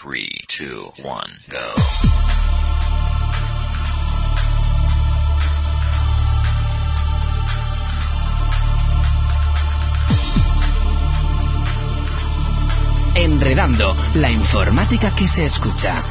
3, 2, 1, go. Enredando, la informática que se escucha.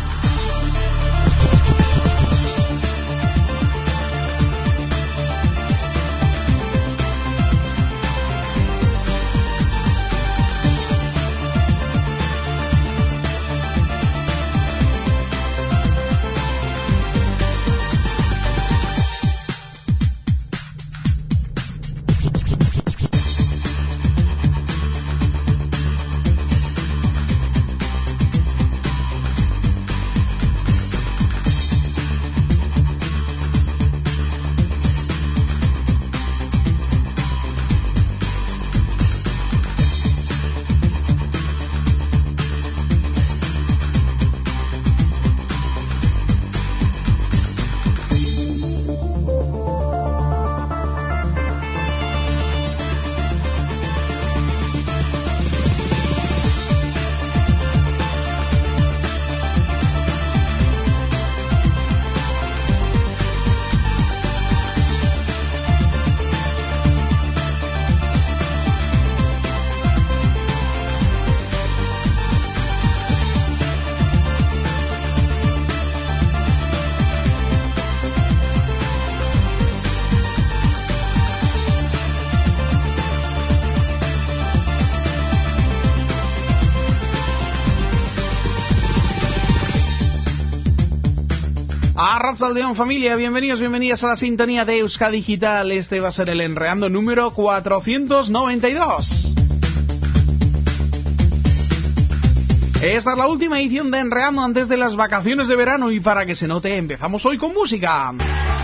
Arratsaldeon, familia, bienvenidos, bienvenidas a la sintonía de Euskadi Digital. Este va a ser el Enredando número 492. Esta es la última edición de Enredando antes de las vacaciones de verano y para que se note empezamos hoy con música.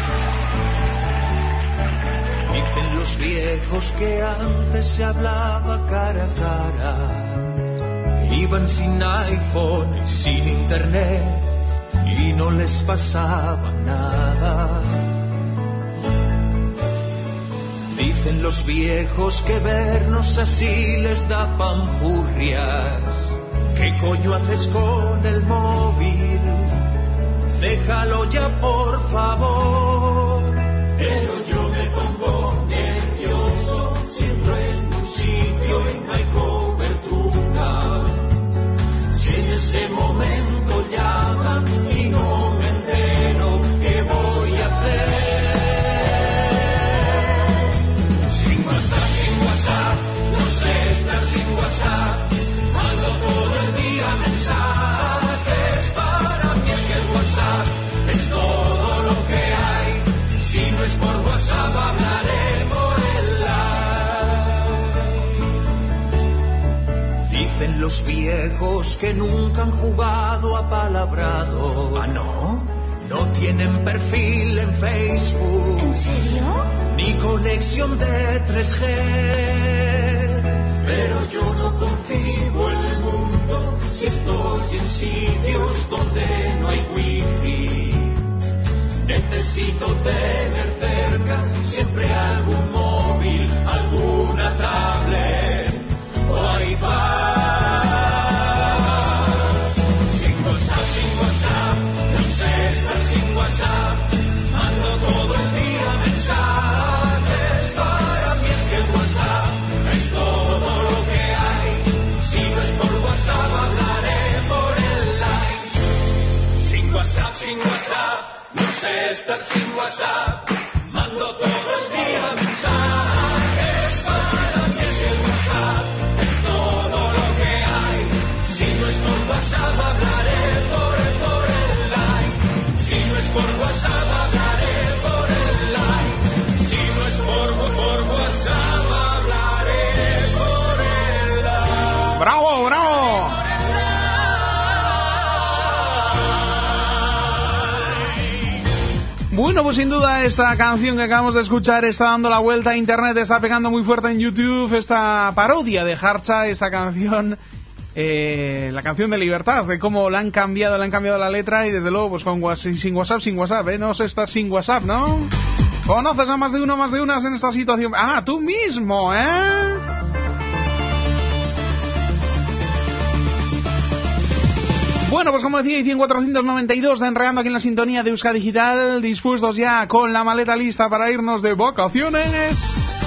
Dicen los viejos que antes se hablaba cara a cara, iban sin iPhone y sin internet y no les pasaba nada. Dicen los viejos que vernos así les da pampurrias. ¿Qué coño haces con el móvil? Déjalo ya, por favor. Pero yo me pongo nervioso si entro en un sitio y no hay cobertura. Si en ese momento llaman y no me entero, ¿qué voy a hacer? Sin WhatsApp, no sé estar sin WhatsApp. Mando todo el día mensajes, para mí es que el WhatsApp es todo lo que hay. Si no es por WhatsApp hablaré por el live. Dicen los viejos que nunca han jugado a palabrado. ¿Ah, no? No tienen perfil en Facebook. ¿En serio? Ni conexión de 3G. Pero yo no concibo el mundo si estoy en sitios donde no hay wifi. Necesito tener cerca siempre algún móvil, alguna tablet o iPad. Sin WhatsApp, no sé estar sin WhatsApp. Mando todo el día mensajes, para mí es que el WhatsApp es todo lo que hay. Si no es por WhatsApp hablaré por el live. Sin WhatsApp, no sé estar sin WhatsApp. Mando todo el día mensajes, para mí es que el WhatsApp es todo lo que hay. Si no es por WhatsApp hablaré por el live. Si no es por WhatsApp hablaré por el live. Si no es por WhatsApp hablaré por el live. ¡Bravo, bravo! Bueno, pues sin duda esta canción que acabamos de escuchar está dando la vuelta a internet, está pegando muy fuerte en YouTube, esta parodia de Harcha, esta canción, la canción de Libertad, de cómo le han cambiado la letra y desde luego pues con sin WhatsApp, no sé estar sin WhatsApp, ¿no? ¿Conoces a más de unas en esta situación? Ah, tú mismo, Bueno, pues como decía, 100.492 de Enredando aquí en la sintonía de Euskadi Digital, dispuestos ya con la maleta lista para irnos de vacaciones.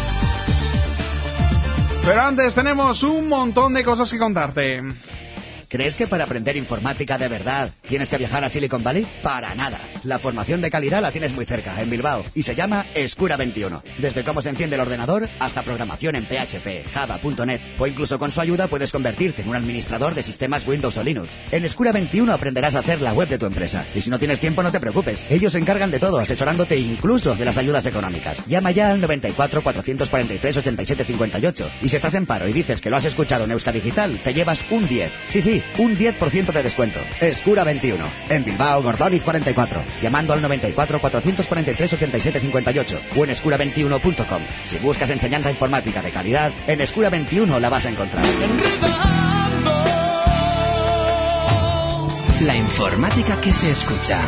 Pero antes tenemos un montón de cosas que contarte. ¿Crees que para aprender informática de verdad tienes que viajar a Silicon Valley? Para nada. La formación de calidad la tienes muy cerca, en Bilbao, y se llama Escura 21. Desde cómo se enciende el ordenador hasta programación en PHP, Java.net, o incluso con su ayuda puedes convertirte en un administrador de sistemas Windows o Linux. En Escura 21 aprenderás a hacer la web de tu empresa. Y si no tienes tiempo, no te preocupes. Ellos se encargan de todo, asesorándote incluso de las ayudas económicas. Llama ya al 94 443 87 58. Y si estás en paro y dices que lo has escuchado en Euskadi Digital, te llevas un 10. Sí, un 10% de descuento. Escura 21. En Bilbao, Gordoniz 44. Llamando al 94 443 87 58 o en escura21.com. Si buscas enseñanza informática de calidad, en Escura 21 la vas a encontrar. La informática que se escucha.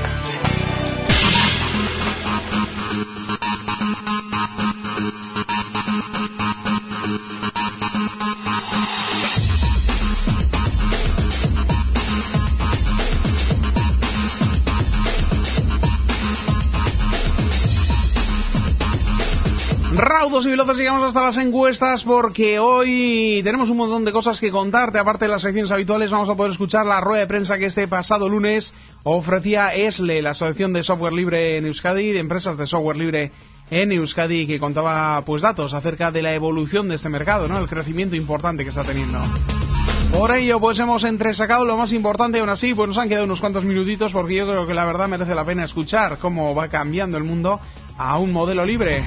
Raudos y veloces, llegamos hasta las encuestas porque hoy tenemos un montón de cosas que contarte. Aparte de las secciones habituales, vamos a poder escuchar la rueda de prensa que este pasado lunes ofrecía ESLE, la Asociación de Software Libre en Euskadi, de empresas de software libre en Euskadi, que contaba pues datos acerca de la evolución de este mercado, ¿no? El crecimiento importante que está teniendo. Por ello, pues hemos entresacado lo más importante y aún así, pues nos han quedado unos cuantos minutitos porque yo creo que la verdad merece la pena escuchar cómo va cambiando el mundo a un modelo libre.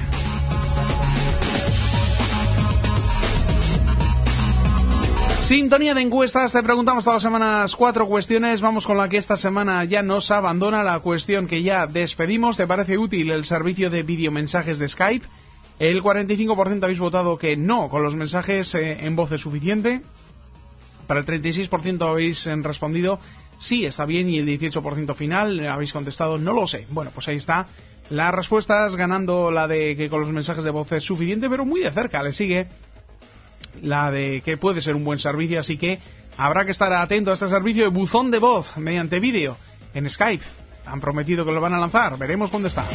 Sintonía de encuestas, te preguntamos todas las semanas 4 cuestiones. Vamos con la que esta semana ya nos abandona, la cuestión que ya despedimos. ¿Te parece útil el servicio de videomensajes de Skype? El 45% habéis votado que no, con los mensajes en voz es suficiente. Para el 36% habéis respondido sí, está bien, y el 18% final habéis contestado no lo sé. Bueno, pues ahí está. Las respuestas ganando la de que con los mensajes de voz es suficiente, pero muy de cerca le sigue la de que puede ser un buen servicio, así que habrá que estar atento a este servicio de buzón de voz mediante vídeo en Skype. Han prometido que lo van a lanzar, veremos dónde está.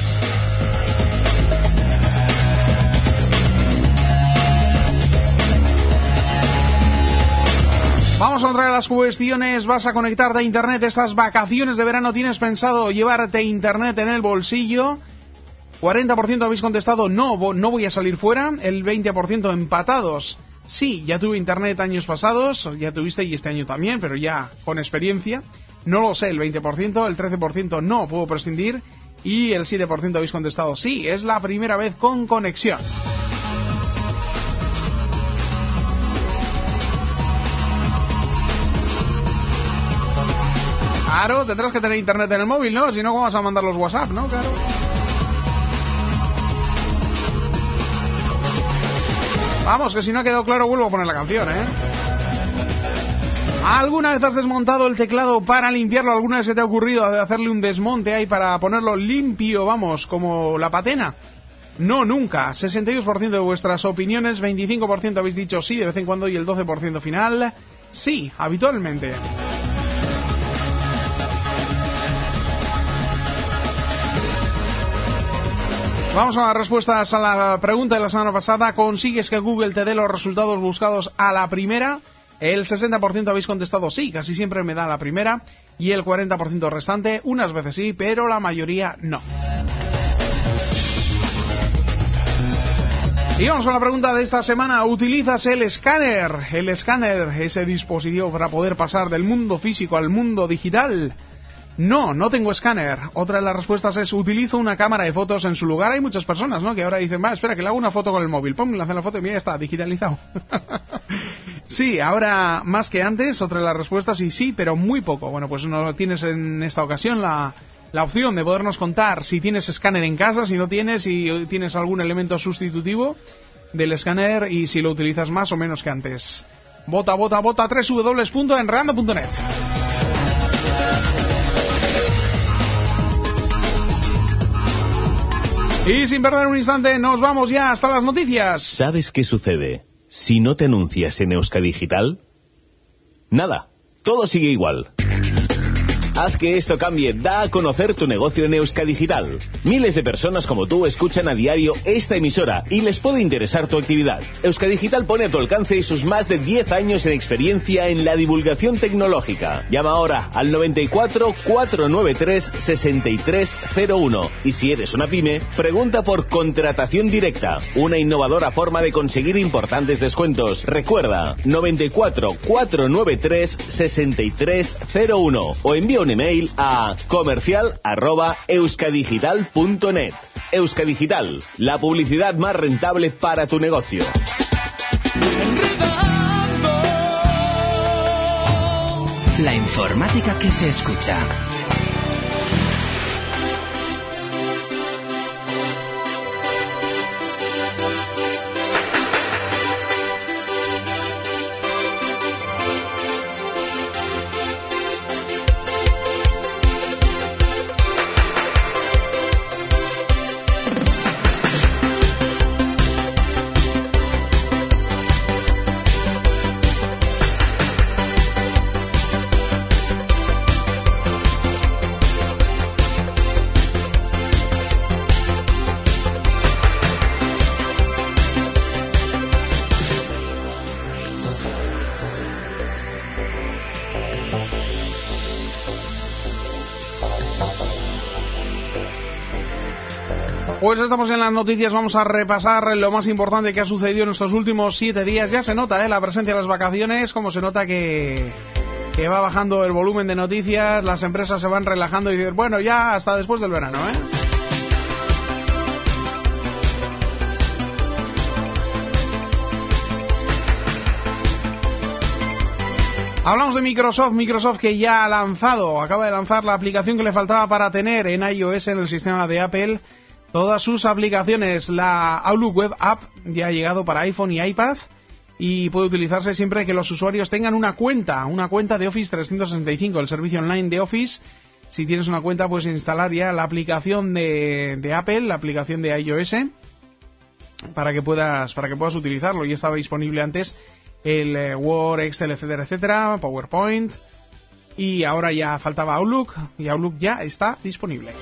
Vamos a entrar a las cuestiones. ¿Vas a conectarte a internet estas vacaciones de verano? ¿Tienes pensado llevarte internet en el bolsillo? 40% habéis contestado no voy a salir fuera. El 20% empatados. Sí, ya tuve internet años pasados, ya tuviste y este año también, pero ya con experiencia. No lo sé, el 20%, el 13% no puedo prescindir y el 7% habéis contestado sí, es la primera vez con conexión. Claro, tendrás que tener internet en el móvil, ¿no? Si no, ¿cómo vas a mandar los WhatsApp, no? Claro. Vamos, que si no ha quedado claro vuelvo a poner la canción, ¿eh? ¿Alguna vez has desmontado el teclado para limpiarlo? ¿Alguna vez se te ha ocurrido hacerle un desmonte ahí para ponerlo limpio, vamos, como la patena? No, nunca. 62% de vuestras opiniones, 25% habéis dicho sí de vez en cuando y el 12% final sí, habitualmente. Vamos a las respuestas a la pregunta de la semana pasada. ¿Consigues que Google te dé los resultados buscados a la primera? El 60% habéis contestado sí, casi siempre me da la primera. Y el 40% restante, unas veces sí, pero la mayoría no. Y vamos con la pregunta de esta semana. ¿Utilizas el escáner? El escáner, ese dispositivo para poder pasar del mundo físico al mundo digital. No tengo escáner. Otra de las respuestas es utilizo una cámara de fotos en su lugar. Hay muchas personas, ¿no?, que ahora dicen, espera, que le hago una foto con el móvil. Pum, le hacen la foto y mira, ya está, digitalizado. Sí, ahora más que antes. Otra de las respuestas y sí, pero muy poco. Bueno, pues no tienes en esta ocasión la opción de podernos contar si tienes escáner en casa, si no tienes, si tienes algún elemento sustitutivo del escáner y si lo utilizas más o menos que antes. Vota www.enredando.net. Y sin perder un instante, nos vamos ya hasta las noticias. ¿Sabes qué sucede si no te anuncias en Euskadi Digital? Nada, todo sigue igual. Haz que esto cambie, da a conocer tu negocio en Euskadigital. Miles de personas como tú escuchan a diario esta emisora y les puede interesar tu actividad. Euskadigital pone a tu alcance sus más de 10 años en experiencia en la divulgación tecnológica. Llama ahora al 94 493 6301 y si eres una pyme, pregunta por contratación directa, una innovadora forma de conseguir importantes descuentos. Recuerda, 94 493 6301 o envía un email a comercial@euskadigital.net. Euskadigital, la publicidad más rentable para tu negocio. La informática que se escucha. Pues estamos en las noticias, vamos a repasar lo más importante que ha sucedido en estos últimos 7 días. Ya se nota la presencia de las vacaciones, como se nota que va bajando el volumen de noticias, las empresas se van relajando y dicen, bueno, ya hasta después del verano, Hablamos de Microsoft que ya acaba de lanzar la aplicación que le faltaba para tener en iOS, en el sistema de Apple, todas sus aplicaciones. La Outlook Web App ya ha llegado para iPhone y iPad y puede utilizarse siempre que los usuarios tengan una cuenta de Office 365, el servicio online de Office. Si tienes una cuenta, puedes instalar ya la aplicación de Apple, la aplicación de iOS, para que puedas utilizarlo. Ya estaba disponible antes el Word, Excel, etcétera, PowerPoint, y ahora ya faltaba Outlook, y Outlook ya está disponible.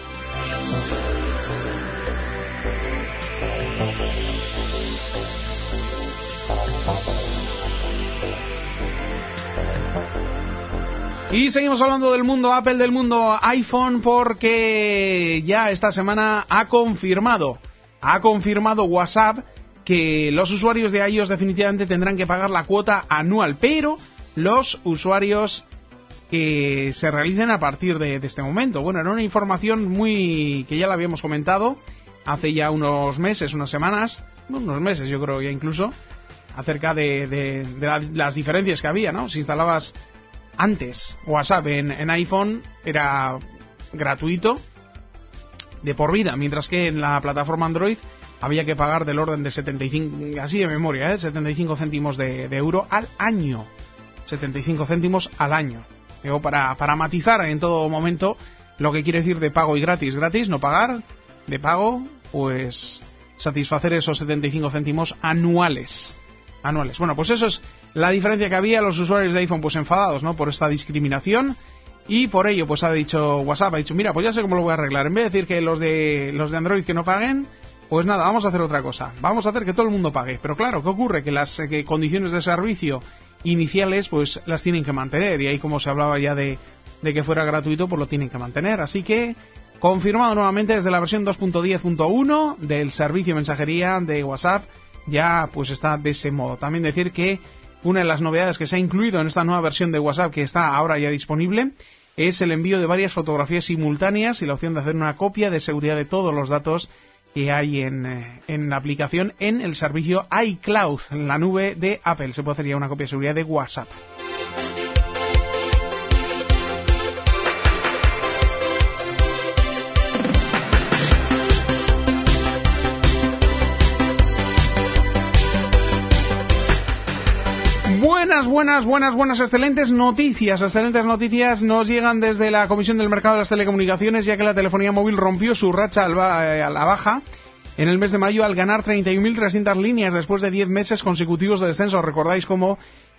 Y seguimos hablando del mundo Apple, del mundo iPhone, porque ya esta semana ha confirmado WhatsApp que los usuarios de iOS definitivamente tendrán que pagar la cuota anual, pero los usuarios que se realicen a partir de este momento. Bueno, era una información que ya la habíamos comentado hace ya unos meses, unos meses yo creo ya incluso, acerca de las diferencias que había, ¿no? Si instalabas antes WhatsApp en iPhone era gratuito de por vida, mientras que en la plataforma Android había que pagar del orden de 75, así de memoria, 75 céntimos de euro al año. 75 céntimos al año. Digo, para matizar en todo momento lo que quiere decir de pago y gratis. Gratis, no pagar. De pago, pues satisfacer esos 75 céntimos anuales. Bueno, pues eso es la diferencia que había. Los usuarios de iPhone pues enfadados, ¿no?, por esta discriminación, y por ello pues ha dicho WhatsApp, mira, pues ya sé cómo lo voy a arreglar. En vez de decir que los de Android que no paguen, pues nada, vamos a hacer otra cosa. Vamos a hacer que todo el mundo pague. Pero claro, ¿qué ocurre? Que las condiciones de servicio iniciales pues las tienen que mantener, y ahí, como se hablaba ya de que fuera gratuito, pues lo tienen que mantener. Así que confirmado nuevamente desde la versión 2.10.1 del servicio de mensajería de WhatsApp, ya pues está de ese modo. También decir que una de las novedades que se ha incluido en esta nueva versión de WhatsApp, que está ahora ya disponible, es el envío de varias fotografías simultáneas y la opción de hacer una copia de seguridad de todos los datos que hay en la aplicación en el servicio iCloud, en la nube de Apple. Se puede hacer ya una copia de seguridad de WhatsApp. Buenas, excelentes noticias nos llegan desde la Comisión del Mercado de las Telecomunicaciones, ya que la telefonía móvil rompió su racha a la baja en el mes de mayo al ganar 31.300 líneas después de 10 meses consecutivos de descenso. Recordáis cómo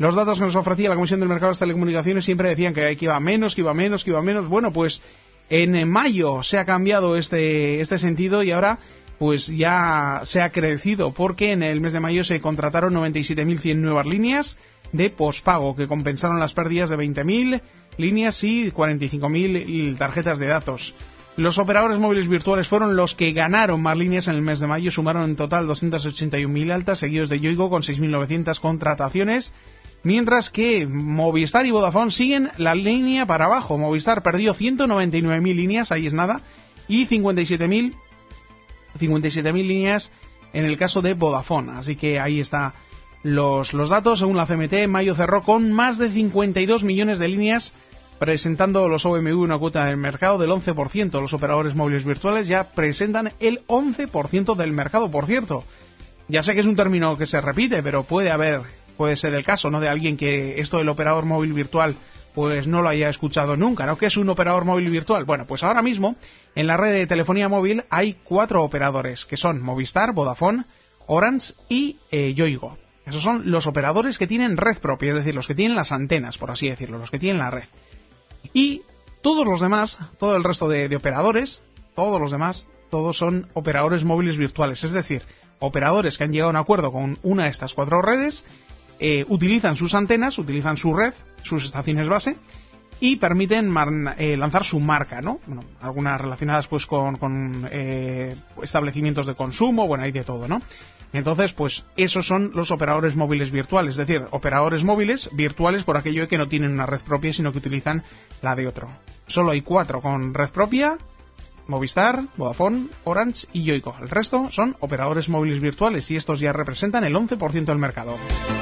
Los datos que nos ofrecía la Comisión del Mercado de las Telecomunicaciones siempre decían que iba menos. Bueno, pues en mayo se ha cambiado este sentido y ahora pues ya se ha crecido, porque en el mes de mayo se contrataron 97.100 nuevas líneas de pospago que compensaron las pérdidas de 20.000 líneas y 45.000 tarjetas de datos. Los operadores móviles virtuales fueron los que ganaron más líneas en el mes de mayo, sumaron en total 281.000 altas, seguidos de Yoigo con 6.900 contrataciones, mientras que Movistar y Vodafone siguen la línea para abajo. Movistar perdió 199.000 líneas, ahí es nada, y 57.000 líneas en el caso de Vodafone. Así que ahí está los datos. Según la CMT, en mayo cerró con más de 52 millones de líneas, presentando los OMV una cuota del mercado del 11%. Los operadores móviles virtuales ya presentan el 11% del mercado, por cierto. Ya sé que es un término que se repite, pero puede ser el caso, ¿no?, de alguien que esto del operador móvil virtual pues no lo haya escuchado nunca, ¿no? ¿Qué es un operador móvil virtual? Bueno, pues ahora mismo en la red de telefonía móvil hay 4 operadores, que son Movistar, Vodafone, Orange y Yoigo. Esos son los operadores que tienen red propia, es decir, los que tienen las antenas, por así decirlo, los que tienen la red. Y todos los demás, todo el resto de operadores, todos son operadores móviles virtuales, es decir, operadores que han llegado a un acuerdo con una de estas 4 redes, utilizan sus antenas, utilizan su red, sus estaciones base y permiten lanzar su marca, ¿no? Bueno, algunas relacionadas pues con establecimientos de consumo, bueno, hay de todo, ¿no? Entonces, pues esos son los operadores móviles virtuales, es decir, operadores móviles virtuales por aquello de que no tienen una red propia, sino que utilizan la de otro. Solo hay 4 con red propia: Movistar, Vodafone, Orange y Yoigo. El resto son operadores móviles virtuales y estos ya representan el 11% del mercado.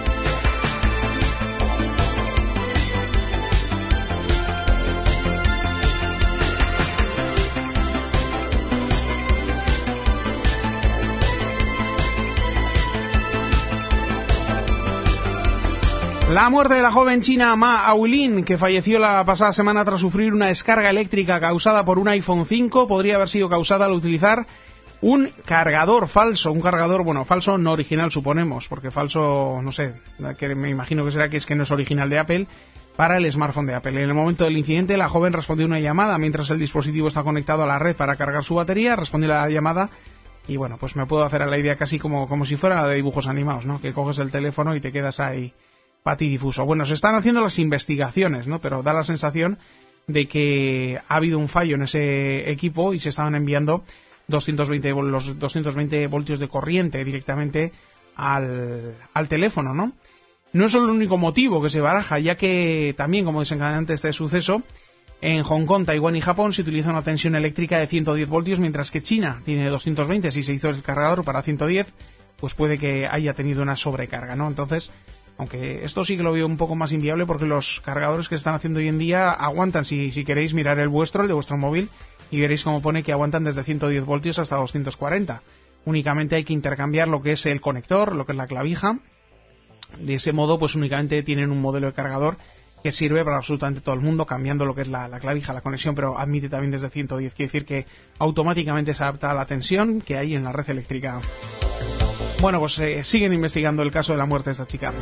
La muerte de la joven china Ma Aulin, que falleció la pasada semana tras sufrir una descarga eléctrica causada por un iPhone 5, podría haber sido causada al utilizar un cargador falso. Un cargador, bueno, falso no original, suponemos, porque falso, no sé, que me imagino que será que es que no es original de Apple, para el smartphone de Apple. En el momento del incidente, la joven respondió una llamada mientras el dispositivo está conectado a la red para cargar su batería. Respondió la llamada y, bueno, pues me puedo hacer a la idea casi como si fuera de dibujos animados, ¿no? Que coges el teléfono y te quedas ahí patidifuso. Bueno, se están haciendo las investigaciones, ¿no? Pero da la sensación de que ha habido un fallo en ese equipo y se estaban enviando los 220 voltios de corriente directamente al teléfono, ¿no? No es solo el único motivo que se baraja, ya que también, como desencadenante de este suceso, en Hong Kong, Taiwán y Japón se utiliza una tensión eléctrica de 110 voltios, mientras que China tiene 220. Si se hizo el cargador para 110, pues puede que haya tenido una sobrecarga, ¿no? Entonces, aunque esto sí que lo veo un poco más inviable, porque los cargadores que están haciendo hoy en día aguantan, si queréis mirar el de vuestro móvil, y veréis cómo pone que aguantan desde 110 voltios hasta 240. Únicamente hay que intercambiar lo que es el conector, lo que es la clavija. De ese modo, pues únicamente tienen un modelo de cargador que sirve para absolutamente todo el mundo, cambiando lo que es la clavija, la conexión, pero admite también desde 110. Quiere decir que automáticamente se adapta a la tensión que hay en la red eléctrica. Bueno, pues siguen investigando el caso de la muerte de esta chica.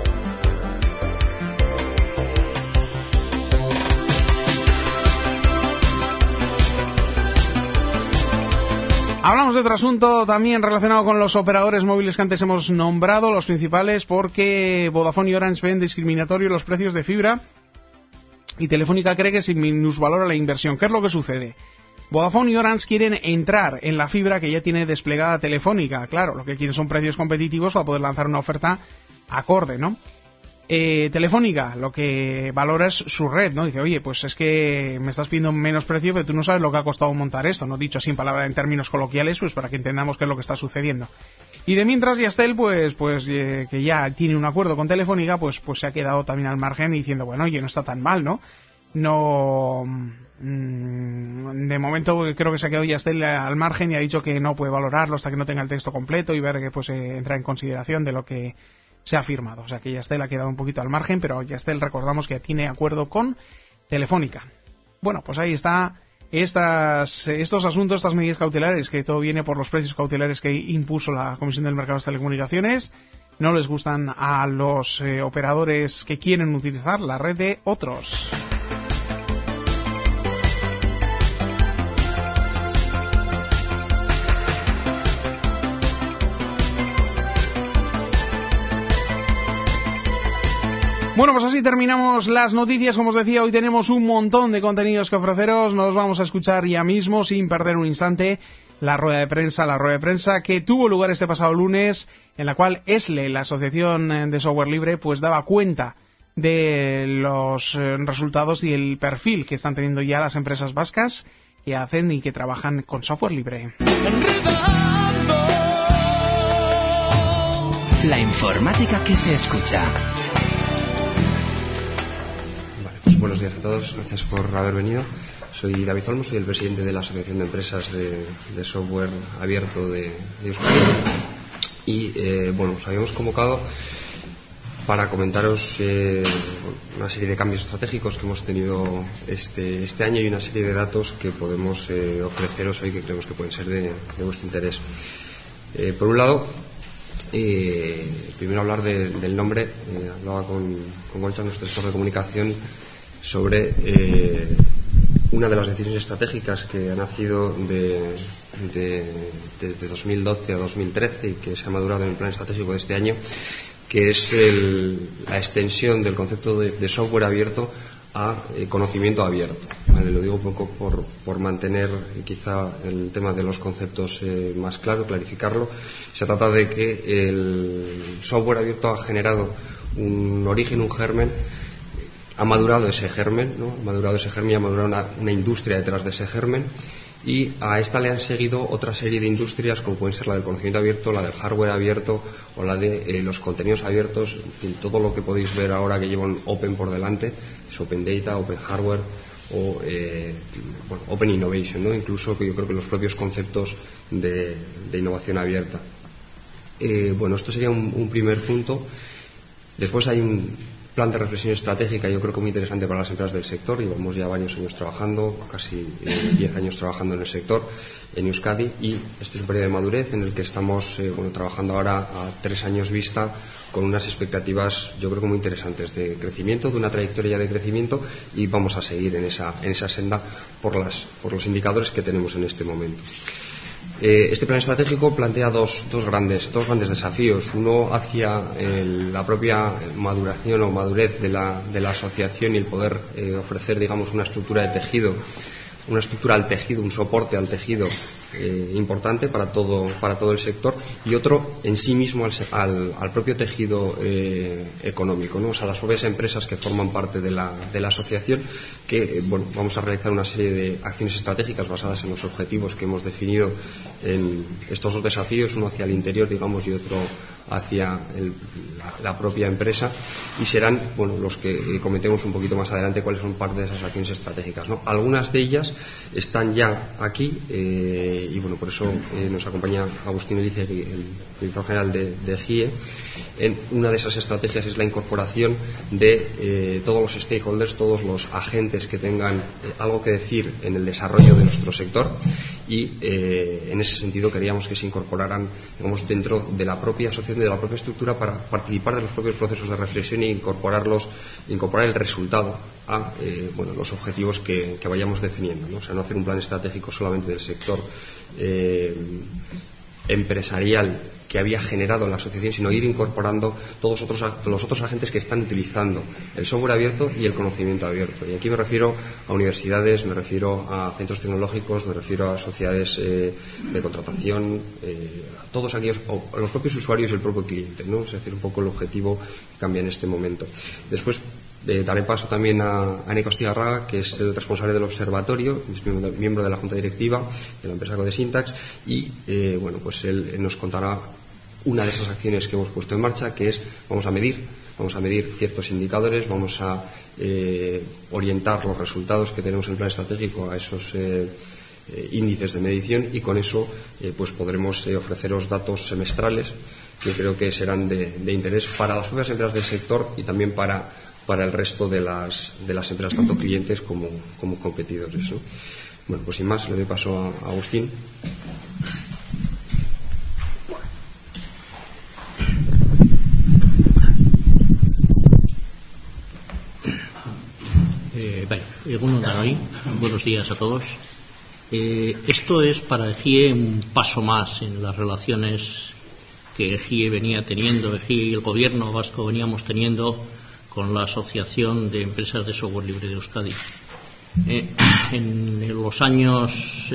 Hablamos de otro asunto también relacionado con los operadores móviles que antes hemos nombrado, los principales, porque Vodafone y Orange ven discriminatorios los precios de fibra y Telefónica cree que se minusvalora la inversión. ¿Qué es lo que sucede? Vodafone y Orange quieren entrar en la fibra que ya tiene desplegada Telefónica. Claro, lo que quieren son precios competitivos para poder lanzar una oferta acorde, ¿no? Telefónica lo que valora es su red, ¿no? Dice, oye, pues es que me estás pidiendo menos precio, pero tú no sabes lo que ha costado montar esto, ¿no? Dicho sin palabra en términos coloquiales, pues para que entendamos qué es lo que está sucediendo. Y de mientras Yastel, pues que ya tiene un acuerdo con Telefónica, pues se ha quedado también al margen diciendo, bueno, oye, no está tan mal, ¿no? No, de momento creo que se ha quedado Yastel al margen y ha dicho que no puede valorarlo hasta que no tenga el texto completo y ver que pues entra en consideración de lo que se ha firmado. O sea que Yastel ha quedado un poquito al margen, pero Yastel recordamos que tiene acuerdo con Telefónica. Bueno, pues ahí está estos asuntos, estas medidas cautelares, que todo viene por los precios cautelares que impuso la Comisión del Mercado de las Telecomunicaciones. no les gustan a los operadores que quieren utilizar la red de otros. Bueno, pues así terminamos las noticias. Como os decía, hoy tenemos un montón de contenidos que ofreceros. Nos vamos a escuchar ya mismo, sin perder un instante, la rueda de prensa que tuvo lugar este pasado lunes, en la cual ESLE, la Asociación de Software Libre, pues daba cuenta de los resultados y el perfil que están teniendo ya las empresas vascas que hacen y que trabajan con software libre. La informática que se escucha. Buenos días a todos, gracias por haber venido. Soy David Olmo, soy el presidente de la Asociación de Empresas de Software Abierto de Euskadi. Y bueno, os habíamos convocado para comentaros una serie de cambios estratégicos que hemos tenido este año y una serie de datos que podemos ofreceros hoy que creemos que pueden ser de vuestro interés. Por un lado, primero hablar del nombre. Hablaba con Concha, nuestro asesor de comunicación, sobre una de las decisiones estratégicas que ha nacido desde 2012 a 2013 y que se ha madurado en el plan estratégico de este año, que es la extensión del concepto de software abierto a conocimiento abierto. ¿Vale? Lo digo un poco por mantener quizá el tema de los conceptos más claro, clarificarlo. Se trata de que el software abierto ha generado un origen, un germen. Ha madurado ese germen, ¿no? Ha madurado una industria detrás de ese germen, y a esta le han seguido otra serie de industrias como pueden ser la del conocimiento abierto, la del hardware abierto o la de los contenidos abiertos. En fin, todo lo que podéis ver ahora que lleva un Open por delante es Open Data, Open Hardware o Open Innovation, ¿no? Incluso que yo creo que los propios conceptos de innovación abierta. Bueno, esto sería un primer punto. Después hay un plan de reflexión estratégica, yo creo que muy interesante para las empresas del sector. Llevamos ya varios años trabajando, casi 10 años trabajando en el sector, en Euskadi, y este es un periodo de madurez en el que estamos trabajando ahora a 3 años vista con unas expectativas, yo creo que muy interesantes, de crecimiento, de una trayectoria de crecimiento, y vamos a seguir en esa senda por los indicadores que tenemos en este momento. Este plan estratégico plantea dos grandes desafíos. Uno hacia la propia maduración o madurez de la asociación y el poder ofrecer, digamos, una estructura de tejido, una estructura al tejido, un soporte al tejido importante para todo el sector, y otro en sí mismo al propio tejido económico, ¿no? O sea, las propias empresas que forman parte de la asociación, que vamos a realizar una serie de acciones estratégicas basadas en los objetivos que hemos definido en estos dos desafíos, uno hacia el interior, digamos, y otro hacia la propia empresa, y serán los que comentemos un poquito más adelante cuáles son parte de esas acciones estratégicas, ¿no? Algunas de ellas están ya aquí, y por eso nos acompaña Agustín Elice, el director general de GIE. Una de esas estrategias es la incorporación de todos los stakeholders, todos los agentes que tengan algo que decir en el desarrollo de nuestro sector, y en ese sentido queríamos que se incorporaran, digamos, dentro de la propia asociación, de la propia estructura, para participar de los propios procesos de reflexión e incorporar el resultado a los objetivos que vayamos definiendo, ¿no? O sea, no hacer un plan estratégico solamente del sector empresarial que había generado la asociación, sino ir incorporando todos los otros agentes que están utilizando el software abierto y el conocimiento abierto. Y aquí me refiero a universidades, me refiero a centros tecnológicos, me refiero a sociedades de contratación, a todos aquellos, a los propios usuarios y el propio cliente, ¿no? Es decir, un poco el objetivo que cambia en este momento. Después daré paso también a Eneko Astigarraga, que es el responsable del observatorio, es miembro de la junta directiva de la empresa Codesyntax, y pues él nos contará una de esas acciones que hemos puesto en marcha, que es vamos a medir ciertos indicadores, vamos a orientar los resultados que tenemos en el plan estratégico a esos índices de medición, y con eso pues podremos ofreceros datos semestrales que creo que serán de interés para las propias empresas del sector y también para el resto de las empresas, tanto clientes como competidores, ¿no? Bueno, pues sin más, le doy paso a hoy. Buenos días a todos. Esto es para EGIE un paso más en las relaciones que EGIE venía teniendo, EGIE y el gobierno vasco veníamos teniendo con la Asociación de Empresas de Software Libre de Euskadi. En los años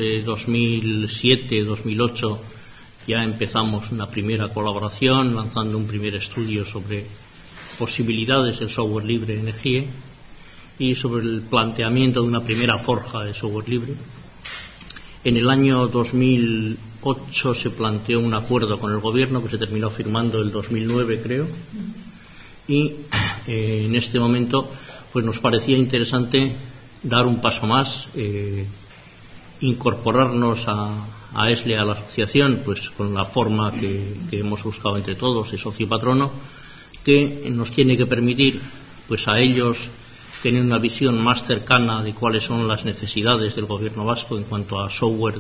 2007-2008 ya empezamos una primera colaboración lanzando un primer estudio sobre posibilidades del software libre en EGIE y sobre el planteamiento de una primera forja de software libre. En el año 2008 se planteó un acuerdo con el gobierno que se terminó firmando el 2009, creo, y en este momento pues nos parecía interesante dar un paso más, incorporarnos a ESLE, a la asociación, pues con la forma que hemos buscado entre todos, de socio y patrono, que nos tiene que permitir pues a ellos tener una visión más cercana de cuáles son las necesidades del gobierno vasco en cuanto a software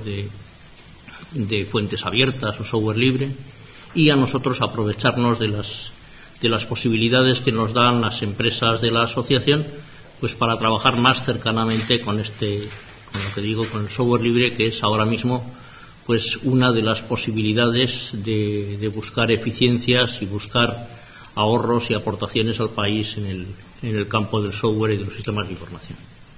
de fuentes abiertas o software libre, y a nosotros aprovecharnos de las posibilidades que nos dan las empresas de la asociación pues para trabajar más cercanamente con lo que digo, con el software libre, que es ahora mismo pues una de las posibilidades de buscar eficiencias y buscar ahorros y aportaciones al país en el campo del software y de los sistemas de información.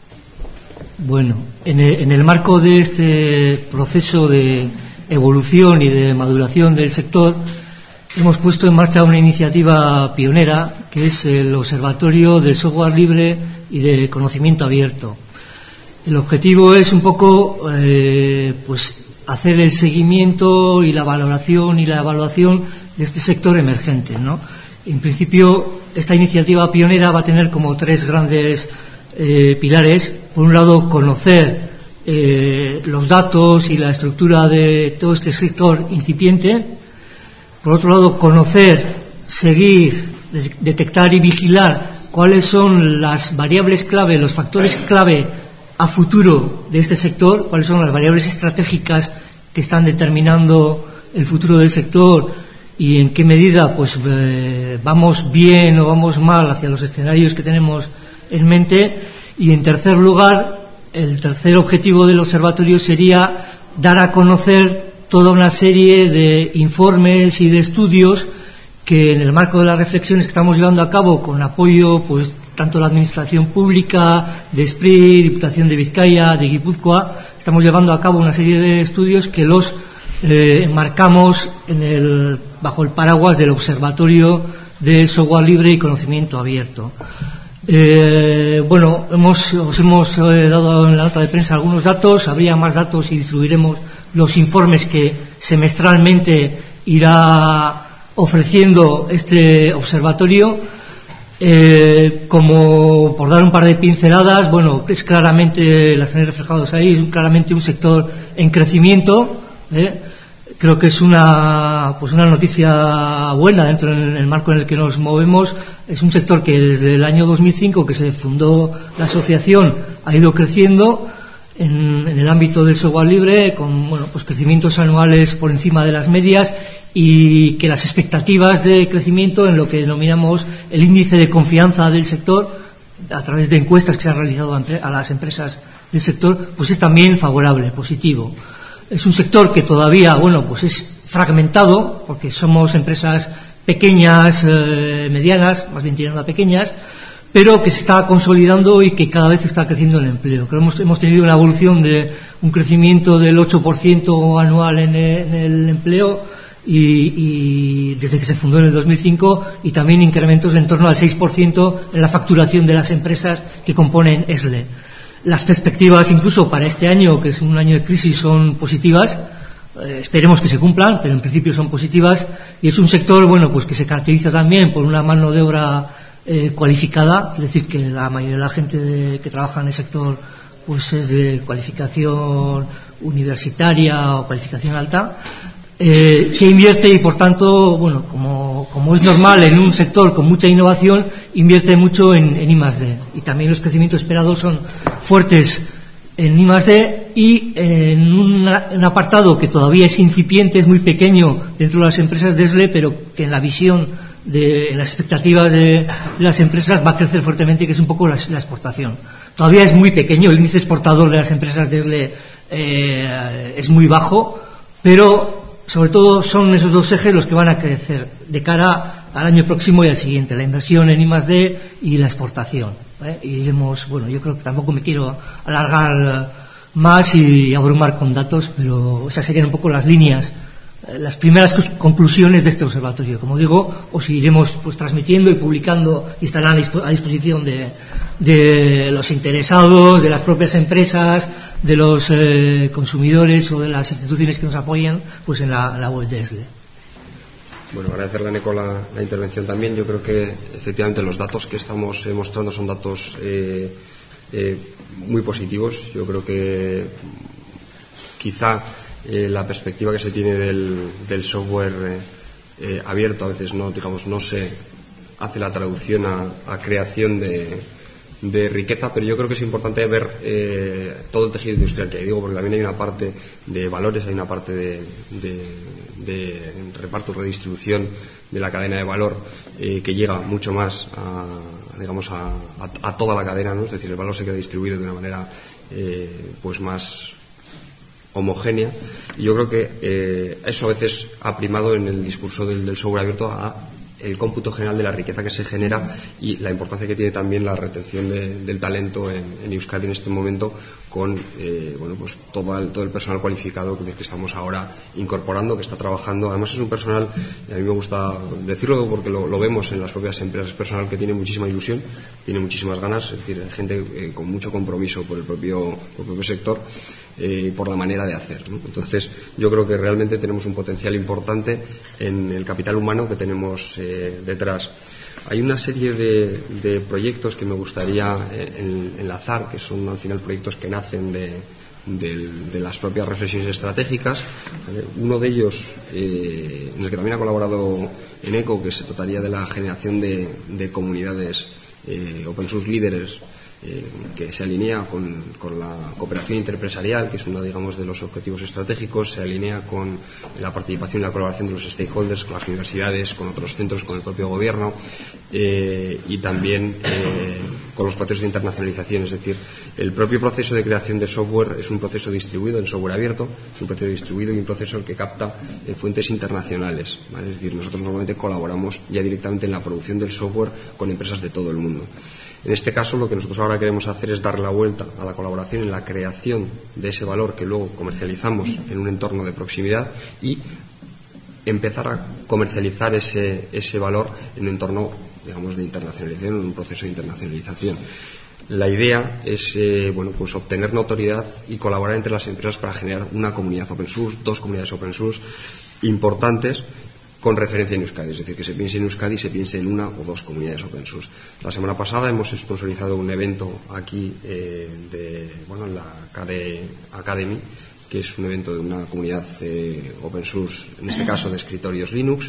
Bueno, en el marco de este proceso de evolución y de maduración del sector, hemos puesto en marcha una iniciativa pionera que es el Observatorio del Software Libre y de Conocimiento Abierto. El objetivo es un poco pues hacer el seguimiento y la valoración y la evaluación de este sector emergente, ¿no? En principio, esta iniciativa pionera va a tener como tres grandes pilares. Por un lado, conocer los datos y la estructura de todo este sector incipiente. Por otro lado, conocer, seguir, detectar y vigilar cuáles son las variables clave, los factores clave a futuro de este sector, cuáles son las variables estratégicas que están determinando el futuro del sector y en qué medida pues vamos bien o vamos mal hacia los escenarios que tenemos en mente. Y en tercer lugar, el tercer objetivo del observatorio sería dar a conocer toda una serie de informes y de estudios que en el marco de las reflexiones que estamos llevando a cabo con apoyo pues tanto de la administración pública, de SPRI, Diputación de Vizcaya, de Guipúzcoa, estamos llevando a cabo una serie de estudios que los enmarcamos bajo el paraguas del Observatorio de Software Libre y Conocimiento Abierto. Bueno, os hemos dado en la nota de prensa algunos datos, habría más datos y distribuiremos los informes que semestralmente irá ofreciendo este observatorio. Como por dar un par de pinceladas, bueno, es claramente, las tenéis reflejados ahí, es claramente un sector en crecimiento. Creo que es una noticia buena dentro del marco en el que nos movemos. Es un sector que desde el año 2005 que se fundó la asociación ha ido creciendo en el ámbito del software libre con pues crecimientos anuales por encima de las medias, y que las expectativas de crecimiento en lo que denominamos el índice de confianza del sector a través de encuestas que se han realizado a las empresas del sector pues es también favorable, positivo. Es un sector que todavía, pues es fragmentado, porque somos empresas pequeñas, medianas, más bien tirando a pequeñas, pero que se está consolidando y que cada vez está creciendo el empleo. Creo que hemos tenido una evolución de un crecimiento del 8% anual en el empleo y desde que se fundó en el 2005, y también incrementos de en torno al 6% en la facturación de las empresas que componen ESLE. Las perspectivas incluso para este año, que es un año de crisis, son positivas. Esperemos que se cumplan, pero en principio son positivas, y es un sector pues que se caracteriza también por una mano de obra cualificada, es decir, que la mayoría de la gente que trabaja en el sector pues es de cualificación universitaria o cualificación alta, que invierte y por tanto, como es normal en un sector con mucha innovación, invierte mucho en I+D, y también los crecimientos esperados son fuertes en I+D, y en un apartado que todavía es incipiente, es muy pequeño dentro de las empresas de ESLE, pero que en la visión las expectativas de las empresas va a crecer fuertemente, que es un poco la exportación. Todavía es muy pequeño, el índice exportador de las empresas de ESLE es muy bajo, pero sobre todo son esos dos ejes los que van a crecer de cara al año próximo y al siguiente, la inversión en I+D y la exportación. Y iremos, bueno, yo creo que tampoco me quiero alargar más y abrumar con datos, pero esas serían un poco las líneas, las primeras conclusiones de este observatorio. Como digo, os iremos pues transmitiendo y publicando, y estarán a disposición de los interesados, de las propias empresas, de los consumidores o de las instituciones que nos apoyan, pues en la web de ESLE. Bueno, agradecerle a Eneco la intervención también. Yo creo que efectivamente los datos que estamos mostrando son datos muy positivos. Yo creo que quizá la perspectiva que se tiene del software abierto a veces no se hace la traducción a creación de riqueza, pero yo creo que es importante ver todo el tejido industrial que hay, digo, porque también hay una parte de valores, hay una parte de reparto y redistribución de la cadena de valor que llega mucho más a toda la cadena, ¿no? Es decir, el valor se queda distribuido de una manera pues más homogénea, y yo creo que eso a veces ha primado en el discurso del software abierto a el cómputo general de la riqueza que se genera y la importancia que tiene también la retención del talento en Euskadi en este momento, con pues todo el personal cualificado que estamos ahora incorporando, que está trabajando. Además es un personal, y a mí me gusta decirlo porque lo vemos en las propias empresas, personal que tiene muchísima ilusión, tiene muchísimas ganas, es decir, gente con mucho compromiso por el propio sector, por la manera de hacer, ¿no? Entonces yo creo que realmente tenemos un potencial importante en el capital humano que tenemos detrás. Hay una serie de proyectos que me gustaría enlazar, que son al final proyectos que nacen de las propias reflexiones estratégicas. Uno de ellos, en el que también ha colaborado Eneco, que se trataría de la generación de comunidades open source líderes, que se alinea con la cooperación interempresarial, que es uno, digamos, de los objetivos estratégicos, se alinea con la participación y la colaboración de los stakeholders, con las universidades, con otros centros, con el propio gobierno, y también con los procesos de internacionalización. Es decir, el propio proceso de creación de software es un proceso distribuido en software abierto, es un proceso distribuido y un proceso que capta fuentes internacionales, ¿vale? Es decir, nosotros normalmente colaboramos ya directamente en la producción del software con empresas de todo el mundo. En este caso, lo que nosotros ahora queremos hacer es dar la vuelta a la colaboración en la creación de ese valor que luego comercializamos en un entorno de proximidad y empezar a comercializar ese valor en un entorno, digamos, de internacionalización, en un proceso de internacionalización. La idea es pues obtener notoriedad y colaborar entre las empresas para generar una comunidad open source, dos comunidades open source importantes, con referencia en Euskadi, es decir, que se piense en Euskadi y se piense en una o dos comunidades open source. La semana pasada hemos sponsorizado un evento aquí en la Academy, que es un evento de una comunidad open source, en este caso de escritorios Linux,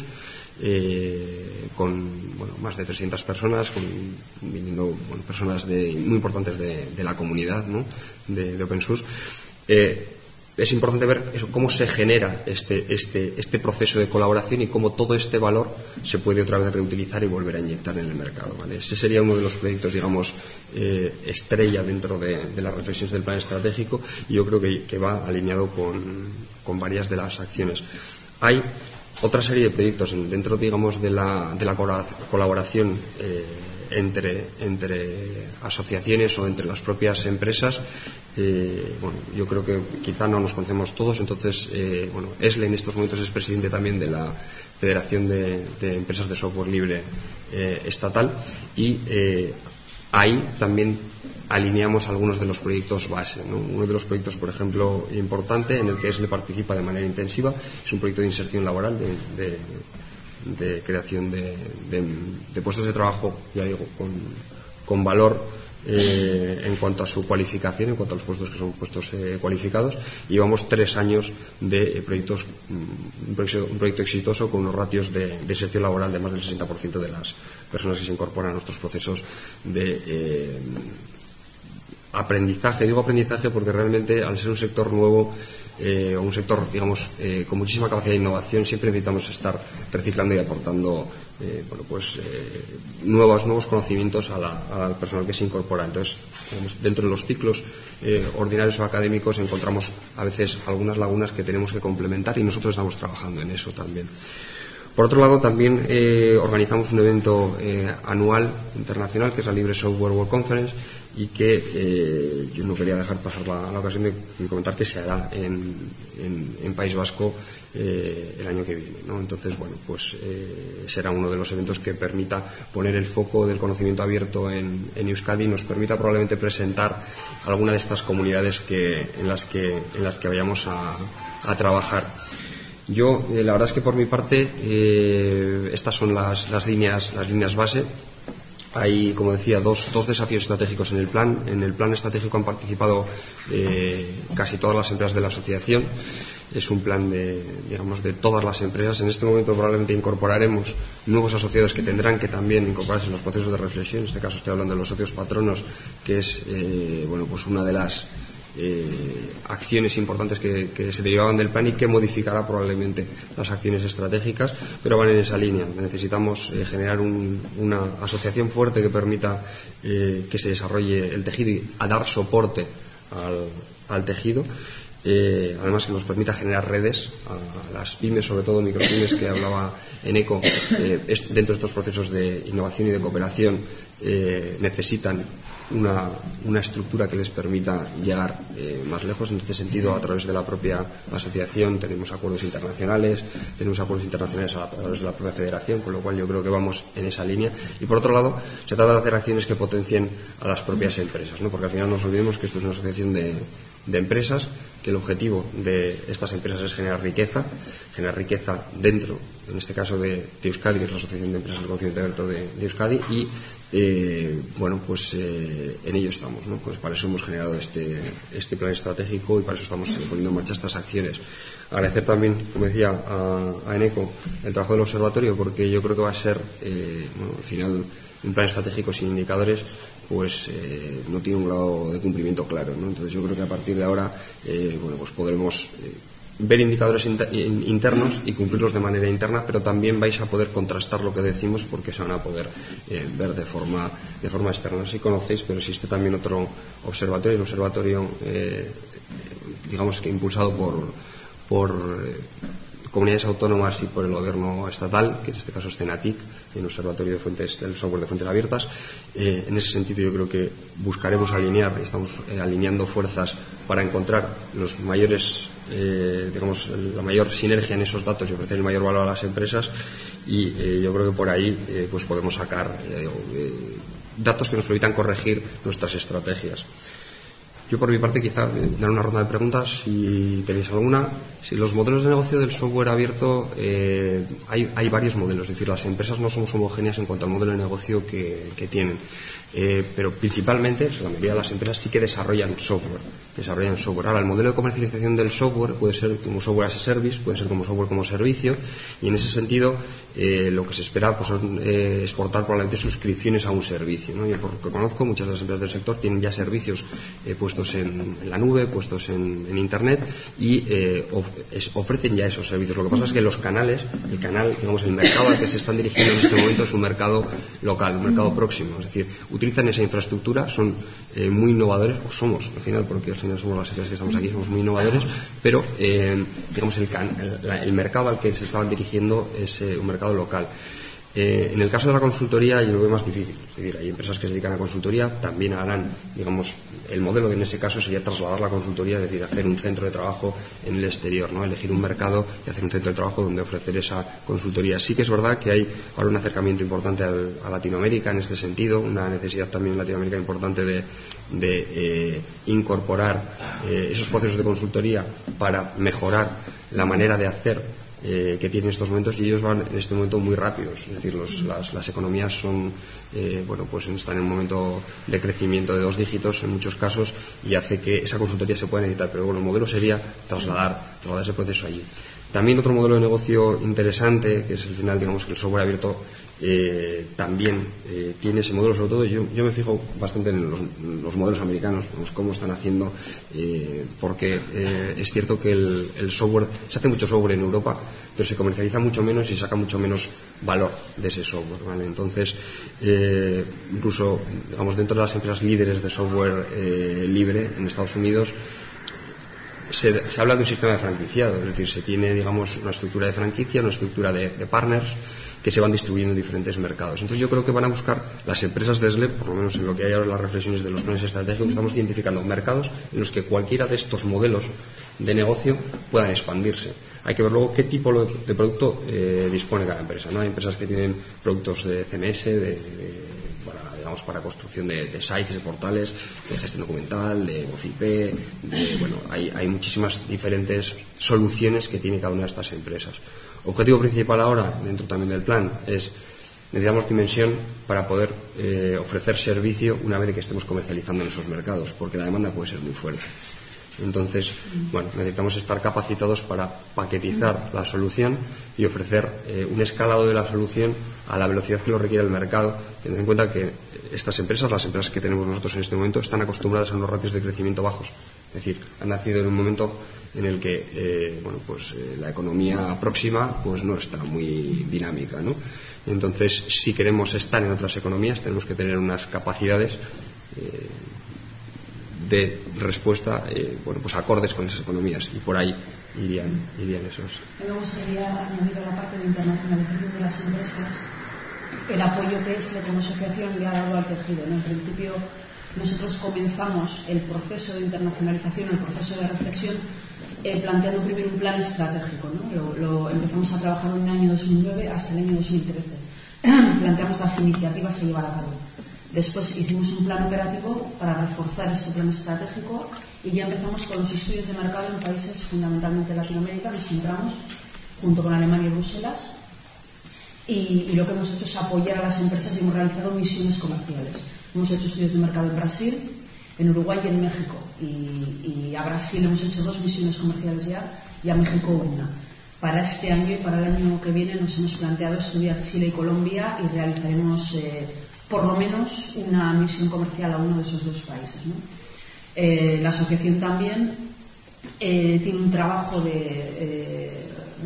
con más de 300 personas, viniendo personas muy importantes de la comunidad, ¿no?, de open source. Es importante ver cómo se genera este proceso de colaboración y cómo todo este valor se puede otra vez reutilizar y volver a inyectar en el mercado, ¿vale? Ese sería uno de los proyectos, digamos, estrella dentro de las reflexiones del plan estratégico, y yo creo que va alineado con varias de las acciones. Hay otra serie de proyectos dentro, digamos, de la colaboración entre asociaciones o entre las propias empresas. Yo creo que quizá no nos conocemos todos, entonces ESLE en estos momentos es presidente también de la Federación de Empresas de Software Libre estatal, y ahí también alineamos algunos de los proyectos base, ¿no? Uno de los proyectos, por ejemplo, importante, en el que ESLE participa de manera intensiva, es un proyecto de inserción laboral, de creación de puestos de trabajo, ya digo, con valor en cuanto a su cualificación, en cuanto a los puestos que son puestos cualificados. Llevamos 3 años de proyectos, un proyecto exitoso, con unos ratios de inserción laboral de más del 60% de las personas que se incorporan a nuestros procesos aprendizaje. Digo aprendizaje porque realmente, al ser un sector nuevo, o un sector, digamos, con muchísima capacidad de innovación, siempre necesitamos estar reciclando y aportando nuevos conocimientos al personal que se incorpora. Entonces, digamos, dentro de los ciclos ordinarios o académicos encontramos a veces algunas lagunas que tenemos que complementar, y nosotros estamos trabajando en eso también. Por otro lado, también organizamos un evento anual internacional, que es la Libre Software World Conference, y que yo no quería dejar pasar la ocasión de comentar que se hará en País Vasco el año que viene, ¿no? Entonces, bueno, pues será uno de los eventos que permita poner el foco del conocimiento abierto en Euskadi, y nos permita probablemente presentar alguna de estas comunidades en las que vayamos a trabajar. Yo, la verdad es que por mi parte, estas son las líneas base. Hay, como decía, dos desafíos estratégicos en el plan. En el plan estratégico han participado casi todas las empresas de la asociación. Es un plan de todas las empresas. En este momento probablemente incorporaremos nuevos asociados que tendrán que también incorporarse en los procesos de reflexión. En este caso estoy hablando de los socios patronos, que es pues una de las acciones importantes que se derivaban del plan y que modificará probablemente las acciones estratégicas, pero van en esa línea. Necesitamos generar una asociación fuerte que permita que se desarrolle el tejido y a dar soporte al tejido. Además, que nos permita generar redes a las pymes, sobre todo micropymes, que hablaba Eneco. Dentro de estos procesos de innovación y de cooperación necesitan una estructura que les permita llegar más lejos. En este sentido, a través de la propia asociación tenemos acuerdos internacionales a través de la propia federación, con lo cual yo creo que vamos en esa línea. Y por otro lado, se trata de hacer acciones que potencien a las propias empresas, ¿no? Porque al final no nos olvidemos que esto es una asociación de empresas, que el objetivo de estas empresas es generar riqueza dentro, en este caso de Euskadi, que es la Asociación de Empresas del Conocimiento Abierto de Euskadi, y en ello estamos, ¿no? Pues para eso hemos generado este plan estratégico, y para eso estamos poniendo en marcha estas acciones. Agradecer también, como decía, a Eneco el trabajo del observatorio, porque yo creo que va a ser al final un plan estratégico sin indicadores pues no tiene un grado de cumplimiento claro, ¿no? Entonces yo creo que a partir de ahora pues podremos ver indicadores internos y cumplirlos de manera interna, pero también vais a poder contrastar lo que decimos, porque se van a poder ver de forma externa. No sé si conocéis, pero existe también otro observatorio, el observatorio digamos que impulsado por comunidades autónomas y por el gobierno estatal, que en este caso es CENATIC, el Observatorio del Software de Fuentes Abiertas. En ese sentido yo creo que buscaremos estamos alineando fuerzas para encontrar los mayores la mayor sinergia en esos datos y ofrecer el mayor valor a las empresas, y yo creo que por ahí pues podemos sacar datos que nos permitan corregir nuestras estrategias. Yo por mi parte quizá dar una ronda de preguntas si tenéis alguna. Si los modelos de negocio del software abierto, hay varios modelos, es decir, las empresas no somos homogéneas en cuanto al modelo de negocio que tienen. Pero principalmente, la mayoría de las empresas sí que desarrollan software. Ahora, el modelo de comercialización del software puede ser como software as a service, puede ser como software como servicio, y en ese sentido lo que se espera pues son exportar probablemente suscripciones a un servicio, ¿no? Yo porque conozco, muchas de las empresas del sector tienen ya servicios puestos en la nube, puestos en internet, y ofrecen ya esos servicios. Lo que pasa es que el mercado al que se están dirigiendo en este momento es un mercado local, un mercado próximo, es decir, utilizan esa infraestructura, son muy innovadores, o somos al final, porque al final somos las empresas que estamos aquí, somos muy innovadores, pero digamos el mercado al que se estaban dirigiendo es un mercado local. En el caso de la consultoría yo lo veo más difícil, es decir, hay empresas que se dedican a consultoría, también harán, digamos, el modelo en ese caso sería trasladar la consultoría, es decir, hacer un centro de trabajo en el exterior, ¿no? Elegir un mercado y hacer un centro de trabajo donde ofrecer esa consultoría. Sí que es verdad que hay ahora un acercamiento importante a Latinoamérica en este sentido, una necesidad también en Latinoamérica importante de incorporar esos procesos de consultoría para mejorar la manera de hacer que tienen estos momentos, y ellos van en este momento muy rápidos, es decir, las economías son pues están en un momento de crecimiento de 2 dígitos en muchos casos, y hace que esa consultoría se pueda necesitar, pero bueno, el modelo sería trasladar ese proceso allí. También otro modelo de negocio interesante, que es el final, digamos que el software abierto también tiene ese modelo. Sobre todo yo me fijo bastante en los modelos americanos, pues, cómo están haciendo, porque es cierto que el software, se hace mucho software en Europa, pero se comercializa mucho menos y saca mucho menos valor de ese software, ¿vale? Entonces, incluso, digamos, dentro de las empresas líderes de software libre en Estados Unidos, se habla de un sistema de franquiciado, es decir, se tiene, digamos, una estructura de franquicia, una estructura de partners que se van distribuyendo en diferentes mercados. Entonces yo creo que van a buscar las empresas de SLE, por lo menos en lo que hay ahora en las reflexiones de los planes estratégicos, estamos identificando mercados en los que cualquiera de estos modelos de negocio puedan expandirse. Hay que ver luego qué tipo de producto dispone cada empresa, ¿no? Hay empresas que tienen productos de CMS, para construcción de sites, de portales, de gestión documental, de voz IP, hay muchísimas diferentes soluciones que tiene cada una de estas empresas. Objetivo principal ahora, dentro también del plan, es necesitamos dimensión para poder ofrecer servicio una vez que estemos comercializando en esos mercados, porque la demanda puede ser muy fuerte. Entonces, necesitamos estar capacitados para paquetizar la solución y ofrecer un escalado de la solución a la velocidad que lo requiere el mercado, teniendo en cuenta que estas empresas, las empresas que tenemos nosotros en este momento, están acostumbradas a unos ratios de crecimiento bajos. Es decir, han nacido en un momento en el que la economía próxima pues no está muy dinámica, ¿no? Entonces, si queremos estar en otras economías, tenemos que tener unas capacidades de respuesta acordes con esas economías, y por ahí irían esos. Me gustaría añadir a la parte de internacionalización de las empresas el apoyo que ESLE como asociación le ha dado al tejido, ¿no? En principio nosotros comenzamos el proceso de internacionalización, el proceso de reflexión, planteando primero un plan estratégico, ¿no? Lo empezamos a trabajar en el año 2009 hasta el año 2013. Planteamos las iniciativas que llevar a cabo. Después hicimos un plan operativo para reforzar este plan estratégico y ya empezamos con los estudios de mercado en países fundamentalmente de Latinoamérica. Nos centramos junto con Alemania y Bruselas, y lo que hemos hecho es apoyar a las empresas y hemos realizado misiones comerciales. Hemos hecho estudios de mercado en Brasil, en Uruguay y en México, y a Brasil hemos hecho 2 misiones comerciales ya, y a México 1. Para este año y para el año que viene nos hemos planteado estudiar Chile y Colombia y realizaremos por lo menos una misión comercial a uno de esos 2 países, ¿no? La asociación también tiene un trabajo de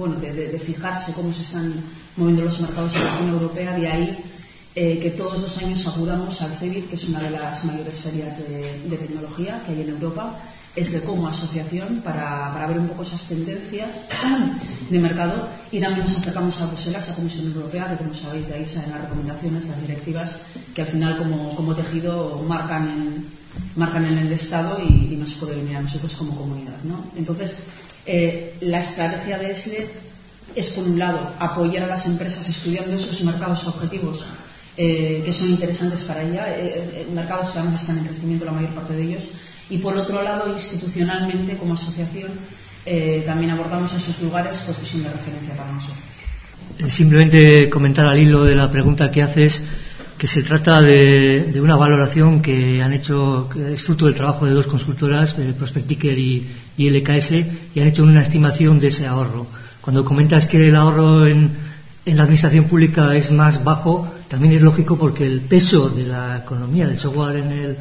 fijarse cómo se están moviendo los mercados en la Unión Europea, de ahí que todos los años acudamos al CeBIT, que es una de las mayores ferias de tecnología que hay en Europa, como asociación para ver un poco esas tendencias de mercado, y también nos acercamos a Bruselas, a la Comisión Europea, que como sabéis de ahí salen las recomendaciones, las directivas que al final como tejido marcan en el Estado y nos puede venir a nosotros como comunidad, ¿no? Entonces la estrategia de ESLE es, por un lado, apoyar a las empresas estudiando esos mercados objetivos que son interesantes para ella, mercados que además están en crecimiento la mayor parte de ellos, y por otro lado, institucionalmente, como asociación, también abordamos esos lugares pues, que son de referencia para nosotros. Simplemente comentar al hilo de la pregunta que haces, que se trata de una valoración que han hecho, que es fruto del trabajo de 2 consultoras, Prospectiker y LKS, y han hecho una estimación de ese ahorro. Cuando comentas que el ahorro en la administración pública es más bajo, también es lógico porque el peso de la economía del software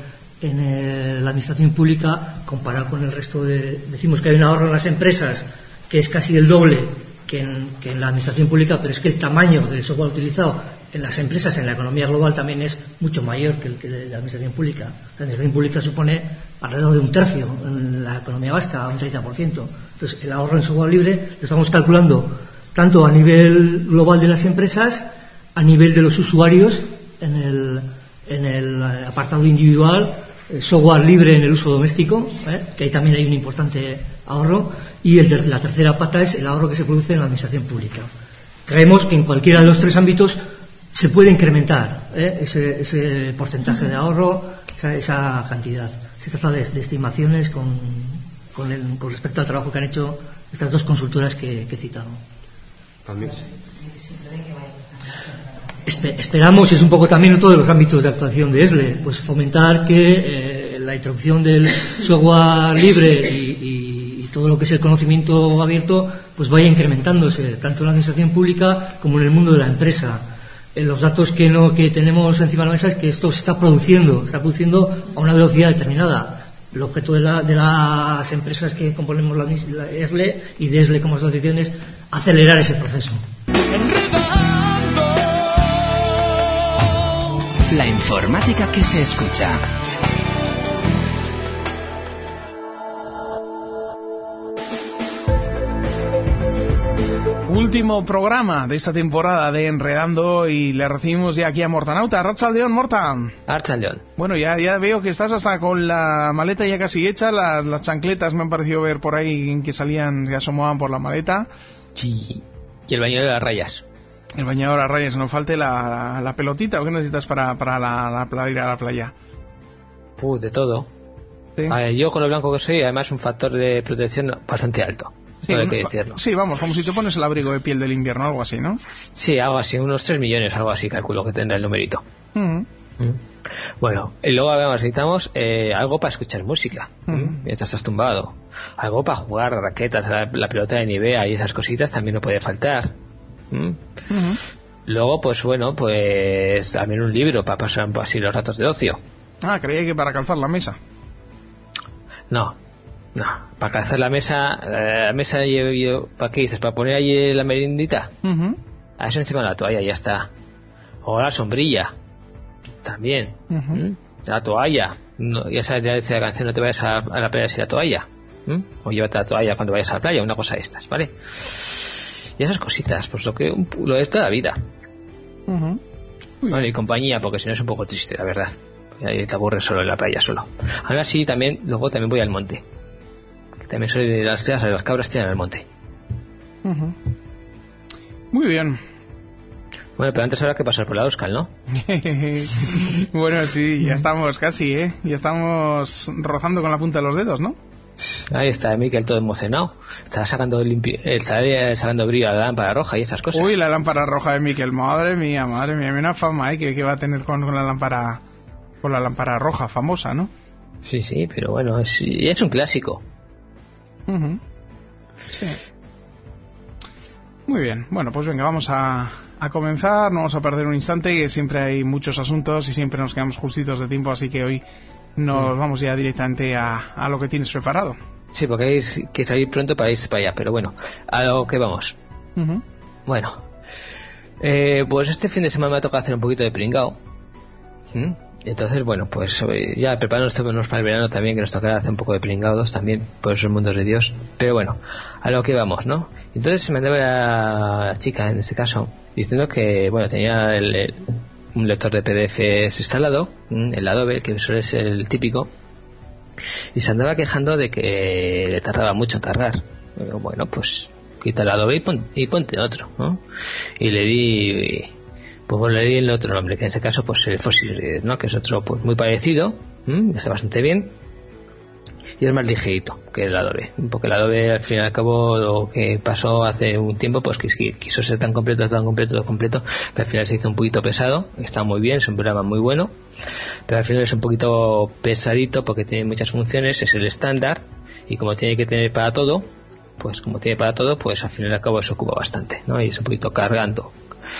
en la administración pública, comparado con el resto decimos que hay un ahorro en las empresas que es casi el doble que en la administración pública, pero es que el tamaño del software utilizado en las empresas, en la economía global, también es mucho mayor que el que de la administración pública. La administración pública supone alrededor de 1/3 en la economía vasca, un 30%. Entonces, el ahorro en software libre lo estamos calculando tanto a nivel global de las empresas, a nivel de los usuarios, en el apartado individual, software libre en el uso doméstico, que ahí también hay un importante ahorro, y la tercera pata es el ahorro que se produce en la administración pública. Creemos que en cualquiera de los 3 ámbitos se puede incrementar ese porcentaje de ahorro, esa cantidad. Se trata de estimaciones con respecto al trabajo que han hecho estas 2 consultoras que he citado. Esperamos, y es un poco también otro de los ámbitos de actuación de ESLE, pues fomentar que la introducción del software libre y todo lo que es el conocimiento abierto pues vaya incrementándose tanto en la administración pública como en el mundo de la empresa. Los datos que tenemos encima de la mesa es que esto se está produciendo a una velocidad determinada. El objeto de las empresas que componemos la ESLE y de ESLE como asociación es acelerar ese proceso. La informática que se escucha. Último programa de esta temporada de Enredando y le recibimos ya aquí a Mortanauta. Arratsaldeon, Morta. Arratsaldeon. Bueno, ya veo que estás hasta con la maleta ya casi hecha. Las chancletas me han parecido ver por ahí que salían, que asomaban por la maleta. Sí. Y el bañador de las rayas. El bañador a rayas, no falte la pelotita. ¿O qué necesitas para ir a la playa? De todo. ¿Sí? A ver, yo con lo blanco que soy, además un factor de protección bastante alto. Sí, hay que decirlo. Sí, vamos, como si te pones el abrigo de piel del invierno, algo así, ¿no? Sí, algo así, unos 3 millones, algo así, calculo que tendrá el numerito. Bueno, y luego además necesitamos algo para escuchar música, mientras estás tumbado. Algo para jugar raquetas, la pelota de Nivea y esas cositas también no puede faltar. Luego, pues bueno, pues también un libro para pasar así los ratos de ocio. Ah, creía que para calzar la mesa. No, para calzar la mesa ¿para qué dices? ¿Para poner allí la merindita? A eso encima de la toalla, ya está. O la sombrilla, también. La toalla, no, ya sabes, ya dice la canción, no te vayas a la playa sin la toalla. O llévate la toalla cuando vayas a la playa, una cosa de estas, ¿vale? Y esas cositas, pues lo de toda la vida. Bueno, y compañía, porque si no es un poco triste, la verdad. Ahí te aburres solo en la playa, solo. Ahora sí, luego también voy al monte. Que también soy de las cabras tiran al monte. Muy bien. Bueno, pero antes habrá que pasar por la Euskal, ¿no? Bueno, sí, ya estamos casi, ¿eh? Ya estamos rozando con la punta de los dedos, ¿no? Ahí está Miquel todo emocionado. Está sacando brillo a la lámpara roja y esas cosas. Uy, la lámpara roja de Miquel, madre mía, una fama, que va a tener con la lámpara roja famosa, ¿no? Sí, pero bueno, es un clásico. Sí. Muy bien, bueno, pues venga, vamos a comenzar, no vamos a perder un instante, que siempre hay muchos asuntos y siempre nos quedamos justitos de tiempo, así que hoy nos vamos ya directamente a lo que tienes preparado. Sí, porque hay que salir pronto para irse para allá, pero bueno, a lo que vamos. Bueno, pues este fin de semana me ha tocado hacer un poquito de pringao. Entonces, bueno, pues ya preparándonos para el verano también, que nos tocará hacer un poco de pringados también, por esos mundos de Dios. Pero bueno, a lo que vamos, ¿no? Entonces me andaba la chica, en este caso, diciendo que, bueno, tenía un lector de PDFs instalado, el Adobe, que suele ser el típico, y se andaba quejando de que le tardaba mucho en cargar. Pero bueno, pues quita el Adobe y ponte otro, ¿no? Y le di el otro nombre, que en este caso pues el Fossil, ¿no? Que es otro pues muy parecido, está bastante bien y es más ligerito que el Adobe, porque el Adobe al fin y al cabo lo que pasó hace un tiempo pues que quiso ser tan completo que al final se hizo un poquito pesado. Está muy bien, es un programa muy bueno, pero al final es un poquito pesadito porque tiene muchas funciones, es el estándar y como tiene que tener para todo, pues al fin y al cabo se ocupa bastante, ¿no? Y es un poquito cargando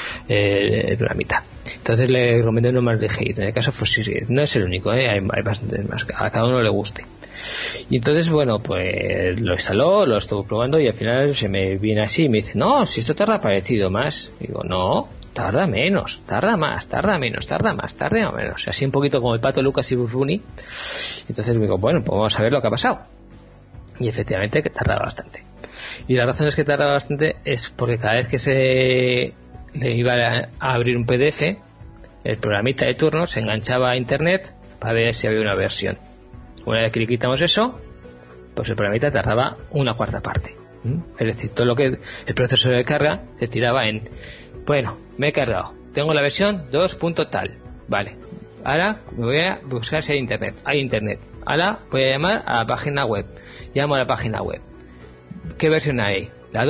el programita. Entonces le recomendé uno más ligerito. En el caso Fossil, no es el único, hay bastantes más, a cada uno le guste. Y entonces, bueno, pues lo instaló, lo estuvo probando y al final se me viene así y me dice, no, si esto tarda parecido más. Digo, no, tarda menos, tarda más, tarda menos, tarda más, tarda menos. Así un poquito como el Pato Lucas y Bugs Bunny. Entonces digo, bueno, pues vamos a ver lo que ha pasado. Y efectivamente que tardaba bastante. Y la razón es que tardaba bastante es porque cada vez que le iba a abrir un PDF, el programita de turno se enganchaba a internet para ver si había una versión. Una vez que le quitamos eso, pues el programita tardaba una cuarta parte. Es decir, todo lo que el proceso de carga se tiraba en, bueno, me he cargado, tengo la versión 2. tal, vale, ahora me voy a buscar si hay internet, ahora voy a llamar a la página web, llamo a la página web, ¿qué versión hay? La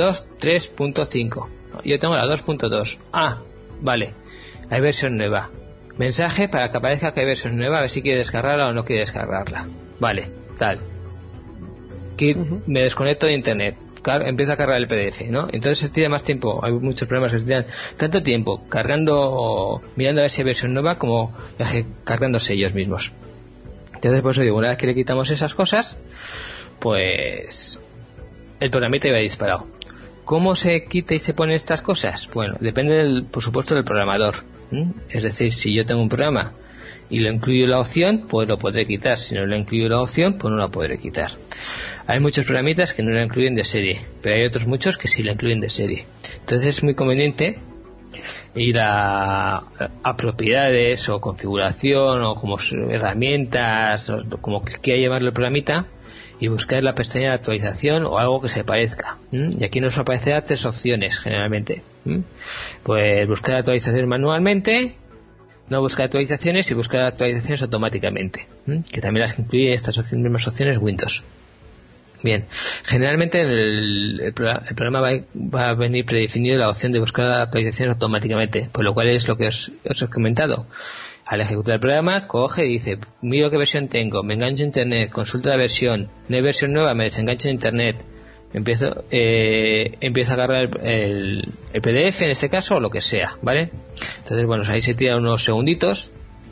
2.3.5. Yo tengo la 2.2. Ah, vale, hay versión nueva. Mensaje para que aparezca que hay versión nueva, a ver si quiere descargarla o no quiere descargarla. Vale, tal. Me desconecto de internet. empieza a cargar el PDF, ¿no? Entonces se tira más tiempo. Hay muchos programas que se tiran tanto tiempo mirando a ver si hay versión nueva como cargándose ellos mismos. Entonces, por eso digo, una vez que le quitamos esas cosas, pues el programita iba disparado. ¿Cómo se quita y se pone estas cosas? Bueno, depende, por supuesto, del programador. Es decir, si yo tengo un programa y lo incluyo la opción, pues lo podré quitar. Si no lo incluyo la opción, pues no lo podré quitar. Hay muchos programitas que no la incluyen de serie, pero hay otros muchos que sí la incluyen de serie. Entonces es muy conveniente ir a propiedades o configuración o como herramientas o como quiera llamarlo el programita y buscar la pestaña de actualización o algo que se parezca. Y aquí nos aparecerá 3 opciones generalmente. Pues buscar actualizaciones manualmente, no buscar actualizaciones y buscar actualizaciones automáticamente, que también las incluye estas mismas opciones Windows. Bien, generalmente el programa va a venir predefinido la opción de buscar actualizaciones automáticamente, por lo cual es lo que os he comentado. Al ejecutar el programa, coge y dice, miro qué versión tengo, me engancho a internet, consulta la versión, no hay versión nueva, me desengancho de internet, empiezo a agarrar el PDF en este caso o lo que sea, ¿vale? Entonces, bueno, ahí se tira unos segunditos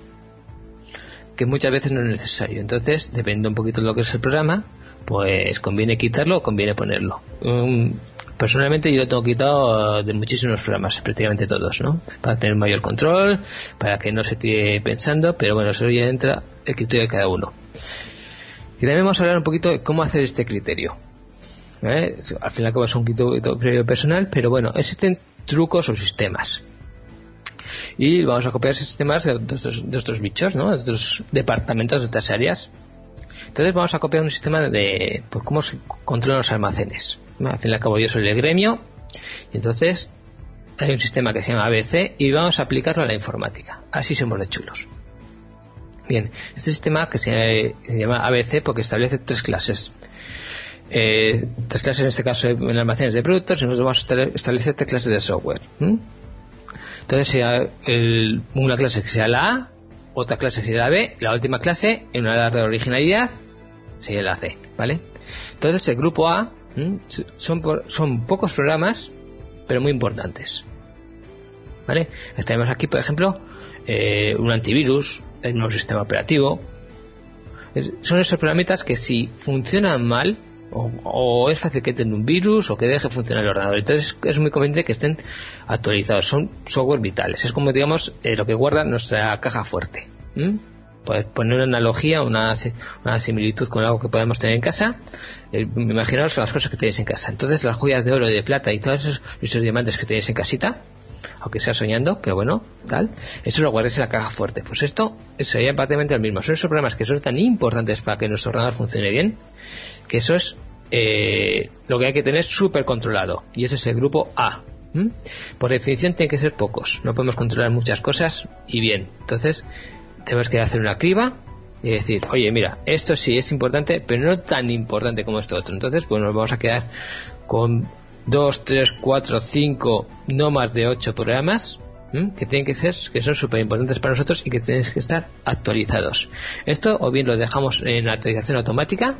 que muchas veces no es necesario. Entonces, depende un poquito de lo que es el programa, pues conviene quitarlo o conviene ponerlo. Personalmente yo lo tengo quitado de muchísimos programas, prácticamente todos, ¿no? Para tener mayor control, para que no se tire pensando, pero bueno, eso ya entra el criterio de cada uno. Y también vamos a hablar un poquito de cómo hacer este criterio. Al final es un criterio personal, pero bueno, existen trucos o sistemas. Y vamos a copiar sistemas de otros bichos, ¿no? De otros departamentos, de otras áreas. Entonces vamos a copiar un sistema de cómo se controlan los almacenes. Al fin y al cabo yo soy el gremio y entonces hay un sistema que se llama ABC y vamos a aplicarlo a la informática. Así somos de chulos. Bien, este sistema que se llama ABC porque establece 3 clases. 3 clases en este caso en almacenes de productos y nosotros vamos a establecer 3 clases de software. Entonces una clase que sea la A, otra clase sería la B, la última clase en una de originalidad sería la C, ¿vale? Entonces el grupo A son pocos programas pero muy importantes, ¿vale? Tenemos aquí por ejemplo un antivirus, el nuevo sistema operativo. Son esos programitas que si funcionan mal o es fácil que tengan un virus o que deje funcionar el ordenador, entonces es muy conveniente que estén actualizados. Son software vitales, es como digamos lo que guarda nuestra caja fuerte. Pues poner una analogía, una similitud con algo que podemos tener en casa. Imaginaos las cosas que tenéis en casa. Entonces las joyas de oro y de plata y todos esos diamantes que tenéis en casita, aunque sea soñando, pero bueno, tal, eso lo guardáis en la caja fuerte. Pues esto sería prácticamente lo mismo. Son esos programas que son tan importantes para que nuestro ordenador funcione bien, que eso es lo que hay que tener súper controlado. Y ese es el grupo A. Por definición tienen que ser pocos. No podemos controlar muchas cosas y bien. Entonces tenemos que hacer una criba y decir, oye, mira, esto sí es importante, pero no tan importante como esto otro. Entonces, pues nos vamos a quedar con 2, 3, 4, 5, no más de 8 programas que tienen que son súper importantes para nosotros y que tienen que estar actualizados. Esto o bien lo dejamos en actualización automática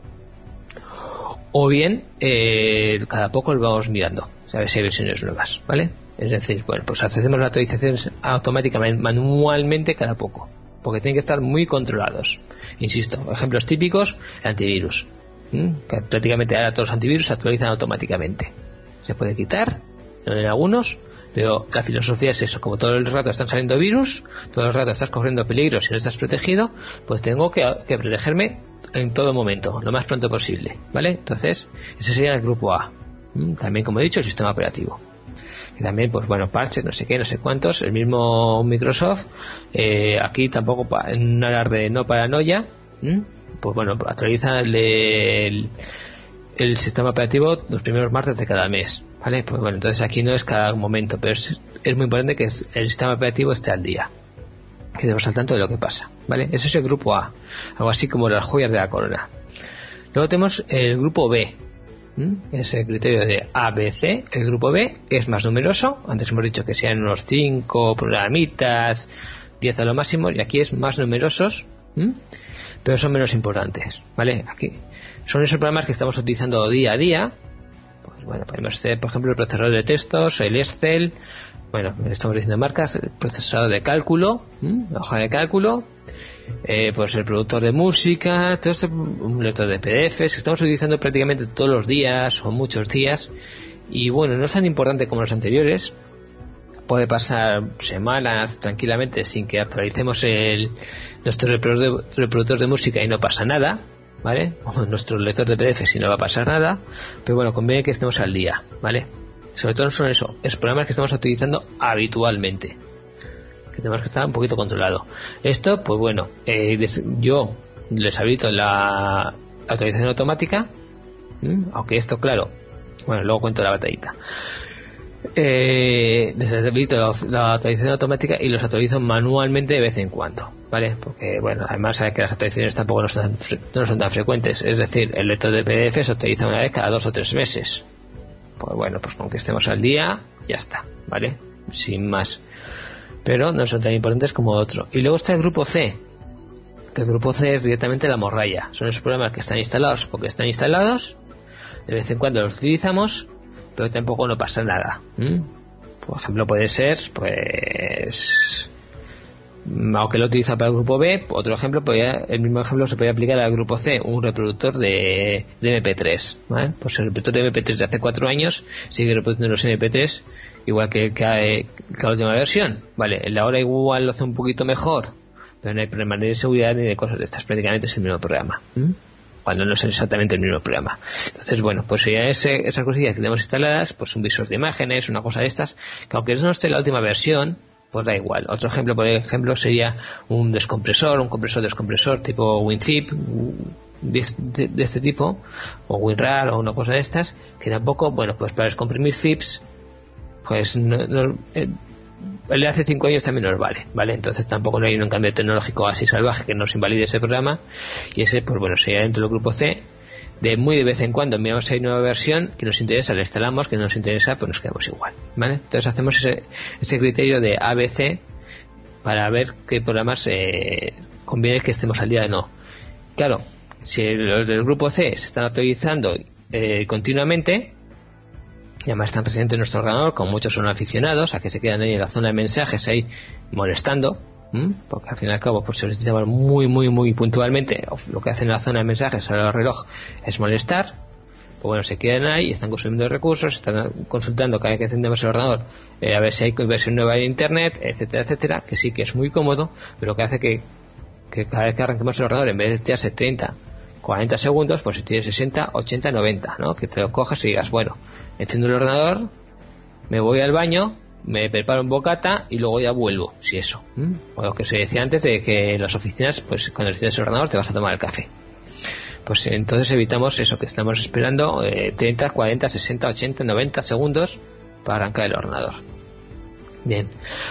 o bien cada poco lo vamos mirando, ¿sabes? Si hay versiones nuevas, ¿vale? Es decir, bueno, pues hacemos las actualizaciones automáticamente, manualmente cada poco, porque tienen que estar muy controlados. Insisto, ejemplos típicos, el antivirus, que prácticamente ahora todos los antivirus se actualizan automáticamente. Se puede quitar en algunos, pero la filosofía es eso: como todo el rato están saliendo virus, todo el rato estás corriendo peligros y no estás protegido, pues tengo que protegerme en todo momento, lo más pronto posible, ¿vale? Entonces ese sería el grupo A. También, como he dicho, el sistema operativo, que también, pues bueno, parches, no sé qué, no sé cuántos, el mismo Microsoft, aquí tampoco en un alarde de no paranoia, pues bueno, actualiza el sistema operativo los primeros martes de cada mes, ¿vale? Pues bueno, entonces aquí no es cada momento, pero es muy importante que el sistema operativo esté al día, que debemos al tanto de lo que pasa, ¿vale? Ese es el grupo A, algo así como las joyas de la corona. Luego tenemos el grupo B. Es el criterio de ABC. El grupo B es más numeroso. Antes hemos dicho que sean unos 5 programitas, 10 a lo máximo, y aquí es más numerosos, pero son menos importantes, ¿vale? Aquí son esos programas que estamos utilizando día a día, bueno, podemos ser, por ejemplo, el procesador de textos, el Excel, bueno, estamos diciendo marcas, el procesador de cálculo, la hoja de cálculo, pues el productor de música, todo esto, un lector de PDFs que estamos utilizando prácticamente todos los días o muchos días, y bueno, no es tan importante como los anteriores. Puede pasar semanas tranquilamente sin que actualicemos nuestro reproductor de música y no pasa nada, ¿vale? O nuestro lector de PDF y no va a pasar nada, pero bueno, conviene que estemos al día, ¿vale? Sobre todo no son eso, es programas que estamos utilizando habitualmente, que tenemos que estar un poquito controlado. Esto, pues bueno, yo les habilito la actualización automática, aunque esto, claro, bueno, luego cuento la batallita. Les habilito la actualización automática y los actualizo manualmente de vez en cuando, ¿vale? Porque bueno, además sabe que las actualizaciones tampoco no son tan frecuentes, es decir, el lector de PDF se actualiza una vez cada 2 o 3 meses. Pues bueno, pues con que estemos al día ya está, ¿vale? Sin más, pero no son tan importantes como otro. Y luego está el grupo C, que el grupo C es directamente la morralla, son esos programas que están instalados porque están instalados, de vez en cuando los utilizamos, pero tampoco no pasa nada. Por ejemplo, puede ser, pues, aunque lo utiliza para el grupo B, otro ejemplo, el mismo ejemplo se puede aplicar al grupo C, un reproductor de MP3, ¿vale? Pues el reproductor de MP3 de hace 4 años sigue reproduciendo los MP3 igual que la última versión, ¿vale? El de ahora igual lo hace un poquito mejor, pero no hay problema ni de seguridad ni de cosas de estas, prácticamente es el mismo programa. Cuando no es exactamente el mismo programa. Entonces, bueno, pues ya esas cosillas que tenemos instaladas, pues un visor de imágenes, una cosa de estas, que aunque no esté en la última versión, pues da igual. Otro ejemplo, por ejemplo, sería un compresor tipo WinZip, de este tipo, o WinRAR, o una cosa de estas, que tampoco, bueno, pues para descomprimir zips, pues el de hace 5 años también nos vale, entonces tampoco no hay un cambio tecnológico así salvaje que nos invalide ese programa, y ese, pues bueno, sería dentro del grupo C. De muy de vez en cuando miramos si hay nueva versión que nos interesa, la instalamos, que no nos interesa, pues nos quedamos igual, ¿vale? Entonces hacemos ese criterio de ABC para ver qué programas conviene que estemos al día de no. Claro, si los del grupo C se están actualizando continuamente, y además están presentes en nuestro ordenador, como muchos son aficionados a que se quedan ahí en la zona de mensajes ahí molestando, porque al fin y al cabo pues se los utilizamos muy puntualmente. Lo que hacen en la zona de mensajes al reloj es molestar, pues bueno, se quedan ahí, están consumiendo recursos, están consultando cada vez que encendemos el ordenador a ver si hay versión nueva de internet, etcétera, que sí que es muy cómodo, pero que hace que cada vez que arranquemos el ordenador, en vez de tirarse 30, 40 segundos, pues se tire 60, 80, 90, ¿no? Que te lo cojas y digas, bueno, enciendo el ordenador, me voy al baño, me preparo un bocata y luego ya vuelvo, si eso. O lo que se decía antes de que en las oficinas, pues cuando enciendes el ordenador te vas a tomar el café. Pues entonces evitamos eso, que estamos esperando 30, 40, 60, 80, 90 segundos para arrancar el ordenador. Bien.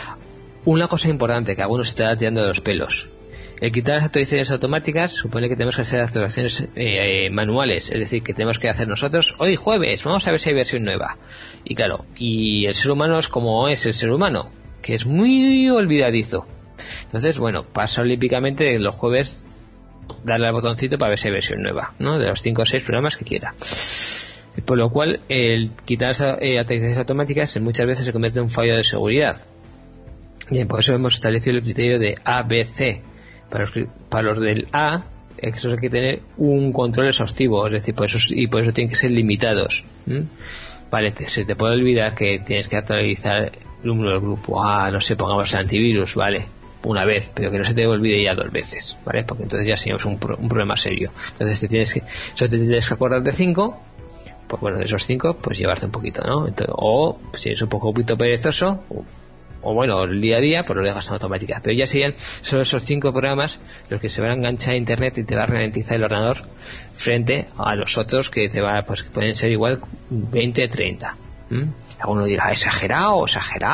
Una cosa importante que a algunos se está tirando de los pelos. El quitar las actualizaciones automáticas supone que tenemos que hacer actualizaciones manuales, es decir, que tenemos que hacer nosotros, hoy jueves, vamos a ver si hay versión nueva. Y claro, y el ser humano es como es el ser humano, que es muy olvidadizo. Entonces, bueno, pasa olímpicamente los jueves darle al botoncito para ver si hay versión nueva, ¿no? De los 5 o 6 programas que quiera. Por lo cual, el quitar las actualizaciones automáticas muchas veces se convierte en un fallo de seguridad. Bien, por eso hemos establecido el criterio de ABC. Para los del A, eso hay que tener un control exhaustivo, es decir, por eso tienen que ser limitados. Vale, se te puede olvidar que tienes que actualizar el número del grupo A, no sé, pongamos el antivirus, vale, una vez, pero que no se te olvide ya 2 veces, vale, porque entonces ya sería un problema serio. Entonces te tienes que acordar de 5, pues bueno, de esos 5, pues llevarte un poquito, ¿no? Entonces, o si eres un poquito perezoso, o bueno, el día a día, pues lo dejas en automática. Pero ya serían solo esos 5 programas los que se van a enganchar a internet y te va a ralentizar el ordenador frente a los otros que pues que pueden ser igual 20, 30. Alguno dirá, exagerado,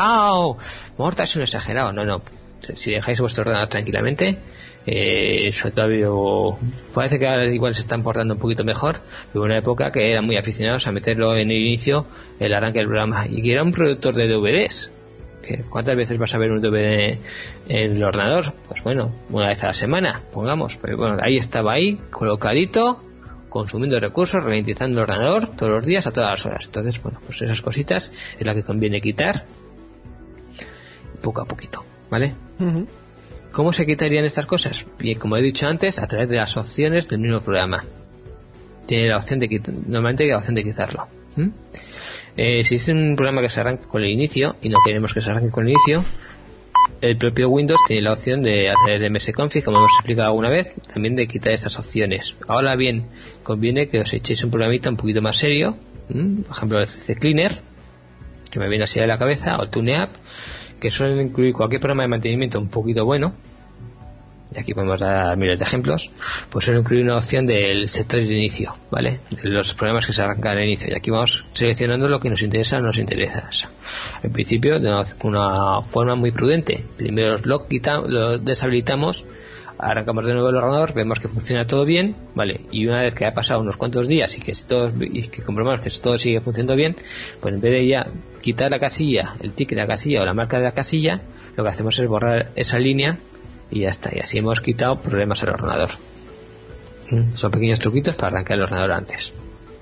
Morta es un exagerado. No, si dejáis vuestro ordenador tranquilamente, sobre todo parece que ahora igual se están portando un poquito mejor, pero una época que eran muy aficionados a meterlo en el inicio, el arranque del programa, y que era un productor de DVDs. ¿Cuántas veces vas a ver un DVD en el ordenador? Pues bueno, una vez a la semana, pongamos. Pero bueno, ahí estaba colocadito, consumiendo recursos, ralentizando el ordenador todos los días a todas las horas. Entonces, bueno, pues esas cositas es la que conviene quitar poco a poquito, ¿vale? Uh-huh. ¿Cómo se quitarían estas cosas? Bien, como he dicho antes, a través de las opciones del mismo programa. Tiene la opción de normalmente hay la opción de quitarlo. Si es un programa que se arranque con el inicio y no queremos que se arranque con el inicio, el propio Windows tiene la opción de, a través de msconfig, como hemos explicado alguna vez, también de quitar estas opciones. Ahora bien, conviene que os echéis un programita un poquito más serio, por ejemplo el CC Cleaner, que me viene así a la cabeza, o el TuneUp, que suelen incluir cualquier programa de mantenimiento un poquito bueno, y aquí podemos dar miles de ejemplos, pues suele incluir una opción del sector de inicio, ¿vale? De los programas que se arrancan al inicio, y aquí vamos seleccionando lo que nos interesa o no nos interesa. En principio, de una forma muy prudente, primero los deshabilitamos, arrancamos de nuevo el ordenador, vemos que funciona todo bien, ¿vale? Y una vez que ha pasado unos cuantos días y que comprobamos que todo sigue funcionando bien, pues en vez de ya quitar la casilla, el ticket de la casilla o la marca de la casilla, lo que hacemos es borrar esa línea y ya está, y así hemos quitado problemas al ordenador. Son pequeños truquitos para arrancar el ordenador antes.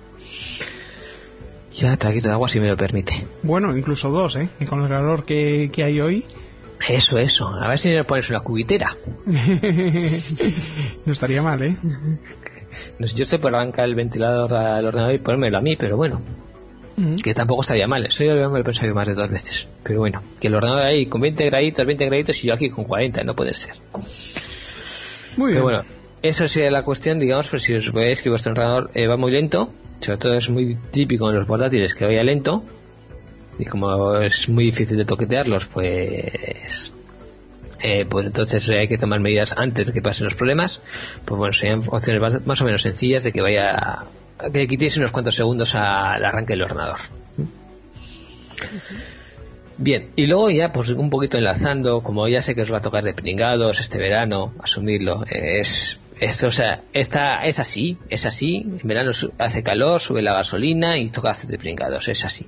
Ya, traguito de agua si me lo permite. Bueno, incluso dos, y con el calor que hay hoy. Eso, a ver si le pones una cubitera. No estaría mal, No sé, yo estoy por arrancar el ventilador al ordenador y ponérmelo a mí, pero bueno, que tampoco estaría mal. Eso yo lo he pensado más de 2 veces, pero bueno, que el ordenador ahí con 20 graditos y yo aquí con 40, no puede ser. Muy bien. Pero bueno, eso sería la cuestión, digamos, pues si os veis que vuestro ordenador va muy lento, sobre todo es muy típico en los portátiles que vaya lento, y como es muy difícil de toquetearlos, pues entonces hay que tomar medidas antes de que pasen los problemas. Pues bueno, serían opciones más o menos sencillas de que quitéis unos cuantos segundos al arranque del ordenador. Bien, y luego ya pues un poquito enlazando, como ya sé que os va a tocar de pringados este verano, asumirlo, es así, en verano hace calor, sube la gasolina y toca hacer de pringados, es así.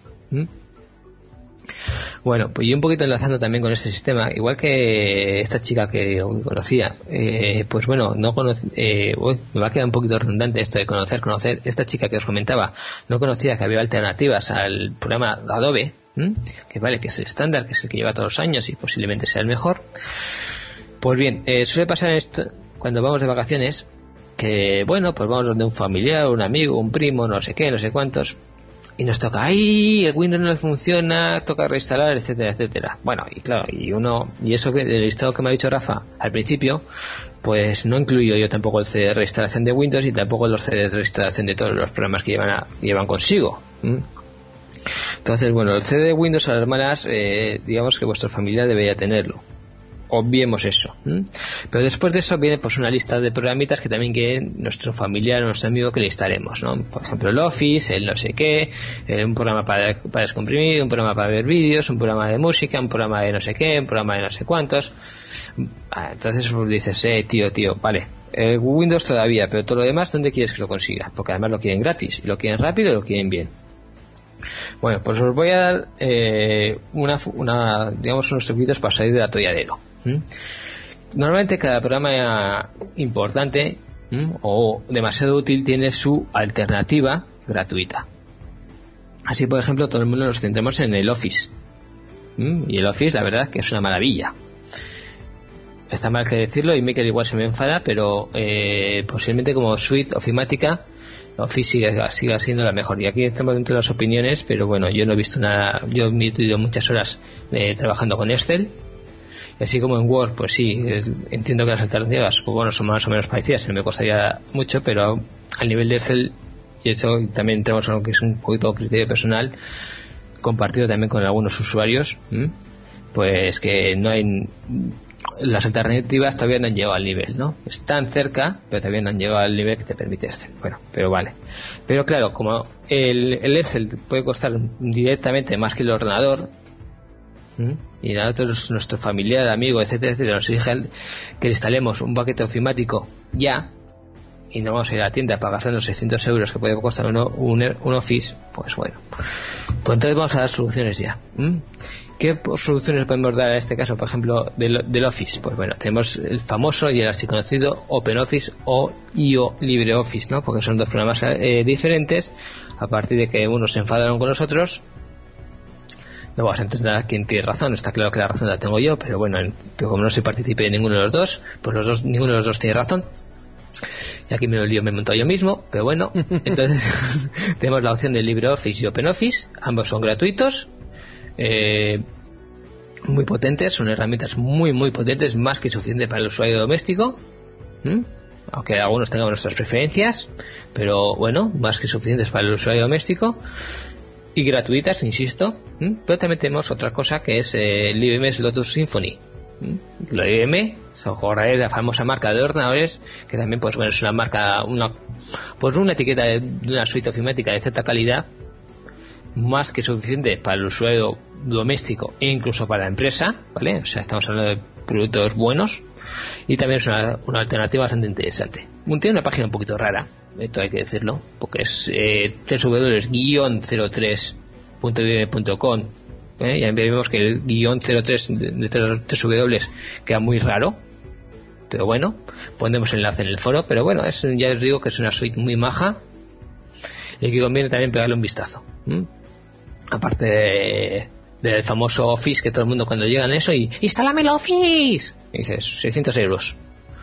Bueno, pues yo un poquito enlazando también con este sistema, igual que esta chica que conocía, pues bueno, no me va a quedar un poquito redundante esto de conocer. Esta chica que os comentaba no conocía que había alternativas al programa Adobe, que vale, que es el estándar, que es el que lleva todos los años y posiblemente sea el mejor. Pues bien, suele pasar esto cuando vamos de vacaciones, que bueno, pues vamos donde un familiar, un amigo, un primo, no sé qué, no sé cuántos, y nos toca, el Windows no funciona, toca reinstalar, etcétera, etcétera. Bueno, y claro, y eso que el listado que me ha dicho Rafa al principio, pues no incluyo yo tampoco el CD de reinstalación de Windows y tampoco los CD de reinstalación de todos los programas que llevan consigo. Entonces, bueno, el CD de Windows a las malas, digamos que vuestra familia debería tenerlo. Obviemos eso. Pero después de eso viene pues una lista de programitas que también quieren nuestro familiar o nuestro amigo que le instalemos, ¿no? Por ejemplo, el Office, el no sé qué, un programa para descomprimir, un programa para ver vídeos, un programa de música, un programa de no sé qué, un programa de no sé cuántos. Entonces pues dices, tío, vale, Windows todavía, pero todo lo demás, ¿dónde quieres que lo consiga? Porque además lo quieren gratis, y lo quieren rápido y lo quieren bien. Bueno, pues os voy a dar digamos unos truquitos para salir del atolladero. Normalmente cada programa importante o demasiado útil tiene su alternativa gratuita. Así, por ejemplo, todo el mundo nos centramos en el Office, y el Office, la verdad, que es una maravilla. Está mal que decirlo y Mikel igual se me enfada, pero posiblemente como suite ofimática Office siga siendo la mejor. Y aquí estamos dentro de las opiniones, pero bueno, yo no he visto nada. Yo he tenido muchas horas trabajando con Excel, y así como en Word, pues sí, entiendo que las alternativas pues bueno, son más o menos parecidas, no me costaría mucho, pero al nivel de Excel, y eso también tenemos algo que es un poquito criterio personal compartido también con algunos usuarios, pues que no hay, las alternativas todavía no han llegado al nivel, ¿no? Están cerca, pero todavía no han llegado al nivel que te permite Excel. Bueno, pero vale. Pero claro, como el Excel puede costar directamente más que el ordenador, y nosotros, nuestro familiar, amigo, etcétera, etcétera, nos exige que le instalemos un paquete ofimático ya, y no vamos a ir a la tienda para gastar los 600 euros que puede costar un Office, pues bueno, pues entonces vamos a dar soluciones ya. ¿Qué soluciones podemos dar en este caso, por ejemplo, del Office? Pues bueno, tenemos el famoso y el así conocido OpenOffice o IO LibreOffice, ¿no? Porque son dos programas diferentes. A partir de que unos se enfadaron con los otros, no vamos a entender a quién tiene razón. Está claro que la razón la tengo yo, pero bueno, como no soy partícipe de ninguno de los dos, pues ninguno de los dos tiene razón. Y aquí me he montado yo mismo, pero bueno, entonces tenemos la opción de LibreOffice y OpenOffice. Ambos son gratuitos, muy potentes, son herramientas muy muy potentes, más que suficiente para el usuario doméstico, aunque algunos tengamos nuestras preferencias, pero bueno, más que suficientes para el usuario doméstico y gratuitas, insisto. Pero también tenemos otra cosa que es el IBM Lotus Symphony. Lo IBM es la famosa marca de ordenadores, que también pues bueno, es una marca, una etiqueta de una suite ofimática de cierta calidad, más que suficiente para el usuario doméstico e incluso para la empresa, ¿vale? O sea, estamos hablando de productos buenos, y también es una alternativa bastante interesante. Tiene una página un poquito rara, esto hay que decirlo, porque es www-03.ibm.com, ya vemos que el -03 de 3W queda muy raro, pero bueno, pondremos enlace en el foro. Pero bueno, ya os digo que es una suite muy maja y que conviene también pegarle un vistazo. Aparte del famoso Office, que todo el mundo cuando llegan eso y ¡instálame el Office! Y dices, 600 euros.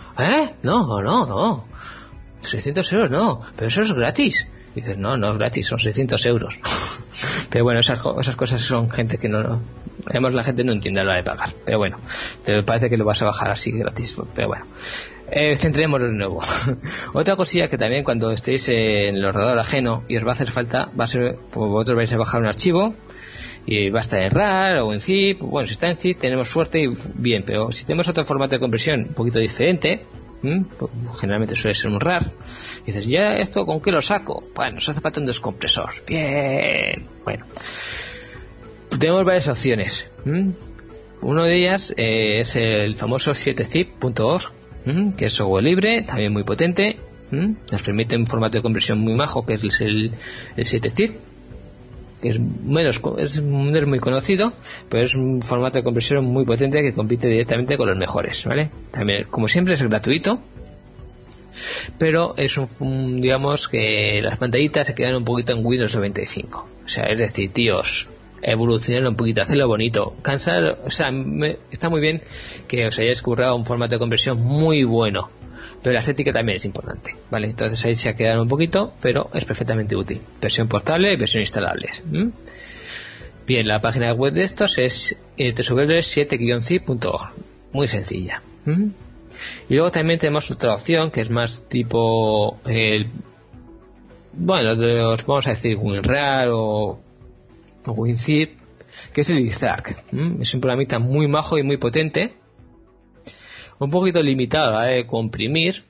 No. 600 euros no, pero eso es gratis. Y dices, no es gratis, son 600 euros. Pero bueno, esas cosas son gente que no. Además, la gente no entiende lo de pagar. Pero bueno, te parece que lo vas a bajar así gratis. Pero bueno, centrémonos de nuevo. Otra cosilla que también cuando estéis en el ordenador ajeno y os va a hacer falta, va a ser, pues vosotros vais a bajar un archivo y va a estar en RAR o en zip. Bueno, si está en zip tenemos suerte y bien, pero si tenemos otro formato de compresión un poquito diferente, generalmente suele ser un RAR, y dices, ¿ya esto con qué lo saco? Bueno, nos hace falta un descompresor. Bien, bueno, tenemos varias opciones. Una de ellas es el famoso 7zip.org, que es software libre, también muy potente. Nos permite un formato de compresión muy majo, que es el 7zip, que es muy conocido, pero es un formato de compresión muy potente que compite directamente con los mejores, ¿vale? También, como siempre, es gratuito, pero es digamos que las pantallitas se quedan un poquito en Windows 95. O sea, es decir, tíos, evolucionar un poquito, hacerlo bonito, está muy bien que os hayáis currado un formato de compresión muy bueno, pero la estética también es importante, ¿vale? Entonces ahí se ha quedado un poquito, pero es perfectamente útil. Versión portable y versión instalable. Bien, la página web de estos es www.7-zip.org, muy sencilla. Y luego también tenemos otra opción que es más tipo vamos a decir WinRAR o WinZip, que es el Lizark. Es un programita muy majo y muy potente, un poquito limitado a comprimir,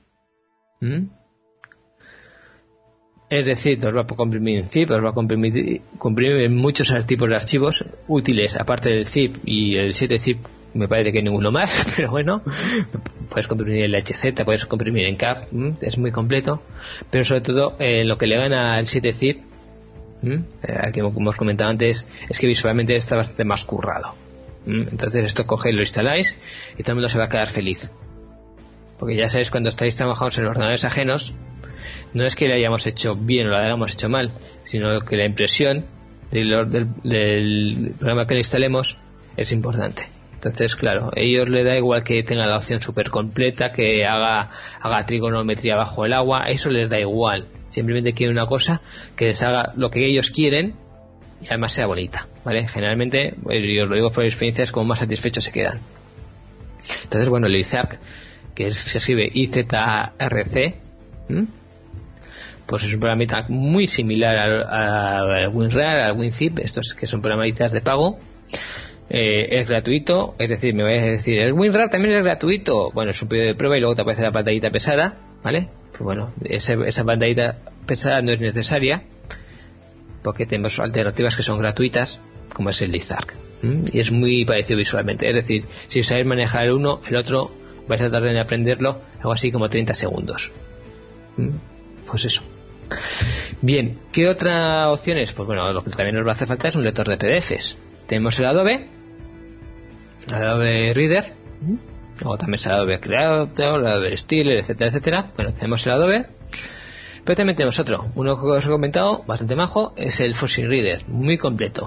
es decir, os va a comprimir en zip, os va a comprimir muchos tipos de archivos útiles, aparte del zip y el 7zip. Me parece que ninguno más, pero bueno, puedes comprimir el HZ, puedes comprimir en CAP, es muy completo, pero sobre todo lo que le gana al 7zip, aquí como hemos comentado antes, es que visualmente está bastante más currado. Entonces esto cogéis, lo instaláis y todo el mundo se va a quedar feliz, porque ya sabéis, cuando estáis trabajando en ordenadores ajenos, no es que lo hayamos hecho bien o lo hayamos hecho mal, sino que la impresión del programa que le instalemos es importante. Entonces, claro, a ellos les da igual que tenga la opción súper completa, que haga trigonometría bajo el agua, eso les da igual. Simplemente quieren una cosa que les haga lo que ellos quieren y además sea bonita, ¿vale? Generalmente, y os lo digo por experiencia, es como más satisfechos se quedan. Entonces, bueno, el Lizark, que se escribe IZARC, pues es un programita muy similar a WinRAR, a WinZip, estos que son programitas de pago. Es gratuito, es decir, me vais a decir, el WinRAR también es gratuito. Bueno, es un periodo de prueba y luego te aparece la pantallita pesada, ¿vale? Pues bueno, esa pantallita pesada no es necesaria, porque tenemos alternativas que son gratuitas, como es el Lizark, y es muy parecido visualmente. Es decir, si sabéis manejar uno, el otro vais a tardar en aprenderlo algo así como 30 segundos. Pues eso. Bien, ¿qué otra opción es? Pues bueno, lo que también nos va a hacer falta es un lector de PDFs. Tenemos el Adobe Reader, luego también el Adobe Creator, el Adobe Stiller, etcétera, etcétera. Bueno, tenemos el Adobe, pero también tenemos otro, uno que os he comentado, bastante majo, es el Foxy Reader, muy completo.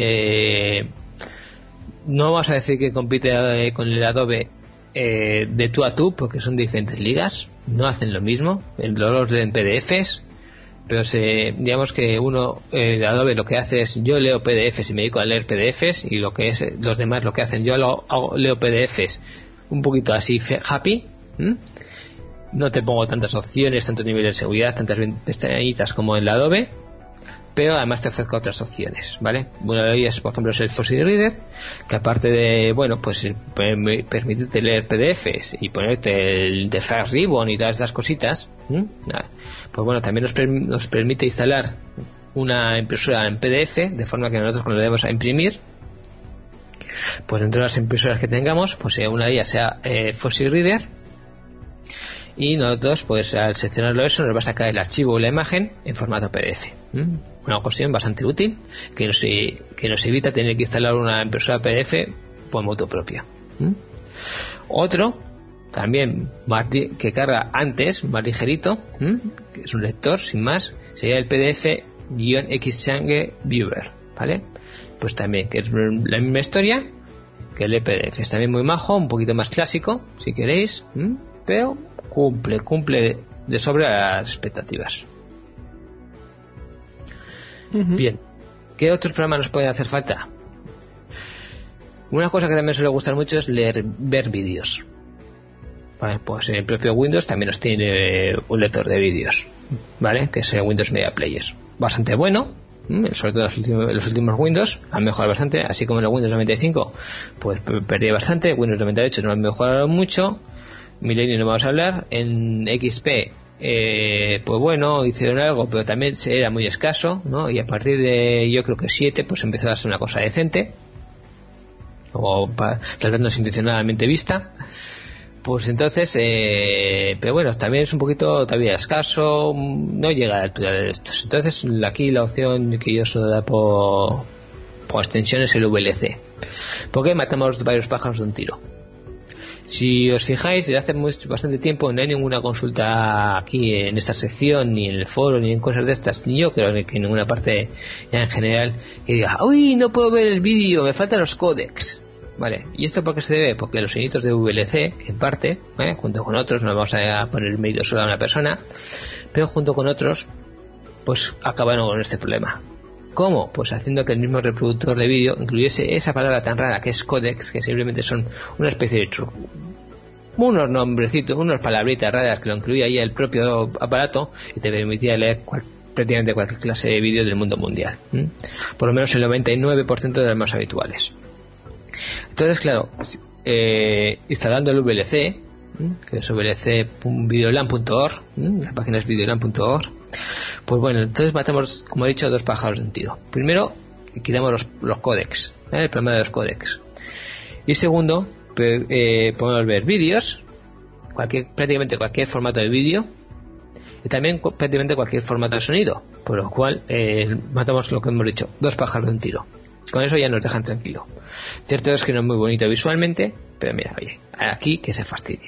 No vamos a decir que compite con el Adobe de tú a tú, porque son diferentes ligas, no hacen lo mismo, los leen PDFs, pero digamos que uno de Adobe lo que hace es, yo leo PDFs y me dedico a leer PDFs, y lo que es los demás lo que hacen, yo leo PDFs un poquito así happy, no te pongo tantas opciones, tantos niveles de seguridad, tantas pestañitas como en la Adobe, pero además te ofrezco otras opciones, ¿vale? Una de ellas, por ejemplo, es el Foxy Reader, que aparte de, bueno, pues permitirte leer PDFs y ponerte el de Fast Ribbon y todas esas cositas, pues bueno, también nos permite instalar una impresora en PDF, de forma que nosotros cuando le demos a imprimir, pues dentro de las impresoras que tengamos, pues una de ellas sea Foxy Reader, y nosotros, pues al seleccionarlo eso, nos va a sacar el archivo o la imagen en formato PDF. Una opción bastante útil que nos evita tener que instalar una impresora PDF por moto propia. Otro también que carga antes, más ligerito, que es un lector sin más, sería el PDF-Xchangge Viewer, ¿vale? Pues también, que es la misma historia que el PDF, es también muy majo, un poquito más clásico si queréis, pero cumple de sobre las expectativas. Bien, ¿qué otros programas nos pueden hacer falta? Una cosa que también suele gustar mucho es ver vídeos. Vale, pues en el propio Windows también nos tiene un lector de vídeos, ¿vale? Que es el Windows Media Player, bastante bueno, sobre todo en los últimos Windows han mejorado bastante, así como en el Windows 95 pues perdí bastante. Windows 98 no han mejorado mucho, Millennium no vamos a hablar. En XP pues bueno, hicieron algo, pero también era muy escaso, ¿no? Y a partir de, yo creo que 7, pues empezó a ser una cosa decente, o tratándose intencionadamente vista. Pues entonces, pero bueno, también es un poquito todavía escaso, no llega a la altura de estos. Entonces, aquí la opción que yo suelo dar por extensión es el VLC, porque matamos varios pájaros de un tiro. Si os fijáis, desde hace bastante tiempo no hay ninguna consulta aquí en esta sección, ni en el foro, ni en cosas de estas, ni yo creo que en ninguna parte ya en general, que diga, uy, no puedo ver el vídeo, me faltan los códecs. Vale, ¿y esto por qué se debe? Porque los initos de VLC, en parte, ¿vale?, junto con otros, no vamos a poner el mérito solo a una persona, pero junto con otros, pues acabaron con este problema. ¿Cómo? Pues haciendo que el mismo reproductor de vídeo incluyese esa palabra tan rara que es códex, que simplemente son una especie de unos nombrecitos, unas palabritas raras que lo incluía ahí el propio aparato y te permitía leer prácticamente cualquier clase de vídeo del mundo mundial. Por lo menos el 99% de los más habituales. Entonces, claro, instalando el VLC, que es vlc.videolan.org, la página es videolan.org, pues bueno, entonces matamos, como he dicho, dos pájaros de un tiro. Primero, quitamos los códecs, el problema de los códecs. Y segundo, podemos ver vídeos, prácticamente cualquier formato de vídeo, y también prácticamente cualquier formato de sonido, por lo cual matamos lo que hemos dicho, dos pájaros de un tiro. Con eso ya nos dejan tranquilo. Cierto es que no es muy bonito visualmente, pero mira, oye, aquí que se fastidie.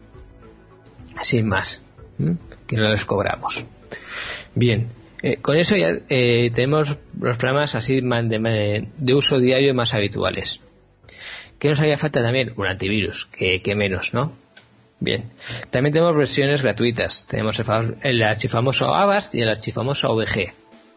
Sin más, que no les cobramos. Bien, con eso ya tenemos los programas así de uso diario más habituales. ¿Qué nos haría falta también? Un antivirus, que menos, ¿no? Bien, también tenemos versiones gratuitas. Tenemos el archifamoso Avast y el archifamoso OVG.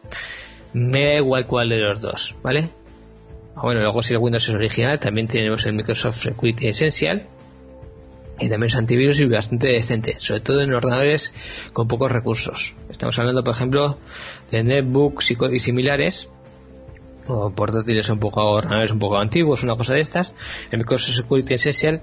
Me da igual cuál de los dos, ¿vale? Bueno, luego si el Windows es original, también tenemos el Microsoft Security Essential, y también es antivirus y bastante decente, sobre todo en ordenadores con pocos recursos. Estamos hablando, por ejemplo, de netbooks y similares, o portátiles ordenadores un poco antiguos, una cosa de estas. El Microsoft Security Essential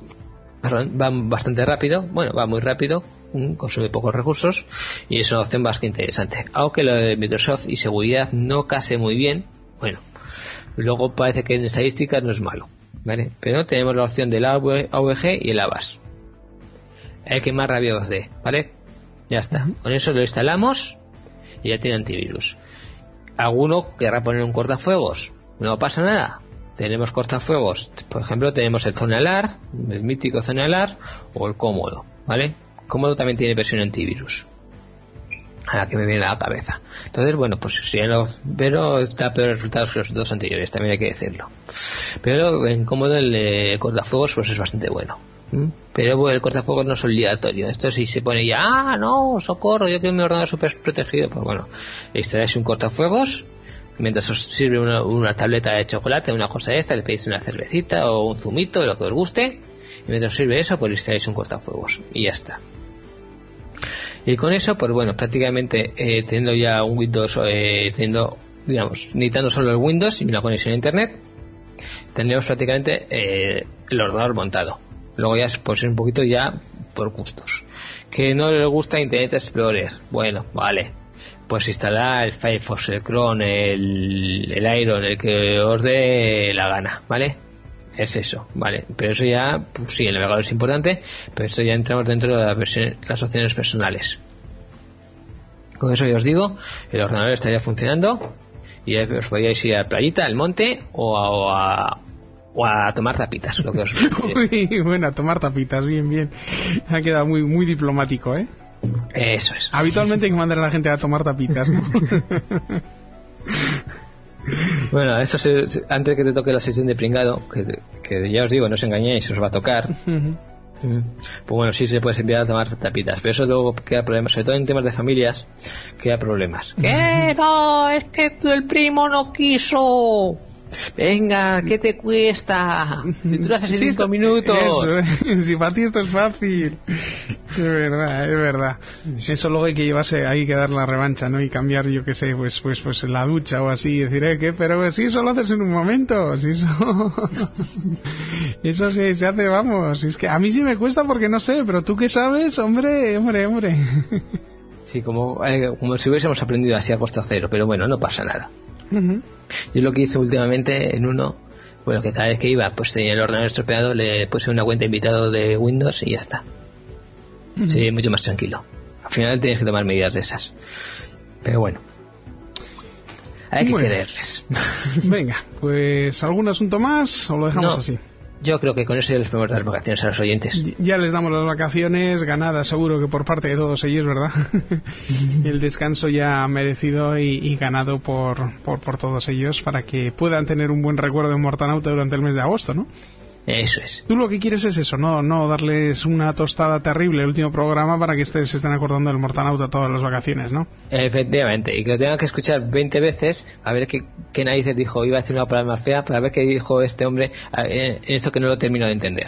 va bastante rápido, bueno, va muy rápido, consume pocos recursos y es una opción bastante interesante. Aunque lo de Microsoft y seguridad no case muy bien, bueno, luego parece que en estadísticas no es malo, ¿vale? Pero tenemos la opción del AVG y el Avast, el que más rabia os dé, ¿vale? Ya está. Con eso lo instalamos y ya tiene antivirus. ¿Alguno querrá poner un cortafuegos? No pasa nada. Tenemos cortafuegos. Por ejemplo, tenemos el Zonalar, el mítico Zonalar, o el Cómodo, ¿vale? Cómodo también tiene versión antivirus. A la que me viene a la cabeza. Entonces, bueno, pues si no, pero está peor resultados que los dos anteriores, también hay que decirlo. Pero en Cómodo el cortafuegos pues es bastante bueno. Pero bueno, el cortafuegos no es obligatorio. Esto si se pone ya, no, socorro, yo que mi ordenador súper protegido, pues bueno, instaláis un cortafuegos. Mientras os sirve una tableta de chocolate, una cosa de esta, le pedís una cervecita o un zumito, lo que os guste, y mientras os sirve eso, pues instaláis un cortafuegos y ya está. Y con eso, pues bueno, prácticamente teniendo ya un Windows, necesitando solo el Windows y una conexión a internet, tendremos prácticamente el ordenador montado. Luego ya pues un poquito ya por gustos. Que no les gusta Internet Explorer, bueno, vale, pues instalar el Firefox, el Chrome, el Iron, el que os dé la gana, ¿vale? Es eso, vale, pero eso ya, pues sí, el navegador es importante, pero esto ya entramos dentro de las opciones personales. Con eso ya os digo, el ordenador estaría funcionando y ya os podíais ir a la playita, al monte o a tomar tapitas, lo que os Uy, bueno, a tomar tapitas, bien. Ha quedado muy diplomático, ¿eh? Eso es. Habitualmente hay que mandar a la gente a tomar tapitas, ¿no? Bueno, eso antes que te toque la sesión de pringado, que ya os digo, no os engañéis, os va a tocar. Pues bueno, sí se puede enviar a tomar tapitas, pero eso luego queda problemas, sobre todo en temas de familias, queda problemas. ¿Qué? No, es que el primo no quiso. Venga, ¿qué te cuesta? Si tú lo haces en 5 minutos. Eso, si para ti esto es fácil. Es verdad. Eso luego hay que llevarse, hay que dar la revancha, ¿no? Y cambiar, yo qué sé, pues en la ducha o así, y decir, ¿qué? Pero si eso lo haces en un momento, si eso sí se hace, vamos. Es que a mí sí me cuesta porque no sé, pero tú qué sabes, hombre. Sí, como si hubiésemos aprendido así a costa cero, pero bueno, no pasa nada. Yo lo que hice últimamente en uno, bueno, que cada vez que iba pues tenía el ordenador estropeado, le puse una cuenta invitado de Windows y ya está. Sí, mucho más tranquilo. Al final tienes que tomar medidas de esas, pero bueno, hay que quererles. Venga, pues ¿algún asunto más o lo dejamos así? Yo creo que con eso ya les podemos dar vacaciones a los oyentes. Ya les damos las vacaciones ganadas, seguro que por parte de todos ellos, ¿verdad? El descanso ya merecido y ganado por todos ellos para que puedan tener un buen recuerdo de Mortanauta durante el mes de agosto, ¿no? Eso es. Tú lo que quieres es eso, no darles una tostada terrible el último programa para que se estén acordando del Mortanauta todas las vacaciones, ¿no? Efectivamente, y que lo tengan que escuchar 20 veces a ver qué narices dijo. Iba a decir una palabra más fea, para ver qué dijo este hombre en eso que no lo termino de entender.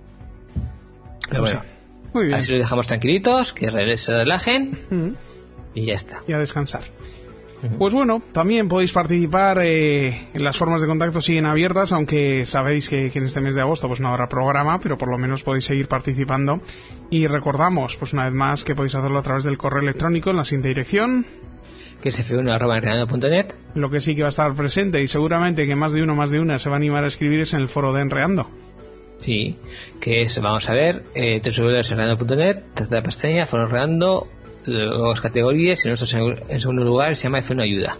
Pero bueno, muy bien. Así los dejamos tranquilitos, que se relajen y ya está. Y a descansar. Pues bueno, también podéis participar, las formas de contacto siguen abiertas, aunque sabéis que en este mes de agosto pues no habrá programa, pero por lo menos podéis seguir participando. Y recordamos, pues una vez más, que podéis hacerlo a través del correo electrónico en la siguiente dirección, que es f1@enreando.net. Lo que sí que va a estar presente y seguramente que más de uno, más de una se va a animar a escribir es en el foro de Enreando. Sí, que es, vamos a ver, www.enreando.net, tercera pestaña, foro Enreando, las categorías, y nosotros en segundo lugar se llama F1 Ayuda.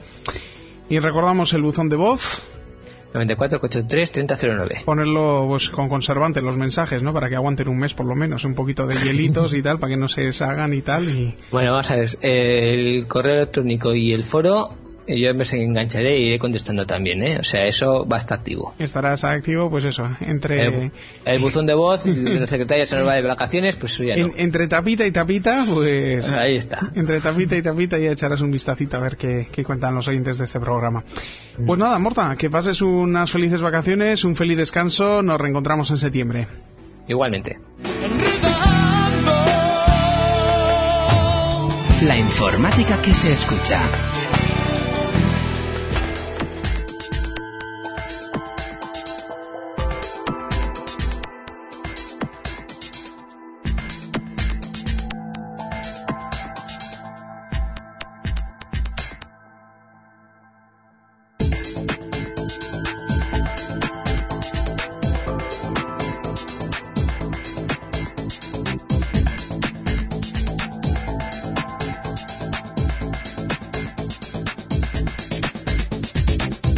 Y recordamos el buzón de voz 94-83-3009. Ponerlo pues con conservante los mensajes, ¿no? Para que aguanten un mes por lo menos, un poquito de hielitos y tal, para que no se deshagan y tal. Bueno, vamos a ver, el correo electrónico y el foro yo me engancharé y iré contestando también, ¿eh? O sea, eso va a estar activo. Estarás activo, pues eso, entre... El buzón de voz, la secretaria se nos va de vacaciones, pues eso ya no. Entre tapita y tapita, pues... Ahí está. Entre tapita y tapita ya echarás un vistacito a ver qué cuentan los oyentes de este programa. Pues nada, Morta, que pases unas felices vacaciones, un feliz descanso, nos reencontramos en septiembre. Igualmente. La informática que se escucha.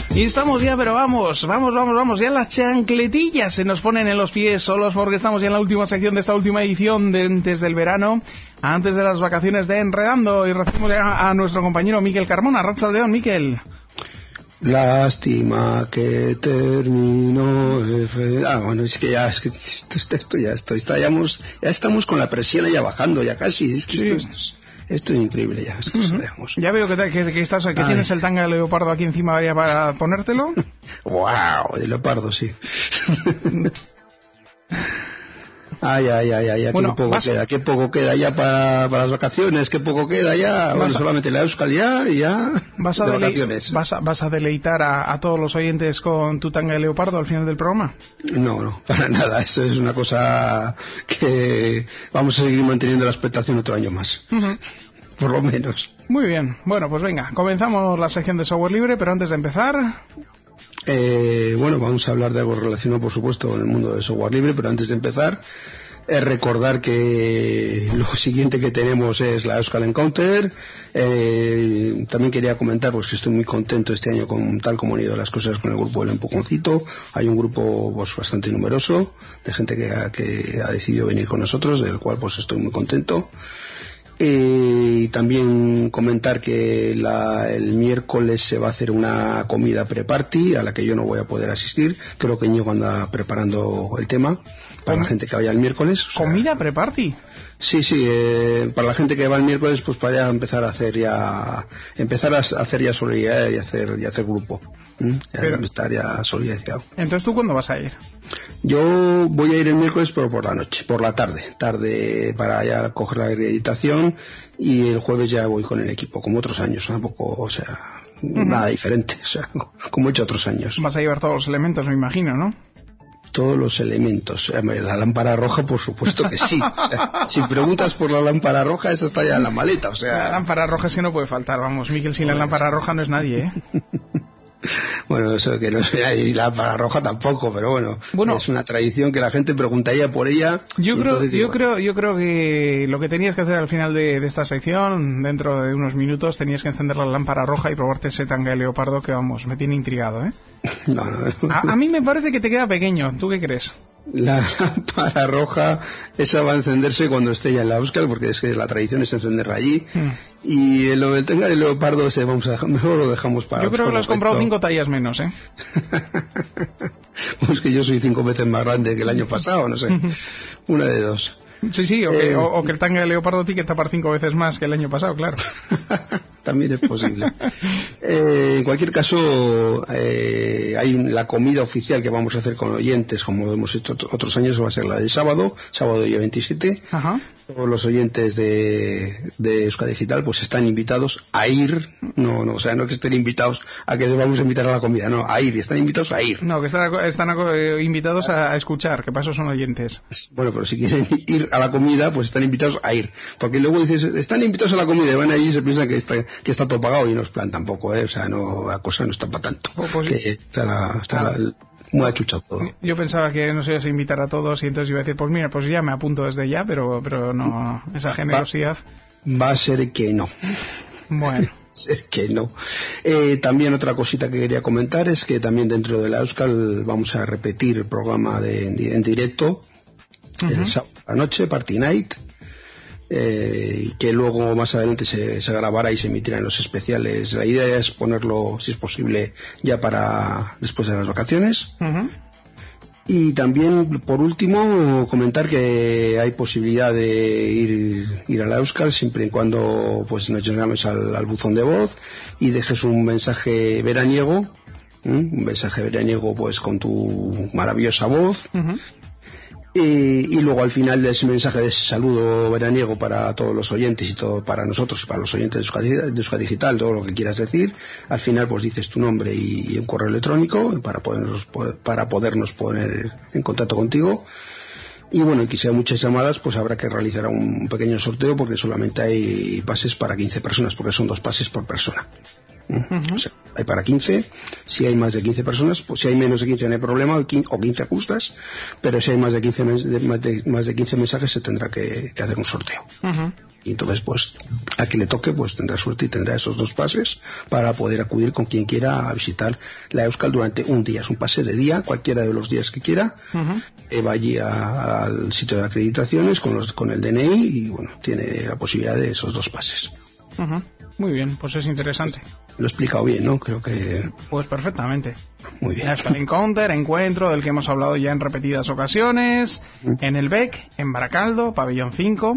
Y estamos ya, pero vamos, ya las chancletillas se nos ponen en los pies solos porque estamos ya en la última sección de esta última edición de antes del verano, antes de las vacaciones de Enredando, y recibimos ya a nuestro compañero Miquel Carmona. Arratsaldeon, Miquel. Lástima que terminó bueno, es que esto ya estamos con la presión ya bajando, ya casi, es que sí. Esto es increíble ya, es que ya veo que tienes el tanga de leopardo aquí encima ya para ponértelo. Wow, de leopardo, sí. Ay, bueno, qué poco queda ya para las vacaciones, qué poco queda ya, bueno, solamente la Euskal ya vas a deleitar a todos los oyentes con tu tanga de leopardo al final del programa. No, para nada, eso es una cosa que vamos a seguir manteniendo la expectación otro año más. Por lo menos. Muy bien, bueno, pues venga, comenzamos la sección de software libre, pero antes de empezar... bueno, vamos a hablar de algo relacionado, por supuesto, con el mundo del software libre, pero antes de empezar, recordar que lo siguiente que tenemos es la Euskal Encounter. También quería comentar pues que estoy muy contento este año con tal como han ido las cosas con el grupo del Empujoncito. Hay un grupo pues bastante numeroso de gente que ha decidido venir con nosotros, del cual pues estoy muy contento. Y también comentar que el miércoles se va a hacer una comida pre-party a la que yo no voy a poder asistir. Creo que Íñigo anda preparando el tema para la gente que vaya el miércoles. ¿Comida pre-party? Sí, para la gente que va el miércoles, pues para empezar a hacer ya solidaridad y hacer grupo. Estar ya solidarizado. Entonces, ¿tú cuándo vas a ir? Yo voy a ir el miércoles, pero por la noche, por la tarde para ya coger la acreditación, y el jueves ya voy con el equipo, como otros años, tampoco, nada diferente, como he hecho otros años. Vas a llevar todos los elementos, me imagino, ¿no? Todos los elementos. La lámpara roja, por supuesto que sí. Si preguntas por la lámpara roja, esa está ya en la maleta, La lámpara roja es que no puede faltar, vamos, Miquel, sin la lámpara roja no es nadie, ¿eh? Bueno, eso que no sea y la lámpara roja tampoco, pero bueno, es una tradición que la gente preguntaría por ella. Yo creo que lo que tenías que hacer al final de esta sección, dentro de unos minutos, tenías que encender la lámpara roja y probarte ese tanga de leopardo que, vamos, me tiene intrigado, ¿eh? No. A mí me parece que te queda pequeño. ¿Tú qué crees? La lámpara roja, esa va a encenderse cuando esté ya en la Euskal, porque es que la tradición es encenderla allí. Y el tanga de leopardo ese mejor lo dejamos para... Yo creo que lo has comprado 5 tallas menos, ¿eh? Pues que yo soy 5 veces más grande que el año pasado, no sé. Una de dos. Sí, o que el tanga de leopardo tiene que tapar 5 veces más que el año pasado, claro. También es posible. En cualquier caso, hay la comida oficial que vamos a hacer con oyentes, como hemos hecho otros años, va a ser la del sábado día 27. Ajá. Todos los oyentes de Euskal Digital pues están invitados a ir, no que estén invitados a que les vamos a invitar a la comida, no, a ir, están invitados a ir. No, que están invitados a escuchar, que para eso son oyentes. Bueno, pero si quieren ir a la comida, pues están invitados a ir, porque luego dices, están invitados a la comida y van allí y se piensan que está todo pagado, y no es plan tampoco, la cosa no está para tanto, que está muy achuchado todo. Yo pensaba que nos ibas a invitar a todos y entonces iba a decir, pues mira, pues ya me apunto desde ya, pero no, esa generosidad. Va a ser que no. Bueno. Ser que no. También otra cosita que quería comentar es que también dentro de la Euskal vamos a repetir el programa en directo el sábado a la noche, Party Night, que luego más adelante se grabará y se emitirá en los especiales. La idea es ponerlo, si es posible, ya para después de las vacaciones. Y también, por último, comentar que hay posibilidad de ir a la Euskal siempre y cuando pues nos llames al buzón de voz y dejes un mensaje veraniego, pues con tu maravillosa voz. Y luego al final de ese mensaje, de ese saludo veraniego para todos los oyentes y todo para nosotros y para los oyentes de Euskal Digital, todo lo que quieras decir, al final pues dices tu nombre y un correo electrónico para podernos poner en contacto contigo. Y bueno, y que sean muchas llamadas, pues habrá que realizar un pequeño sorteo, porque solamente hay pases para 15 personas, porque son 2 pases por persona. O sea, hay para 15. Si hay más de 15 personas, pues si hay menos de 15 no hay problema, o 15 justas, pero si hay más de 15 mensajes se tendrá que hacer un sorteo. Y entonces, pues, a quien le toque, pues tendrá suerte y tendrá esos 2 pases para poder acudir con quien quiera a visitar la Euskal durante un día. Es un pase de día, cualquiera de los días que quiera. Va allí al sitio de acreditaciones con el DNI y, bueno, tiene la posibilidad de esos 2 pases. Muy bien, pues es interesante. Lo he explicado bien, ¿no? Creo que... Pues perfectamente. Muy bien. Euskal Encounter, encuentro del que hemos hablado ya en repetidas ocasiones, en el BEC, en Baracaldo, pabellón 5...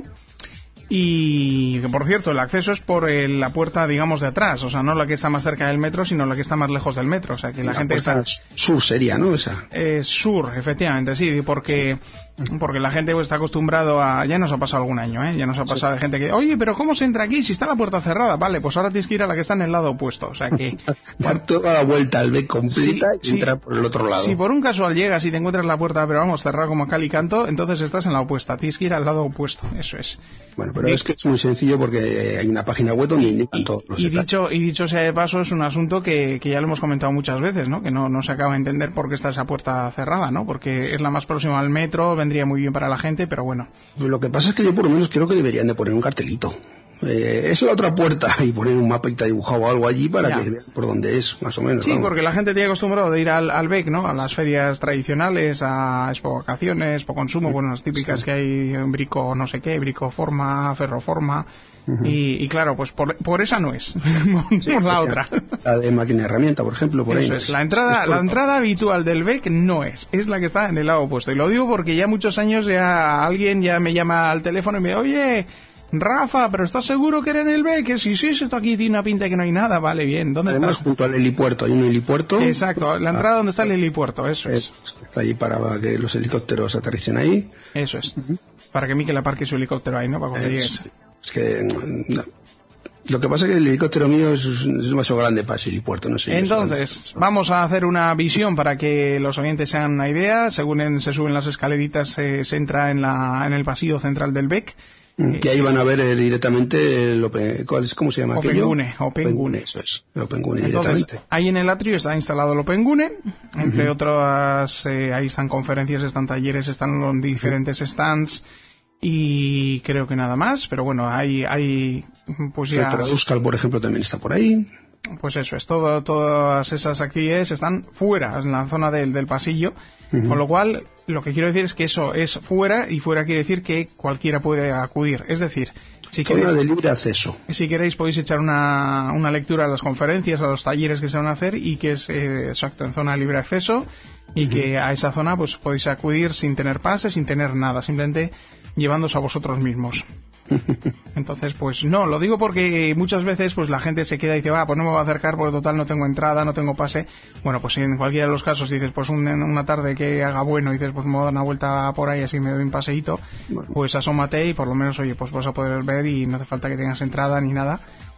Y que, por cierto, el acceso es por la puerta, digamos, de atrás, o sea, no la que está más cerca del metro, sino la que está más lejos del metro, o sea, que la gente está... Sur sería, ¿no? Esa. Sur, efectivamente, sí, porque la gente pues, está acostumbrado a... Ya nos ha pasado algún año, ya nos ha pasado de gente que... Oye, pero ¿cómo se entra aquí si está la puerta cerrada? Vale, pues ahora tienes que ir a la que está en el lado opuesto, o sea que... Dar toda la vuelta al BEC completa y entrar por el otro lado. Si por un casual llegas y te encuentras la puerta, pero vamos, cerrada como cal y canto, entonces estás en la opuesta, tienes que ir al lado opuesto, eso es. Bueno, pero es que es muy sencillo porque hay una página web donde indican todos los detalles. Y dicho sea de paso, es un asunto que ya lo hemos comentado muchas veces, ¿no? Que no se acaba de entender por qué está esa puerta cerrada, ¿no? Porque es la más próxima al metro, vendría muy bien para la gente, pero bueno. Lo que pasa es que yo por lo menos creo que deberían de poner un cartelito. Es la otra puerta y poner un mapita dibujado o algo allí para que vean por dónde es, más o menos. Sí, vamos. porque la gente tiene acostumbrado de ir al BEC, ¿no? A las ferias tradicionales, a Expo Vacaciones, Expo Consumo, bueno, las típicas que hay en Brico no sé qué, Brico Forma, Ferroforma, y claro, pues por esa no es, por la otra. La de máquina de herramienta, por ejemplo, por ahí. Eso es. La entrada habitual del BEC no es la que está en el lado opuesto. Y lo digo porque ya muchos años alguien ya me llama al teléfono y me dice, oye... Rafa, ¿pero estás seguro que era en el BEC? Que sí, esto aquí tiene una pinta que no hay nada. Vale, bien. ¿Dónde Además, estás? junto al helipuerto, hay un helipuerto. Exacto, la entrada donde está el helipuerto, eso es. Está allí para que los helicópteros aterricen ahí. Eso es. Para que Mikel aparque su helicóptero ahí, ¿no? Para cuando llegues. Es que... No. Lo que pasa es que el helicóptero mío es demasiado grande para ese helipuerto, no sé. Entonces, vamos a hacer una visión para que los oyentes se hagan una idea. Según se suben las escaleritas, se entra en el pasillo central del BEC. Que ahí van a ver directamente ¿cómo se llama aquello? Opengune. Eso es, el Opengune directamente. Ahí en el atrio está instalado el Opengune, entre otras, ahí están conferencias, están talleres, están los diferentes stands y creo que nada más, pero bueno, hay pues ya... La Euskal, por ejemplo, también está por ahí. Pues eso es, todas esas actividades están fuera, en la zona del pasillo, con lo cual lo que quiero decir es que eso es fuera, y fuera quiere decir que cualquiera puede acudir, es decir, si zona queréis, de libre acceso. Si queréis podéis echar una lectura a las conferencias, a los talleres que se van a hacer, y que es exacto, en zona de libre acceso, y que a esa zona pues podéis acudir sin tener pase, sin tener nada, simplemente llevándose a vosotros mismos. Entonces, pues no, lo digo porque muchas veces pues la gente se queda y dice, pues no me voy a acercar porque total no tengo entrada, no tengo pase. Bueno, pues en cualquiera de los casos dices, pues una tarde que haga bueno y dices, pues me voy a dar una vuelta por ahí así me doy un paseíto, pues asómate y por lo menos, oye, pues vas a poder ver y no hace falta que tengas entrada ni nada.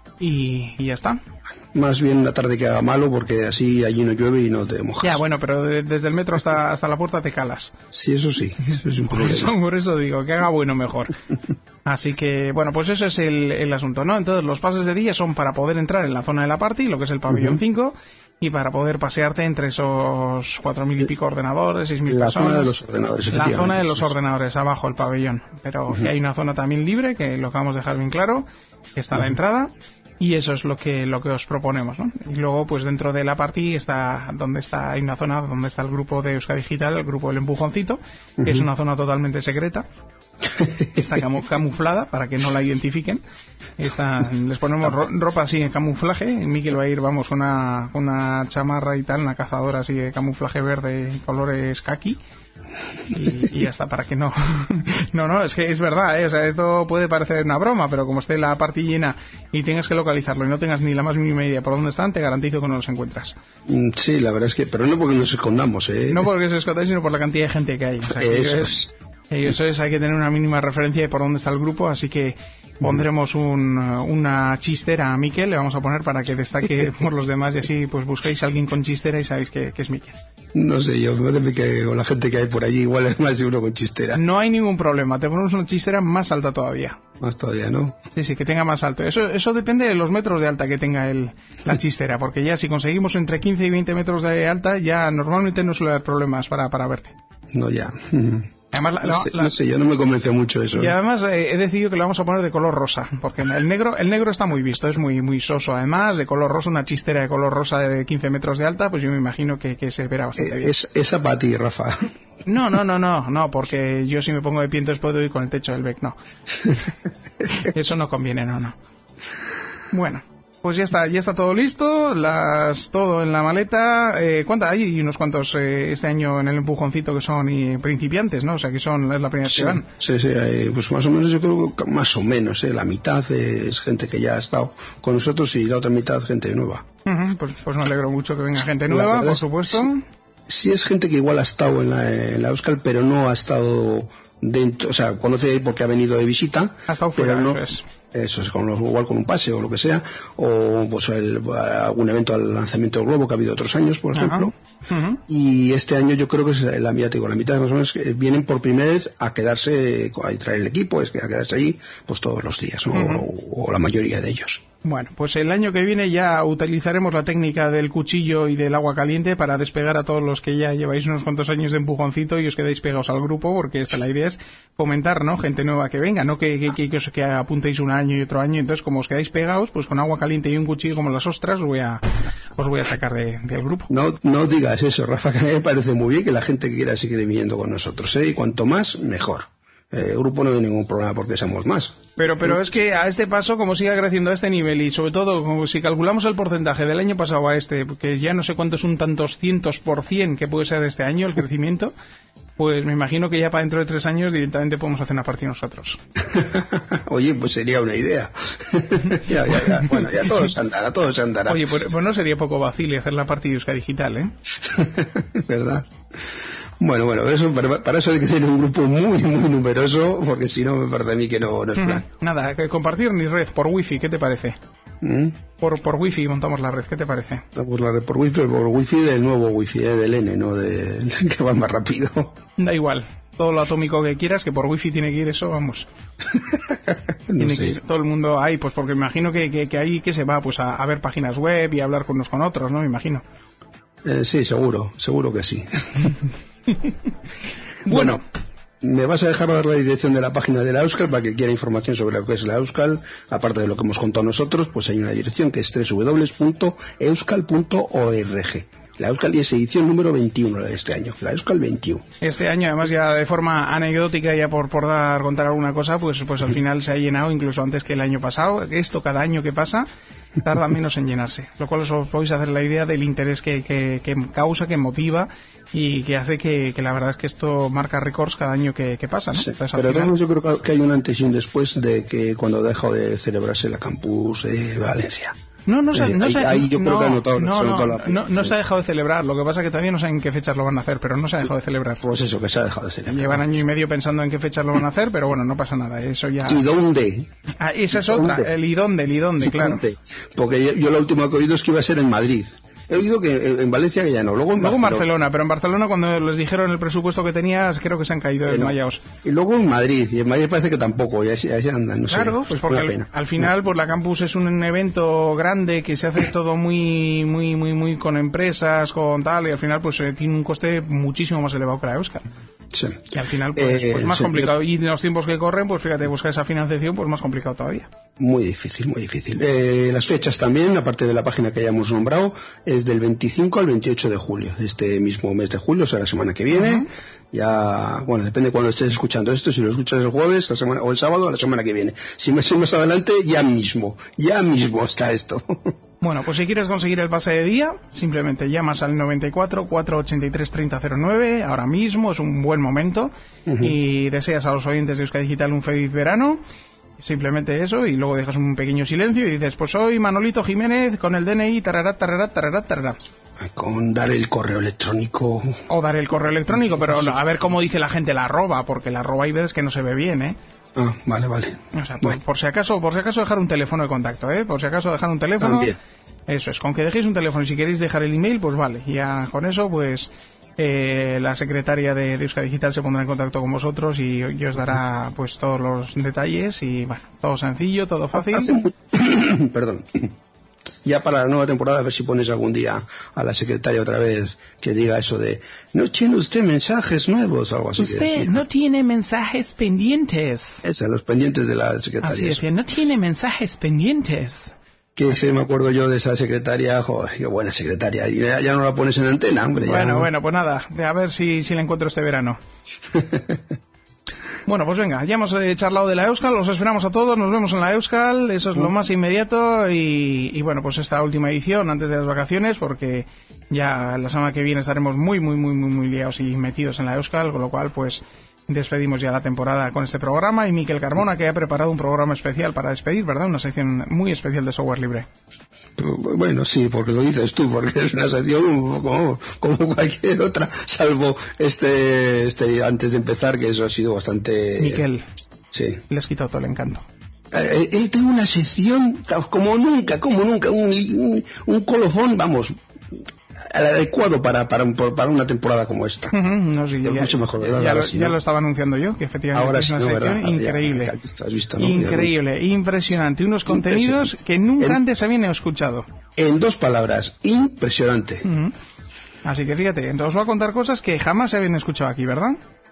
Y ya está. Más bien una tarde que haga malo porque así allí no llueve y no te mojas. Ya, bueno, pero desde el metro hasta la puerta te calas. Sí, eso sí, eso es un problema. Por eso digo, que haga bueno mejor. Así que, bueno, pues eso es el asunto, ¿no? Entonces los pases de día son para poder entrar en la zona de la party, lo que es el pabellón 5, y para poder pasearte entre esos 4.000 y pico ordenadores, 6.000 personas. La zona de los ordenadores, efectivamente. La zona de los ordenadores, abajo el pabellón. Pero que hay una zona también libre, que lo acabamos de dejar bien claro, que está a la entrada. Y eso es lo que os proponemos, ¿no? Y luego, pues dentro de la party hay una zona donde está el grupo de Euskadi Digital, el grupo del Empujoncito, que es una zona totalmente secreta. Está camuflada para que no la identifiquen. Les ponemos ropa así en camuflaje. Mikel va a ir, vamos, con una chamarra y tal, una cazadora así de camuflaje verde, colores kaki. Y ya está, para que no es que es verdad, o sea, esto puede parecer una broma, pero como esté la party llena y tengas que localizarlo y no tengas ni la más mínima idea por dónde están, te garantizo que no los encuentras. Sí, la verdad es que, pero no porque nos escondamos, no porque se escondáis, sino por la cantidad de gente que hay, o sea, eso es, hay que tener una mínima referencia de por dónde está el grupo, así que pondremos una chistera a Mikel, le vamos a poner para que destaque por los demás, y así pues buscáis a alguien con chistera y sabéis que es Mikel. No sé, yo me parece que con la gente que hay por allí igual es más de uno con chistera. No hay ningún problema, te ponemos una chistera más alta todavía. Más todavía, ¿no? Sí, que tenga más alto. Eso depende de los metros de alta que tenga la chistera, porque ya si conseguimos entre 15 y 20 metros de alta, ya normalmente no suele haber problemas para verte. No, ya. Además, no sé, yo no me convence mucho eso. Y además he decidido que lo vamos a poner de color rosa, porque el negro está muy visto, es muy soso. Además, de color rosa, una chistera de color rosa de 15 metros de alta, pues yo me imagino que se verá bastante bien. Esa para ti, Rafa. No, porque yo si me pongo de pie entonces puedo ir con el techo del Beck, no. Eso no conviene, no. Bueno. Pues ya está todo listo, todo en la maleta. ¿Cuántas hay? Unos cuantos este año en el empujoncito que son principiantes, ¿no? O sea, que es la primera vez que van. Sí, pues más o menos yo creo que más o menos, la mitad es gente que ya ha estado con nosotros y la otra mitad gente nueva. Pues me alegro mucho que venga gente nueva, por supuesto. Sí es gente que igual ha estado en la Euskal, pero no ha estado dentro, o sea, conoce porque ha venido de visita. Ha estado fuera, no, eso es. Eso es, igual con un pase o lo que sea, o pues algún evento al lanzamiento del globo que ha habido otros años, por ejemplo. Y este año yo creo que es la mitad más o menos que vienen por primera vez a quedarse, a traer el equipo, a quedarse allí pues todos los días, ¿no? O la mayoría de ellos. Bueno, pues el año que viene ya utilizaremos la técnica del cuchillo y del agua caliente para despegar a todos los que ya lleváis unos cuantos años de empujoncito y os quedáis pegados al grupo, porque la idea es fomentar, ¿no? Gente nueva que venga, no que apuntéis un año y otro año. Entonces, como os quedáis pegados, pues con agua caliente y un cuchillo como las ostras os voy a sacar del grupo. No digas eso, Rafa, que a mí me parece muy bien que la gente que quiera seguir viniendo con nosotros, y cuanto más, mejor. El grupo no tiene ningún problema porque somos más. Pero es que a este paso, como siga creciendo a este nivel, y sobre todo, como si calculamos el porcentaje del año pasado a este, que ya no sé cuánto es un tantos cientos % que puede ser este año el crecimiento, pues me imagino que ya para dentro de 3 años directamente podemos hacer una partida nosotros. Oye, pues sería una idea. ya. Bueno, ya todo se andará. Oye, pues no sería poco vacile hacer la partida Euskadi Digital, ¿eh? ¿Verdad? Bueno, para eso hay que tener un grupo muy numeroso, porque si no me parece a mí que no es plan. Nada, que compartir ni red por wifi, ¿qué te parece? Por wifi montamos la red, ¿qué te parece? Pues la red por wifi del nuevo wifi, del N, no del que va más rápido. Da igual, todo lo atómico que quieras, que por wifi tiene que ir eso, vamos. Tiene que ir todo el mundo ahí, pues porque me imagino que ahí que se va pues a ver páginas web y a hablar con unos con otros, ¿no? Me imagino. Sí, seguro que sí. Bueno, me vas a dejar dar la dirección de la página de la Euskal para que quiera información sobre lo que es la Euskal, aparte de lo que hemos contado nosotros, pues hay una dirección que es www.euskal.org. La Euskal es edición número 21 de este año, la Euskal 21. Este año, además, ya de forma anecdótica, ya por contar alguna cosa, pues al final se ha llenado incluso antes que el año pasado. Esto cada año que pasa tarda menos en llenarse, lo cual os podéis hacer la idea del interés que causa, que motiva y que hace que la verdad es que esto marca récords cada año que pasa, ¿no? Sí, entonces, pero final... yo creo que hay un antes y un después de que cuando dejó de celebrarse la Campus de Valencia. No se ha dejado de celebrar. Lo que pasa es que todavía no saben en qué fechas lo van a hacer, pero no se ha dejado de celebrar. Pues eso, que se ha dejado de celebrar. Llevan año y medio pensando en qué fechas lo van a hacer, pero bueno, no pasa nada. Eso ya. ¿Y dónde? Esa es otra. El y dónde, claro. Porque yo lo último que he oído es que iba a ser en Madrid. He oído que en Valencia que ya no, luego en Barcelona, pero en Barcelona cuando les dijeron el presupuesto que tenías, creo que se han caído desmayados. Y luego en Madrid, y en Madrid parece que tampoco, ya andan, no claro, sé. Pues porque al final, pues la Campus es un evento grande que se hace todo muy con empresas, con tal, y al final pues tiene un coste muchísimo más elevado que la Euskal. Sí. Y al final pues más complicado. Y en los tiempos que corren, pues fíjate, buscar esa financiación, pues más complicado todavía. Muy difícil. Las fechas también, aparte de la página que hayamos nombrado, es del 25 al 28 de julio, de este mismo mes de julio, o sea, la semana que viene. Ya, bueno, depende de cuando estés escuchando esto, si lo escuchas el jueves o el sábado, la semana que viene. Si más adelante, ya mismo está esto. Bueno, pues si quieres conseguir el pase de día, simplemente llamas al 94 483 3009, ahora mismo es un buen momento, y deseas a los oyentes de Euskadi Digital un feliz verano. Simplemente eso, y luego dejas un pequeño silencio y dices, pues soy Manolito Jiménez con el DNI tarará. Con dar el correo electrónico. O dar el correo electrónico, pero a ver cómo dice la gente la arroba, porque la arroba hay veces que no se ve bien, ¿eh? Ah, vale. O sea, por si acaso dejar un teléfono de contacto, ¿eh? Por si acaso dejar un teléfono. También. Eso es, con que dejéis un teléfono y si queréis dejar el email, pues vale. Ya con eso, pues la secretaria de Euskadi Digital se pondrá en contacto con vosotros y os dará pues todos los detalles y bueno, todo sencillo, todo fácil. Perdón. Ya para la nueva temporada, a ver si pones algún día a la secretaria otra vez que diga eso de no tiene usted mensajes nuevos o algo así. Usted no tiene mensajes pendientes. Eso, los pendientes de la secretaria. Así decía, no tiene mensajes pendientes. Que se me acuerdo yo de esa secretaria, joder, qué buena secretaria. Y ya no la pones en antena, hombre. Bueno, pues nada, a ver si la encuentro este verano. Bueno, pues venga, ya hemos charlado de la Euskal, los esperamos a todos, nos vemos en la Euskal, eso es lo más inmediato y bueno, pues esta última edición antes de las vacaciones, porque ya la semana que viene estaremos muy liados y metidos en la Euskal, con lo cual pues despedimos ya la temporada con este programa y Miquel Carmona, que ha preparado un programa especial para despedir, ¿verdad? Una sección muy especial de software libre. Bueno, sí, porque lo dices tú, porque es una sección como cualquier otra, salvo este antes de empezar, que eso ha sido bastante... Miquel, sí. Le has quitado todo el encanto. Él tiene una sección como nunca, un colofón, vamos, adecuado para una temporada como esta. No, sí, mucho mejor, ¿verdad? Ya lo estaba anunciando yo, que efectivamente ahora es una sección increíble. Has visto, ¿no? Increíble, impresionante, unos contenidos que nunca antes habían escuchado. En 2 palabras, impresionante. Así que fíjate, entonces os voy a contar cosas que jamás se habían escuchado aquí, ¿verdad?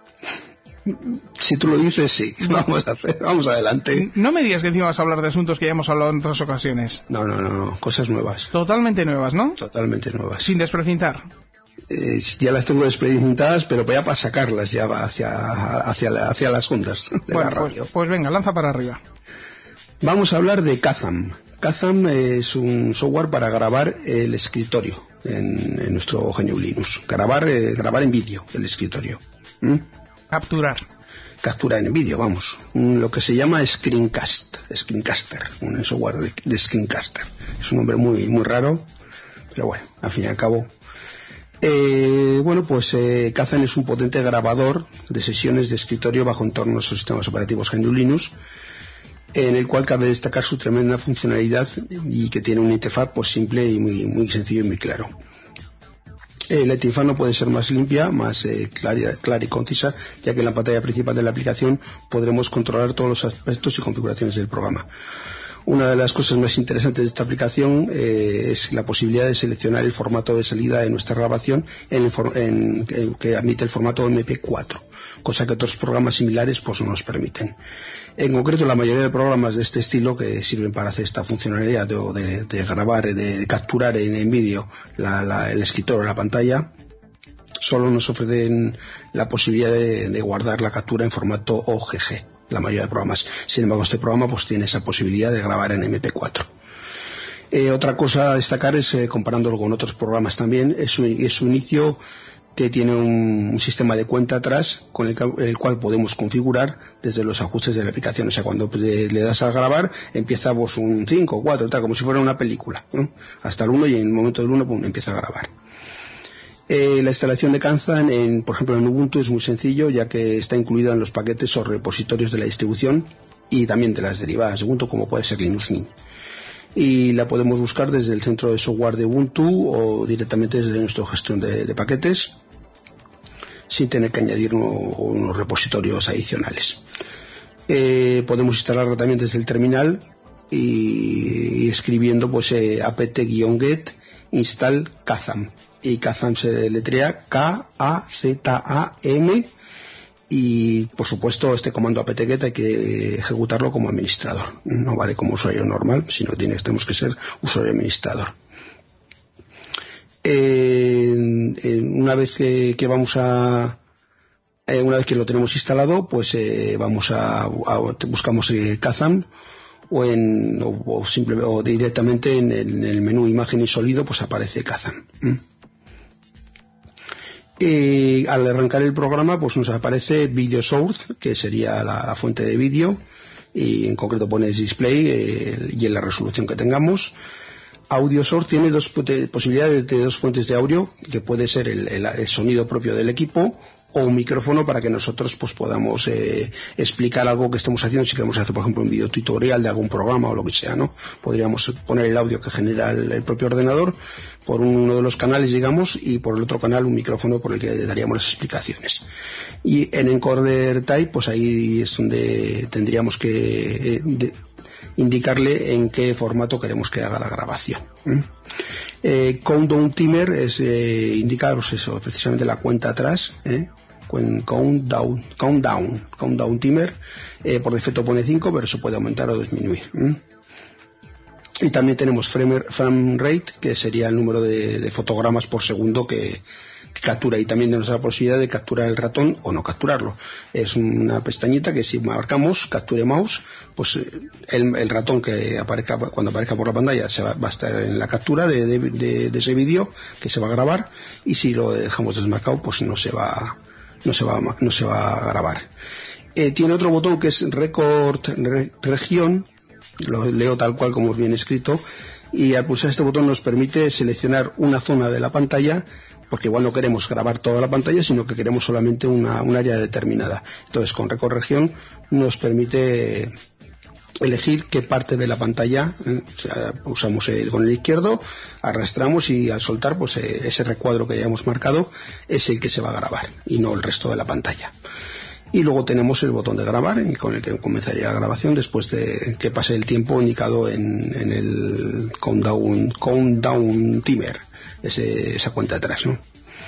Si tú lo dices, sí. Vamos adelante. No me digas que encima vas a hablar de asuntos que ya hemos hablado en otras ocasiones. No, cosas nuevas. Totalmente nuevas, ¿no? Totalmente nuevas. Sin desprecintar. Ya las tengo desprecintadas, pero ya para sacarlas ya va hacia las ondas de la radio. Pues venga, lanza para arriba. Vamos a hablar de Kazam. Kazam es un software para grabar el escritorio en nuestro GNU Linux. Grabar en vídeo el escritorio. Capturar en vídeo, vamos. Lo que se llama Screencaster, un software de Screencaster. Es un nombre muy raro, pero bueno, al fin y al cabo. Kazam es un potente grabador de sesiones de escritorio bajo entornos o sistemas operativos GNU Linux, en el cual cabe destacar su tremenda funcionalidad y que tiene una interfaz pues simple y muy sencillo y muy claro. La interfaz no puede ser más limpia, más clara y concisa, ya que en la pantalla principal de la aplicación podremos controlar todos los aspectos y configuraciones del programa. Una de las cosas más interesantes de esta aplicación es la posibilidad de seleccionar el formato de salida de nuestra grabación que admite el formato MP4, cosa que otros programas similares pues no nos permiten. En concreto, la mayoría de programas de este estilo que sirven para hacer esta funcionalidad de grabar, de capturar en vídeo el escritorio o la pantalla, solo nos ofrecen la posibilidad de guardar la captura en formato OGG. La mayoría de programas. Sin embargo, este programa pues tiene esa posibilidad de grabar en MP4. Otra cosa a destacar es, comparándolo con otros programas también, es su inicio, que tiene un sistema de cuenta atrás con el cual podemos configurar desde los ajustes de la aplicación. O sea, cuando le das a grabar, empieza pues un 5, 4, tal, como si fuera una película, ¿no? Hasta el 1, y en el momento del 1 pum, empieza a grabar. La instalación de Kazam, por ejemplo en Ubuntu, es muy sencillo, ya que está incluida en los paquetes o repositorios de la distribución y también de las derivadas de Ubuntu, como puede ser Linux Mint. Y la podemos buscar desde el centro de software de Ubuntu o directamente desde nuestra gestión de paquetes, sin tener que añadir unos repositorios adicionales. Podemos instalarla también desde el terminal y escribiendo pues apt-get install Kazam. Y Kazam se deletrea K-A-Z-A-M, y por supuesto este comando apt-get hay que ejecutarlo como administrador, no vale como usuario normal, sino tenemos que ser usuario administrador. Una vez que lo tenemos instalado, pues buscamos Kazam o directamente en el menú imagen y sonido pues aparece Kazam. Al arrancar el programa pues nos aparece Video Source, que sería la fuente de vídeo, y en concreto pones display y en la resolución que tengamos. Audio Source tiene posibilidades de 2 fuentes de audio, que puede ser el sonido propio del equipo o un micrófono para que nosotros pues podamos explicar algo que estemos haciendo. Si queremos hacer, por ejemplo, un video tutorial de algún programa o lo que sea, ¿no? Podríamos poner el audio que genera el propio ordenador por uno de los canales, digamos, y por el otro canal un micrófono por el que daríamos las explicaciones. Y en Encoder Type, pues ahí es donde tendríamos que indicarle en qué formato queremos que haga la grabación. Countdown Timer indica pues eso, precisamente la cuenta atrás. Countdown Timer, por defecto pone 5, pero se puede aumentar o disminuir. Y también tenemos frame rate, que sería el número de fotogramas por segundo que captura, y también nos da la posibilidad de capturar el ratón o no capturarlo. Es una pestañita que si marcamos capture mouse, pues el ratón que aparezca, cuando aparezca por la pantalla va a estar en la captura de ese vídeo que se va a grabar, y si lo dejamos desmarcado pues no se va a grabar. Tiene otro botón que es Record Región, lo leo tal cual como viene escrito, y al pulsar este botón nos permite seleccionar una zona de la pantalla, porque igual no queremos grabar toda la pantalla, sino que queremos solamente un área determinada. Entonces con Record Región nos permite elegir qué parte de la pantalla, usamos con el izquierdo, arrastramos, y al soltar pues ese recuadro que hayamos marcado es el que se va a grabar y no el resto de la pantalla. Y luego tenemos el botón de grabar, con el que comenzaría la grabación después de que pase el tiempo indicado en el countdown timer, esa cuenta atrás, ¿no?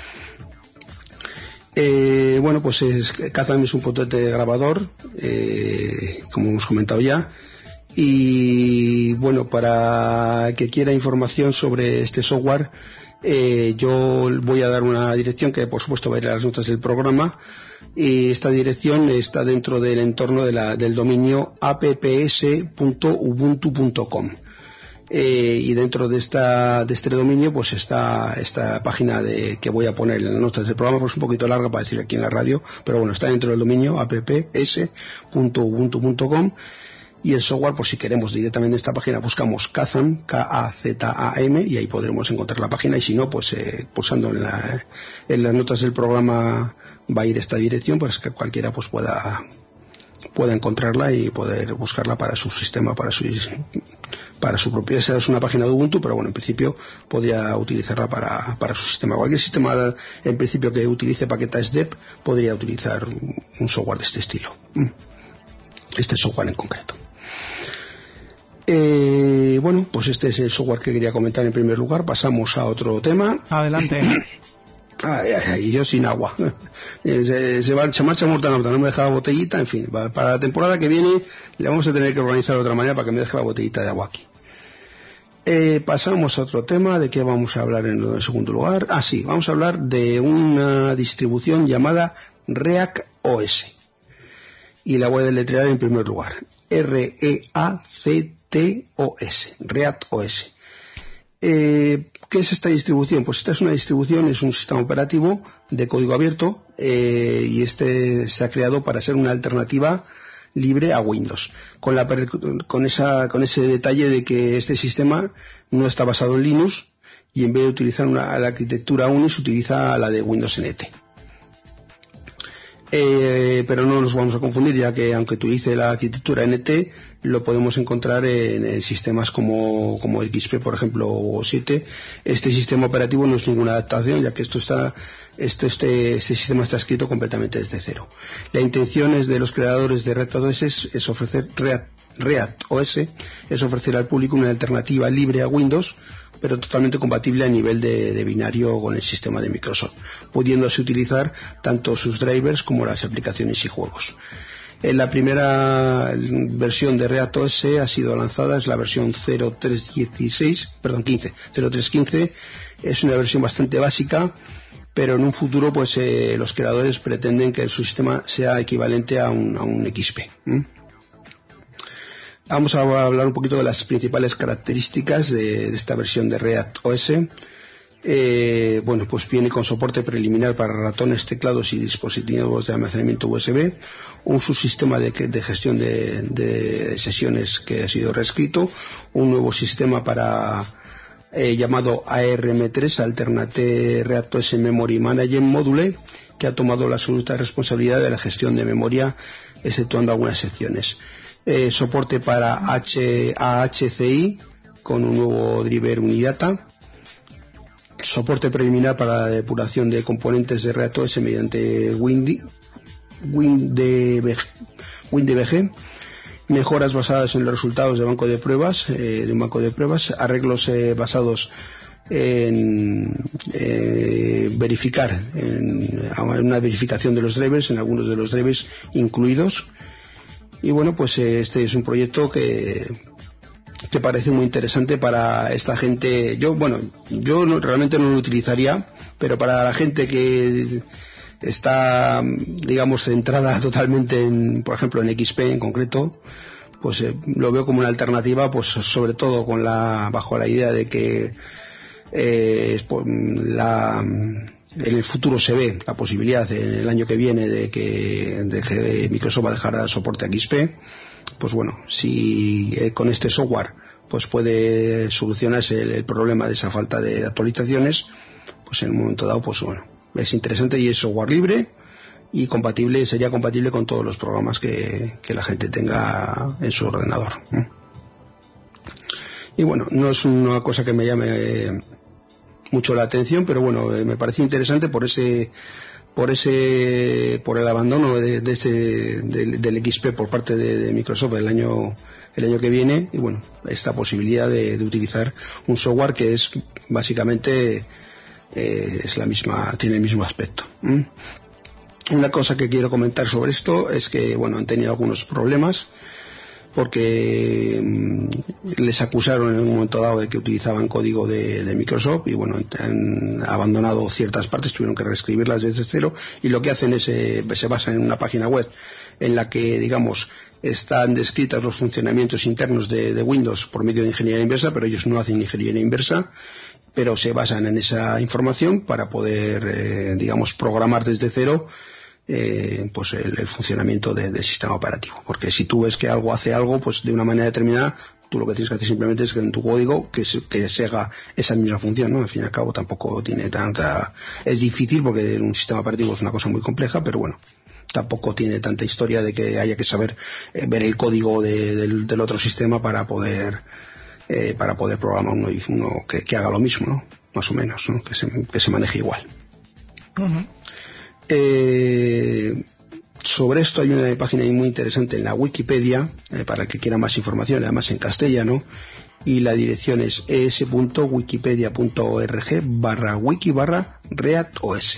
Bueno, pues Kazam es un potente grabador, como hemos comentado ya. Y bueno, para que quiera información sobre este software, yo voy a dar una dirección que por supuesto va a ir a las notas del programa, y esta dirección está dentro del entorno del dominio apps.ubuntu.com. Y dentro de este dominio pues está esta página que voy a poner en las notas del programa, pues es un poquito larga para decir aquí en la radio, pero bueno, está dentro del dominio apps.ubuntu.com. Y el software, pues si queremos directamente en esta página buscamos Kazam, K-A-Z-A-M, y ahí podremos encontrar la página, y si no, pues pulsando en las notas del programa va a ir esta dirección, pues que cualquiera pues pueda encontrarla y poder buscarla para su sistema, para su propio. Esa es una página de Ubuntu, pero bueno, en principio podría utilizarla para su sistema. Cualquier sistema en principio que utilice paquetes DEP podría utilizar un software de este estilo, este software en concreto. Bueno, pues este es el software que quería comentar en primer lugar. Pasamos a otro tema. Adelante. Y yo sin agua. Se marcha Mortanauta, no me deja la botellita. En fin, para la temporada que viene le vamos a tener que organizar de otra manera para que me deje la botellita de agua aquí. Pasamos a otro tema. ¿De qué vamos a hablar en segundo lugar? Sí, vamos a hablar de una distribución llamada React OS. Y la voy a deletrear en primer lugar. R-E-A-C-T-O-S. React OS. ¿Qué es esta distribución? Pues esta es una distribución, es un sistema operativo de código abierto, y este se ha creado para ser una alternativa libre a Windows, con ese detalle de que este sistema no está basado en Linux, y en vez de utilizar la arquitectura Unix utiliza la de Windows NT. Pero no nos vamos a confundir, ya que aunque utilice la arquitectura NT, lo podemos encontrar en sistemas como XP, por ejemplo, o 7. Este sistema operativo no es ninguna adaptación, ya que este sistema está escrito completamente desde cero. La intención de los creadores de React OS es ofrecer React OS, es ofrecer al público una alternativa libre a Windows, pero totalmente compatible a nivel de binario con el sistema de Microsoft, pudiéndose utilizar tanto sus drivers como las aplicaciones y juegos. La primera versión de React OS ha sido lanzada, es la versión 03.15. Es una versión bastante básica, pero en un futuro pues los creadores pretenden que su sistema sea equivalente a un XP. Vamos a hablar un poquito de las principales características de esta versión de React OS. Bueno, pues viene con soporte preliminar para ratones, teclados y dispositivos de almacenamiento USB, un subsistema de gestión de sesiones que ha sido reescrito, un nuevo sistema llamado ARM3, Alternate React OS Memory Management Module, que ha tomado la absoluta responsabilidad de la gestión de memoria, exceptuando algunas secciones. Soporte para AHCI con un nuevo driver Unidata. Soporte preliminar para la depuración de componentes de ReactOS mediante WinDBG. Mejoras basadas en los resultados de banco de pruebas, arreglos basados en verificar, en una verificación de los drivers, en algunos de los drivers incluidos. Y bueno, pues este es un proyecto que parece muy interesante para esta gente. Yo realmente no lo utilizaría, pero para la gente que está, digamos, centrada totalmente en, por ejemplo, en XP en concreto, pues lo veo como una alternativa, pues sobre todo bajo la idea de que en el futuro se ve la posibilidad en el año que viene de que Microsoft va a dejar de dar soporte a XP. Pues bueno, si con este software pues puede solucionarse el problema de esa falta de actualizaciones, pues en un momento dado, pues bueno, es interesante y es software libre y sería compatible con todos los programas que la gente tenga en su ordenador. Y bueno, no es una cosa que me llame mucho la atención, pero bueno, me pareció interesante por el abandono del XP por parte de Microsoft el año que viene, y bueno, esta posibilidad de utilizar un software que es básicamente es la misma, tiene el mismo aspecto. Una cosa que quiero comentar sobre esto es que bueno, han tenido algunos problemas porque les acusaron en un momento dado de que utilizaban código de Microsoft y bueno, han abandonado ciertas partes, tuvieron que reescribirlas desde cero, y lo que hacen es se basa en una página web en la que, digamos, están descritas los funcionamientos internos de Windows por medio de ingeniería inversa, pero ellos no hacen ingeniería inversa, pero se basan en esa información para poder, digamos, programar desde cero pues el funcionamiento del sistema operativo. Porque si tú ves que algo hace algo, pues de una manera determinada, tú lo que tienes que hacer simplemente es que en tu código que se haga esa misma función, ¿no? Al fin y al cabo tampoco tiene es difícil porque un sistema operativo es una cosa muy compleja, pero bueno, tampoco tiene tanta historia de que haya que saber ver el código del otro sistema para poder programar uno que haga lo mismo, ¿no? Más o menos, ¿no? Que se maneje igual. Uh-huh. Sobre esto hay una página muy interesante en la Wikipedia, para el que quiera más información, además en castellano, y la dirección es es.wikipedia.org/wiki/ReactOS,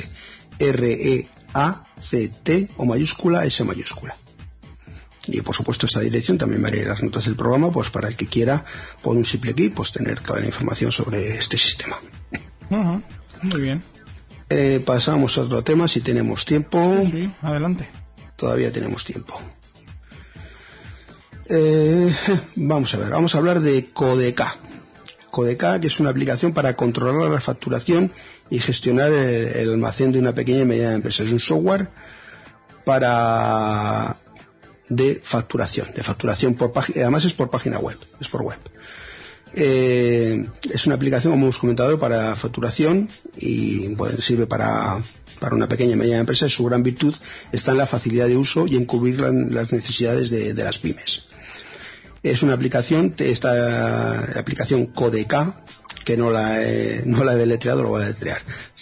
REACT o mayúscula S mayúscula. Y por supuesto esta dirección también me haré las notas del programa, pues para el que quiera por un simple clic pues tener toda la información sobre este sistema. Uh-huh. Muy bien. Pasamos a otro tema si tenemos tiempo. Sí, adelante. Todavía tenemos tiempo. Vamos a hablar de Codeka. Codeka, que es una aplicación para controlar la facturación y gestionar el almacén de una pequeña y mediana empresa. Es un software de facturación por página, además es por página web, es por web. Es una aplicación, como hemos comentado, para facturación y bueno, sirve para una pequeña y mediana empresa. Su gran virtud está en la facilidad de uso y en cubrir las necesidades de las pymes. Es una aplicación, esta aplicación Codeka, que no la he deletreado, lo voy a deletrear,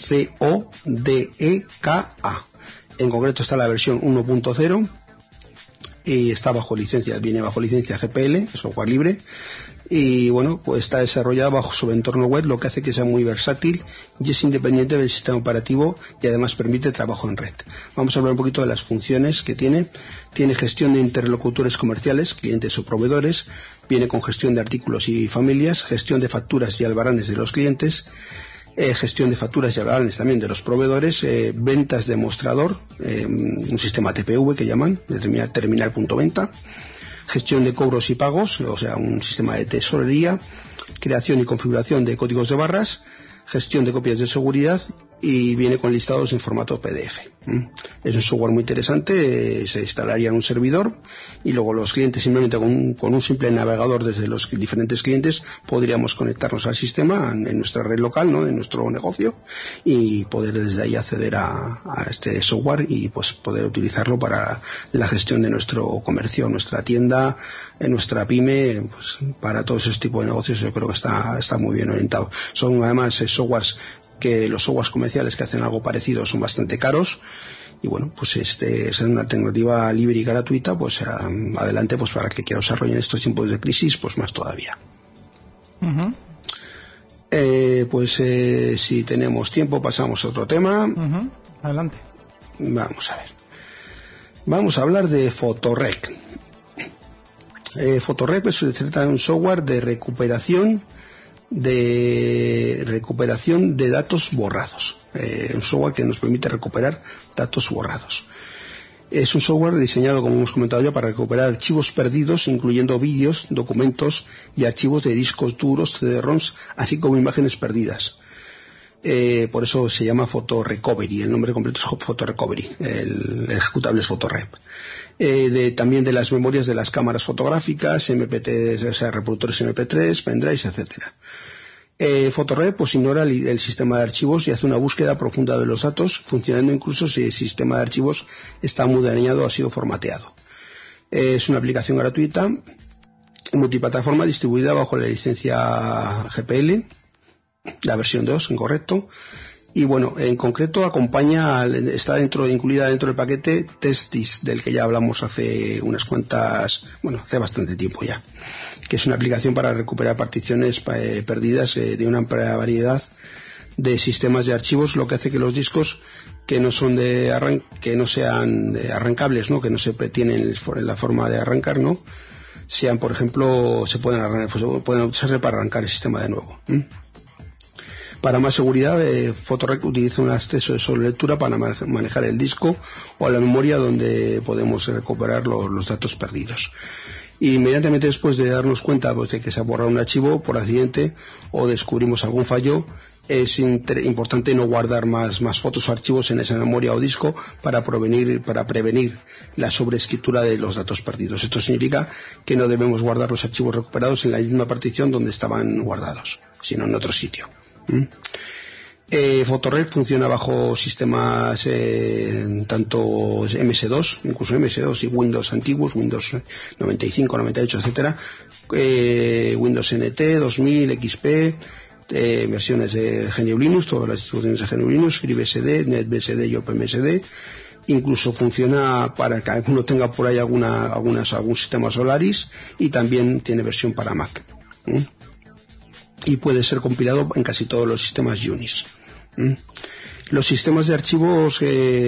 CODEKA. En concreto está la versión 1.0 y está viene bajo licencia GPL, software libre. Y bueno, pues está desarrollado bajo su entorno web, lo que hace que sea muy versátil y es independiente del sistema operativo y además permite trabajo en red. Vamos a hablar un poquito de las funciones que tiene. Tiene gestión de interlocutores comerciales, clientes o proveedores, viene con gestión de artículos y familias, gestión de facturas y albaranes de los clientes, gestión de facturas y albaranes también de los proveedores, ventas de mostrador, un sistema TPV que llaman, terminal punto venta, gestión de cobros y pagos, o sea, un sistema de tesorería, creación y configuración de códigos de barras, gestión de copias de seguridad y viene con listados en formato PDF. Es un software muy interesante, se instalaría en un servidor y luego los clientes simplemente con un simple navegador desde los diferentes clientes podríamos conectarnos al sistema en nuestra red local, ¿no?, de nuestro negocio, y poder desde ahí acceder a este software y pues poder utilizarlo para la gestión de nuestro comercio, nuestra tienda, nuestra pyme, pues para todo ese tipo de negocios. Yo creo que está muy bien orientado. Son además softwares que los softwares comerciales que hacen algo parecido son bastante caros, y bueno, pues es una alternativa libre y gratuita, pues adelante, pues para que quiera desarrollar en estos tiempos de crisis, pues más todavía. Si tenemos tiempo pasamos a otro tema. Adelante. Vamos a ver. Vamos a hablar de Photorec. Photorec se trata de un software de recuperación de datos borrados, un software que nos permite recuperar datos borrados. Es un software diseñado, como hemos comentado ya, para recuperar archivos perdidos, incluyendo vídeos, documentos y archivos de discos duros, CD-ROMs, así como imágenes perdidas. Por eso se llama Photorecovery, el nombre completo es Photorecovery, el ejecutable es Photorec. También de las memorias de las cámaras fotográficas, MP3, o sea, reproductores MP3, pendrives, etcétera. Photorec pues ignora el sistema de archivos y hace una búsqueda profunda de los datos, funcionando incluso si el sistema de archivos está muy dañado o ha sido formateado. Es una aplicación gratuita, multiplataforma, distribuida bajo la licencia GPL, la versión 2 en correcto. Y bueno, en concreto está incluida dentro del paquete TestDisk, del que ya hablamos hace hace bastante tiempo ya, que es una aplicación para recuperar particiones perdidas de una amplia variedad de sistemas de archivos, lo que hace que los discos que no son que no sean arrancables, ¿no?, que no se tienen la forma de arrancar, ¿no?, sean, por ejemplo, pueden usarse para arrancar el sistema de nuevo. Para más seguridad, Photorec utiliza un acceso de solo lectura para manejar el disco o la memoria donde podemos recuperar los datos perdidos. Inmediatamente después de darnos cuenta pues, de que se ha borrado un archivo por accidente o descubrimos algún fallo, es importante no guardar más fotos o archivos en esa memoria o disco para prevenir la sobreescritura de los datos perdidos. Esto significa que no debemos guardar los archivos recuperados en la misma partición donde estaban guardados, sino en otro sitio. Photorec funciona bajo sistemas tanto MS2, incluso MS2 y Windows antiguos, Windows 95, 98, etcétera, Windows NT, 2000, XP, versiones de GNU Linux, todas las distribuciones de GNU Linux, FreeBSD, NetBSD y OpenBSD. Incluso funciona para que alguno tenga por ahí algún sistema Solaris, y también tiene versión para Mac. Y puede ser compilado en casi todos los sistemas Unix. Los sistemas de archivos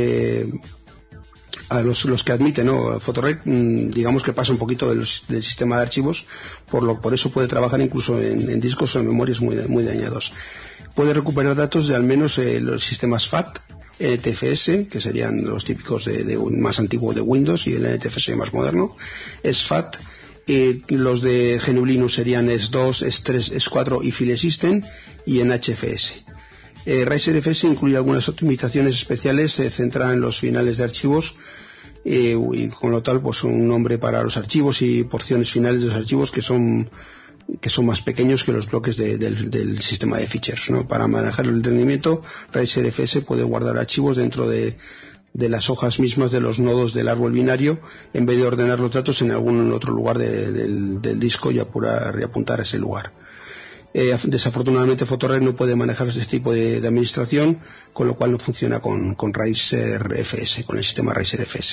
a los que admite, ¿no?, Photorec, digamos que pasa un poquito del sistema de archivos, por eso puede trabajar incluso en discos o en memorias muy dañados. Puede recuperar datos de al menos los sistemas FAT, NTFS, que serían los típicos de más antiguo de Windows, y el NTFS más moderno es FAT. Los de GNU Linux serían S2, S3, S4 y File System, y en HFS. RiserFS incluye algunas optimizaciones especiales, se centra en los finales de archivos, y con lo tal pues un nombre para los archivos y porciones finales de los archivos que son más pequeños que los bloques del sistema de ficheros, ¿no? Para manejar el rendimiento, RiserFS puede guardar archivos dentro de las hojas mismas de los nodos del árbol binario, en vez de ordenar los datos en algún otro lugar del disco y apuntar a ese lugar. Desafortunadamente Photorec no puede manejar este tipo de administración, con lo cual no funciona con RiserFS, con el sistema RiserFS.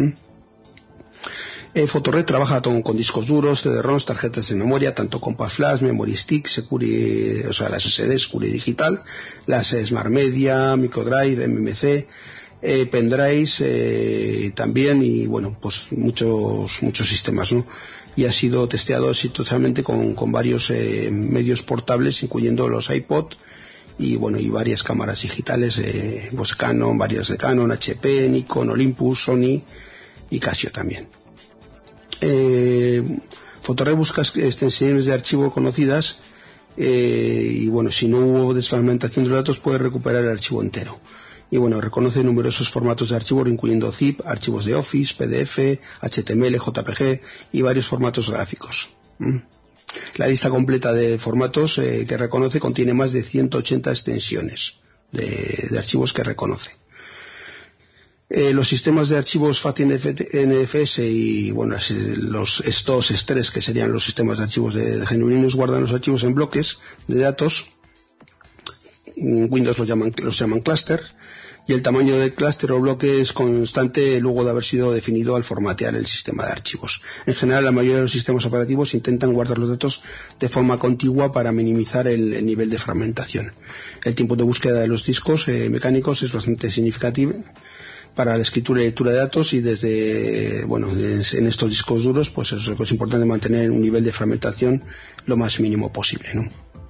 Photorec trabaja con discos duros, CD-ROMs, tarjetas de memoria, tanto Compact Flash, Memory Stick, Security, o sea, las SD, Security Digital, las Smart Media, Microdrive, MMC, pendrives también, y bueno, pues muchos sistemas, ¿no? Y ha sido testeado exitosamente con varios medios portables, incluyendo los iPod y bueno, y varias cámaras digitales, pues Canon, varias de Canon, HP, Nikon, Olympus, Sony y Casio también. Photorec busca extensiones de archivo conocidas y bueno, si no hubo desfragmentación de los datos puede recuperar el archivo entero. Y bueno, reconoce numerosos formatos de archivos, incluyendo zip, archivos de Office, PDF, HTML, JPG y varios formatos gráficos. La lista completa de formatos que reconoce contiene más de 180 extensiones de archivos que reconoce. Los sistemas de archivos FAT-NFS y bueno, los STOS, S3, que serían los sistemas de archivos de GNU Linux, guardan los archivos en bloques de datos. En Windows los llaman cluster, y el tamaño del clúster o bloque es constante luego de haber sido definido al formatear el sistema de archivos. En general, la mayoría de los sistemas operativos intentan guardar los datos de forma contigua para minimizar el nivel de fragmentación. El tiempo de búsqueda de los discos mecánicos es bastante significativo para la escritura y lectura de datos, y desde en estos discos duros pues es importante mantener un nivel de fragmentación lo más mínimo posible, ¿no?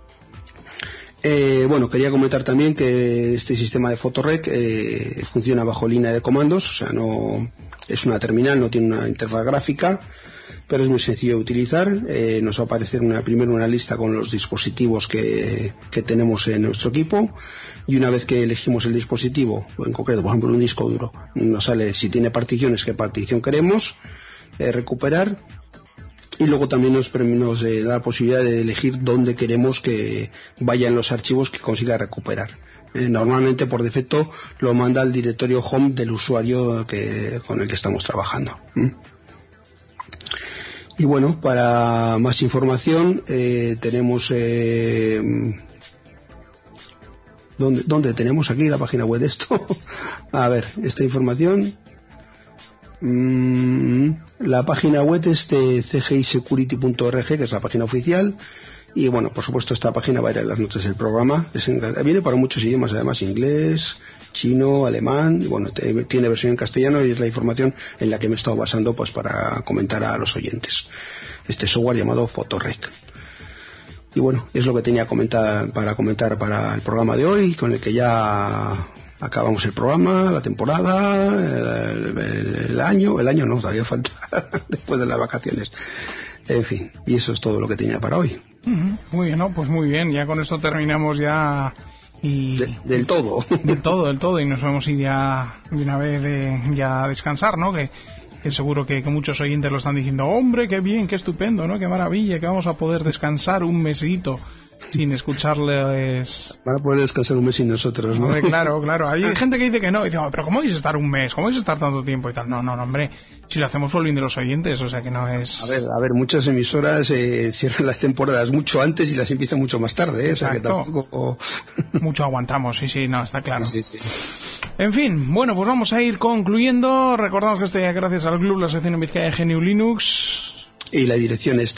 Quería comentar también que este sistema de Photorec funciona bajo línea de comandos, o sea, no es una terminal, no tiene una interfaz gráfica, pero es muy sencillo de utilizar. Nos va a aparecer primero una lista con los dispositivos que tenemos en nuestro equipo, y una vez que elegimos el dispositivo, en concreto, por ejemplo, un disco duro, nos sale si tiene particiones, qué partición queremos recuperar. Y luego también nos da la posibilidad de elegir dónde queremos que vayan los archivos que consiga recuperar. Normalmente por defecto lo manda al directorio home del usuario con el que estamos trabajando. Y bueno, para más información tenemos... ¿Dónde tenemos aquí la página web de esto? A ver, esta información... La página web es de cgisecurity.org, que es la página oficial, y bueno, por supuesto esta página va a ir en las notas del programa. Viene para muchos idiomas, además, inglés, chino, alemán, y bueno, tiene versión en castellano, y es la información en la que me he estado basando pues para comentar a los oyentes este software llamado Photorec. Y bueno, es lo que tenía para comentar para el programa de hoy, con el que ya acabamos el programa, la temporada, el año no, todavía falta después de las vacaciones. En fin, y eso es todo lo que tenía para hoy. Muy bien, ¿no? Pues muy bien, ya con esto terminamos ya. Y del todo. Del todo, y nos vamos a ir ya de una vez ya a descansar, ¿no? Que seguro que muchos oyentes lo están diciendo, hombre, qué bien, qué estupendo, ¿no? Qué maravilla, que vamos a poder descansar un mesito sin escucharles. Van a poder descansar un mes sin nosotros, ¿no? Hombre, claro. Hay gente que dice que no. Y dice, pero ¿cómo vais a estar un mes? ¿Cómo vais a estar tanto tiempo? Y tal. No, hombre. Si lo hacemos por el bien de los oyentes, o sea que no es... A ver, muchas emisoras cierran las temporadas mucho antes y las empiezan mucho más tarde, ¿eh? O sea que tampoco... Mucho aguantamos, sí, no, está claro. Sí. En fin, bueno, pues vamos a ir concluyendo. Recordamos que estoy gracias al Club, la sección en Vizcaya de GNU Linux. Y la dirección es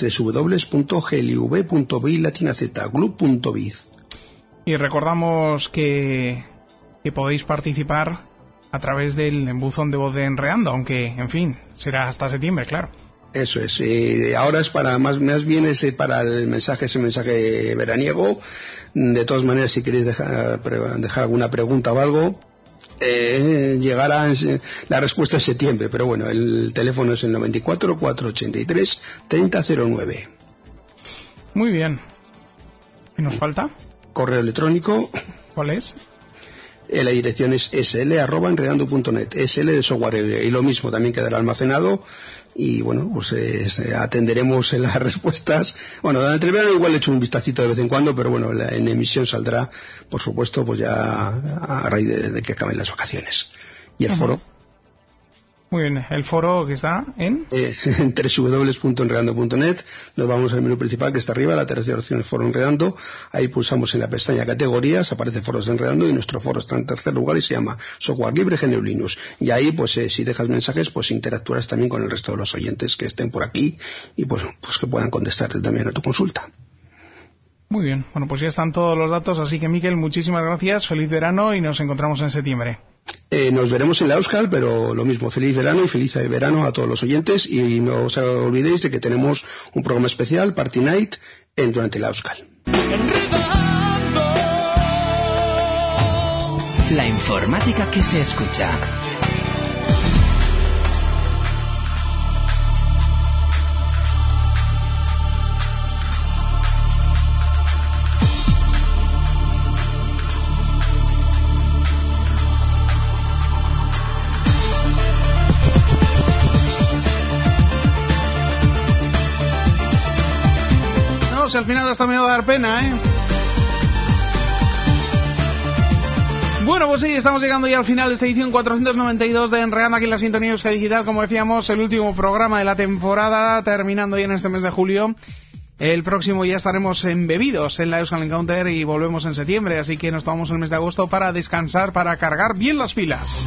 www.glv.biz, y recordamos que podéis participar a través del buzón de voz de Enreando, aunque, en fin, será hasta septiembre, claro. Eso es. Ahora es para más bien es para ese mensaje veraniego. De todas maneras, si queréis dejar alguna pregunta o algo, llegará la respuesta en septiembre, pero bueno, el teléfono es el 94 483 3009. Muy bien. ¿Qué nos falta? Correo electrónico. ¿Cuál es? La dirección es sl@enredando.net, sl de software, y lo mismo también quedará almacenado. Y bueno, pues atenderemos las respuestas. Bueno, durante el verano igual le echo un vistacito de vez en cuando, pero bueno, en emisión saldrá, por supuesto, pues ya a raíz de que acaben las vacaciones. Y el foro. Muy bien, el foro que está en www.enredando.net. Nos vamos al menú principal que está arriba, la tercera opción es Foro Enredando. Ahí pulsamos en la pestaña Categorías, aparece Foros de Enredando, y nuestro foro está en tercer lugar y se llama Software Libre GNU Linux. Y ahí, pues si dejas mensajes, pues interactuarás también con el resto de los oyentes que estén por aquí, y pues que puedan contestarte también a tu consulta. Muy bien, bueno, pues ya están todos los datos, así que Miquel, muchísimas gracias, feliz verano y nos encontramos en septiembre. Nos veremos en la Euskal, pero lo mismo, feliz verano y feliz verano a todos los oyentes, y no os olvidéis de que tenemos un programa especial, Party Night, durante la Euskal. La informática que se escucha. y al final hasta me va a dar pena, ¿eh? Bueno, pues sí, estamos llegando ya al final de esta edición 492 de Enredando aquí en la sintonía de Euskadi Digital. Como decíamos, el último programa de la temporada, terminando ya en este mes de julio. El próximo ya estaremos embebidos en la Euskal Encounter y volvemos en septiembre, así que nos tomamos el mes de agosto para descansar, para cargar bien las pilas.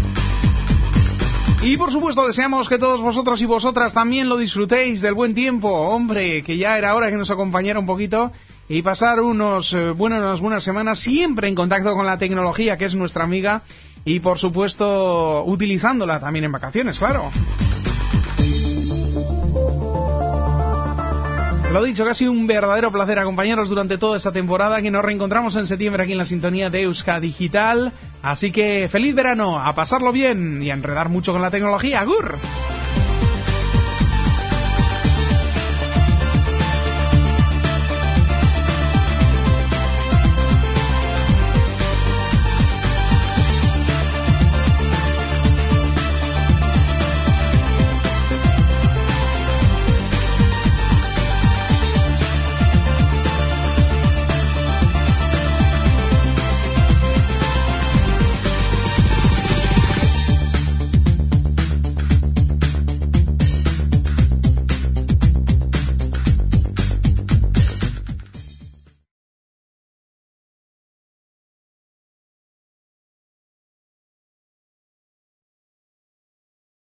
Y por supuesto deseamos que todos vosotros y vosotras también lo disfrutéis del buen tiempo. Hombre, que ya era hora que nos acompañara un poquito y pasar unas buenas semanas siempre en contacto con la tecnología, que es nuestra amiga, y por supuesto utilizándola también en vacaciones, claro. Lo dicho, que ha sido un verdadero placer acompañaros durante toda esta temporada, que nos reencontramos en septiembre aquí en la sintonía de Euskadi Digital. Así que feliz verano, a pasarlo bien y a enredar mucho con la tecnología. ¡Agur!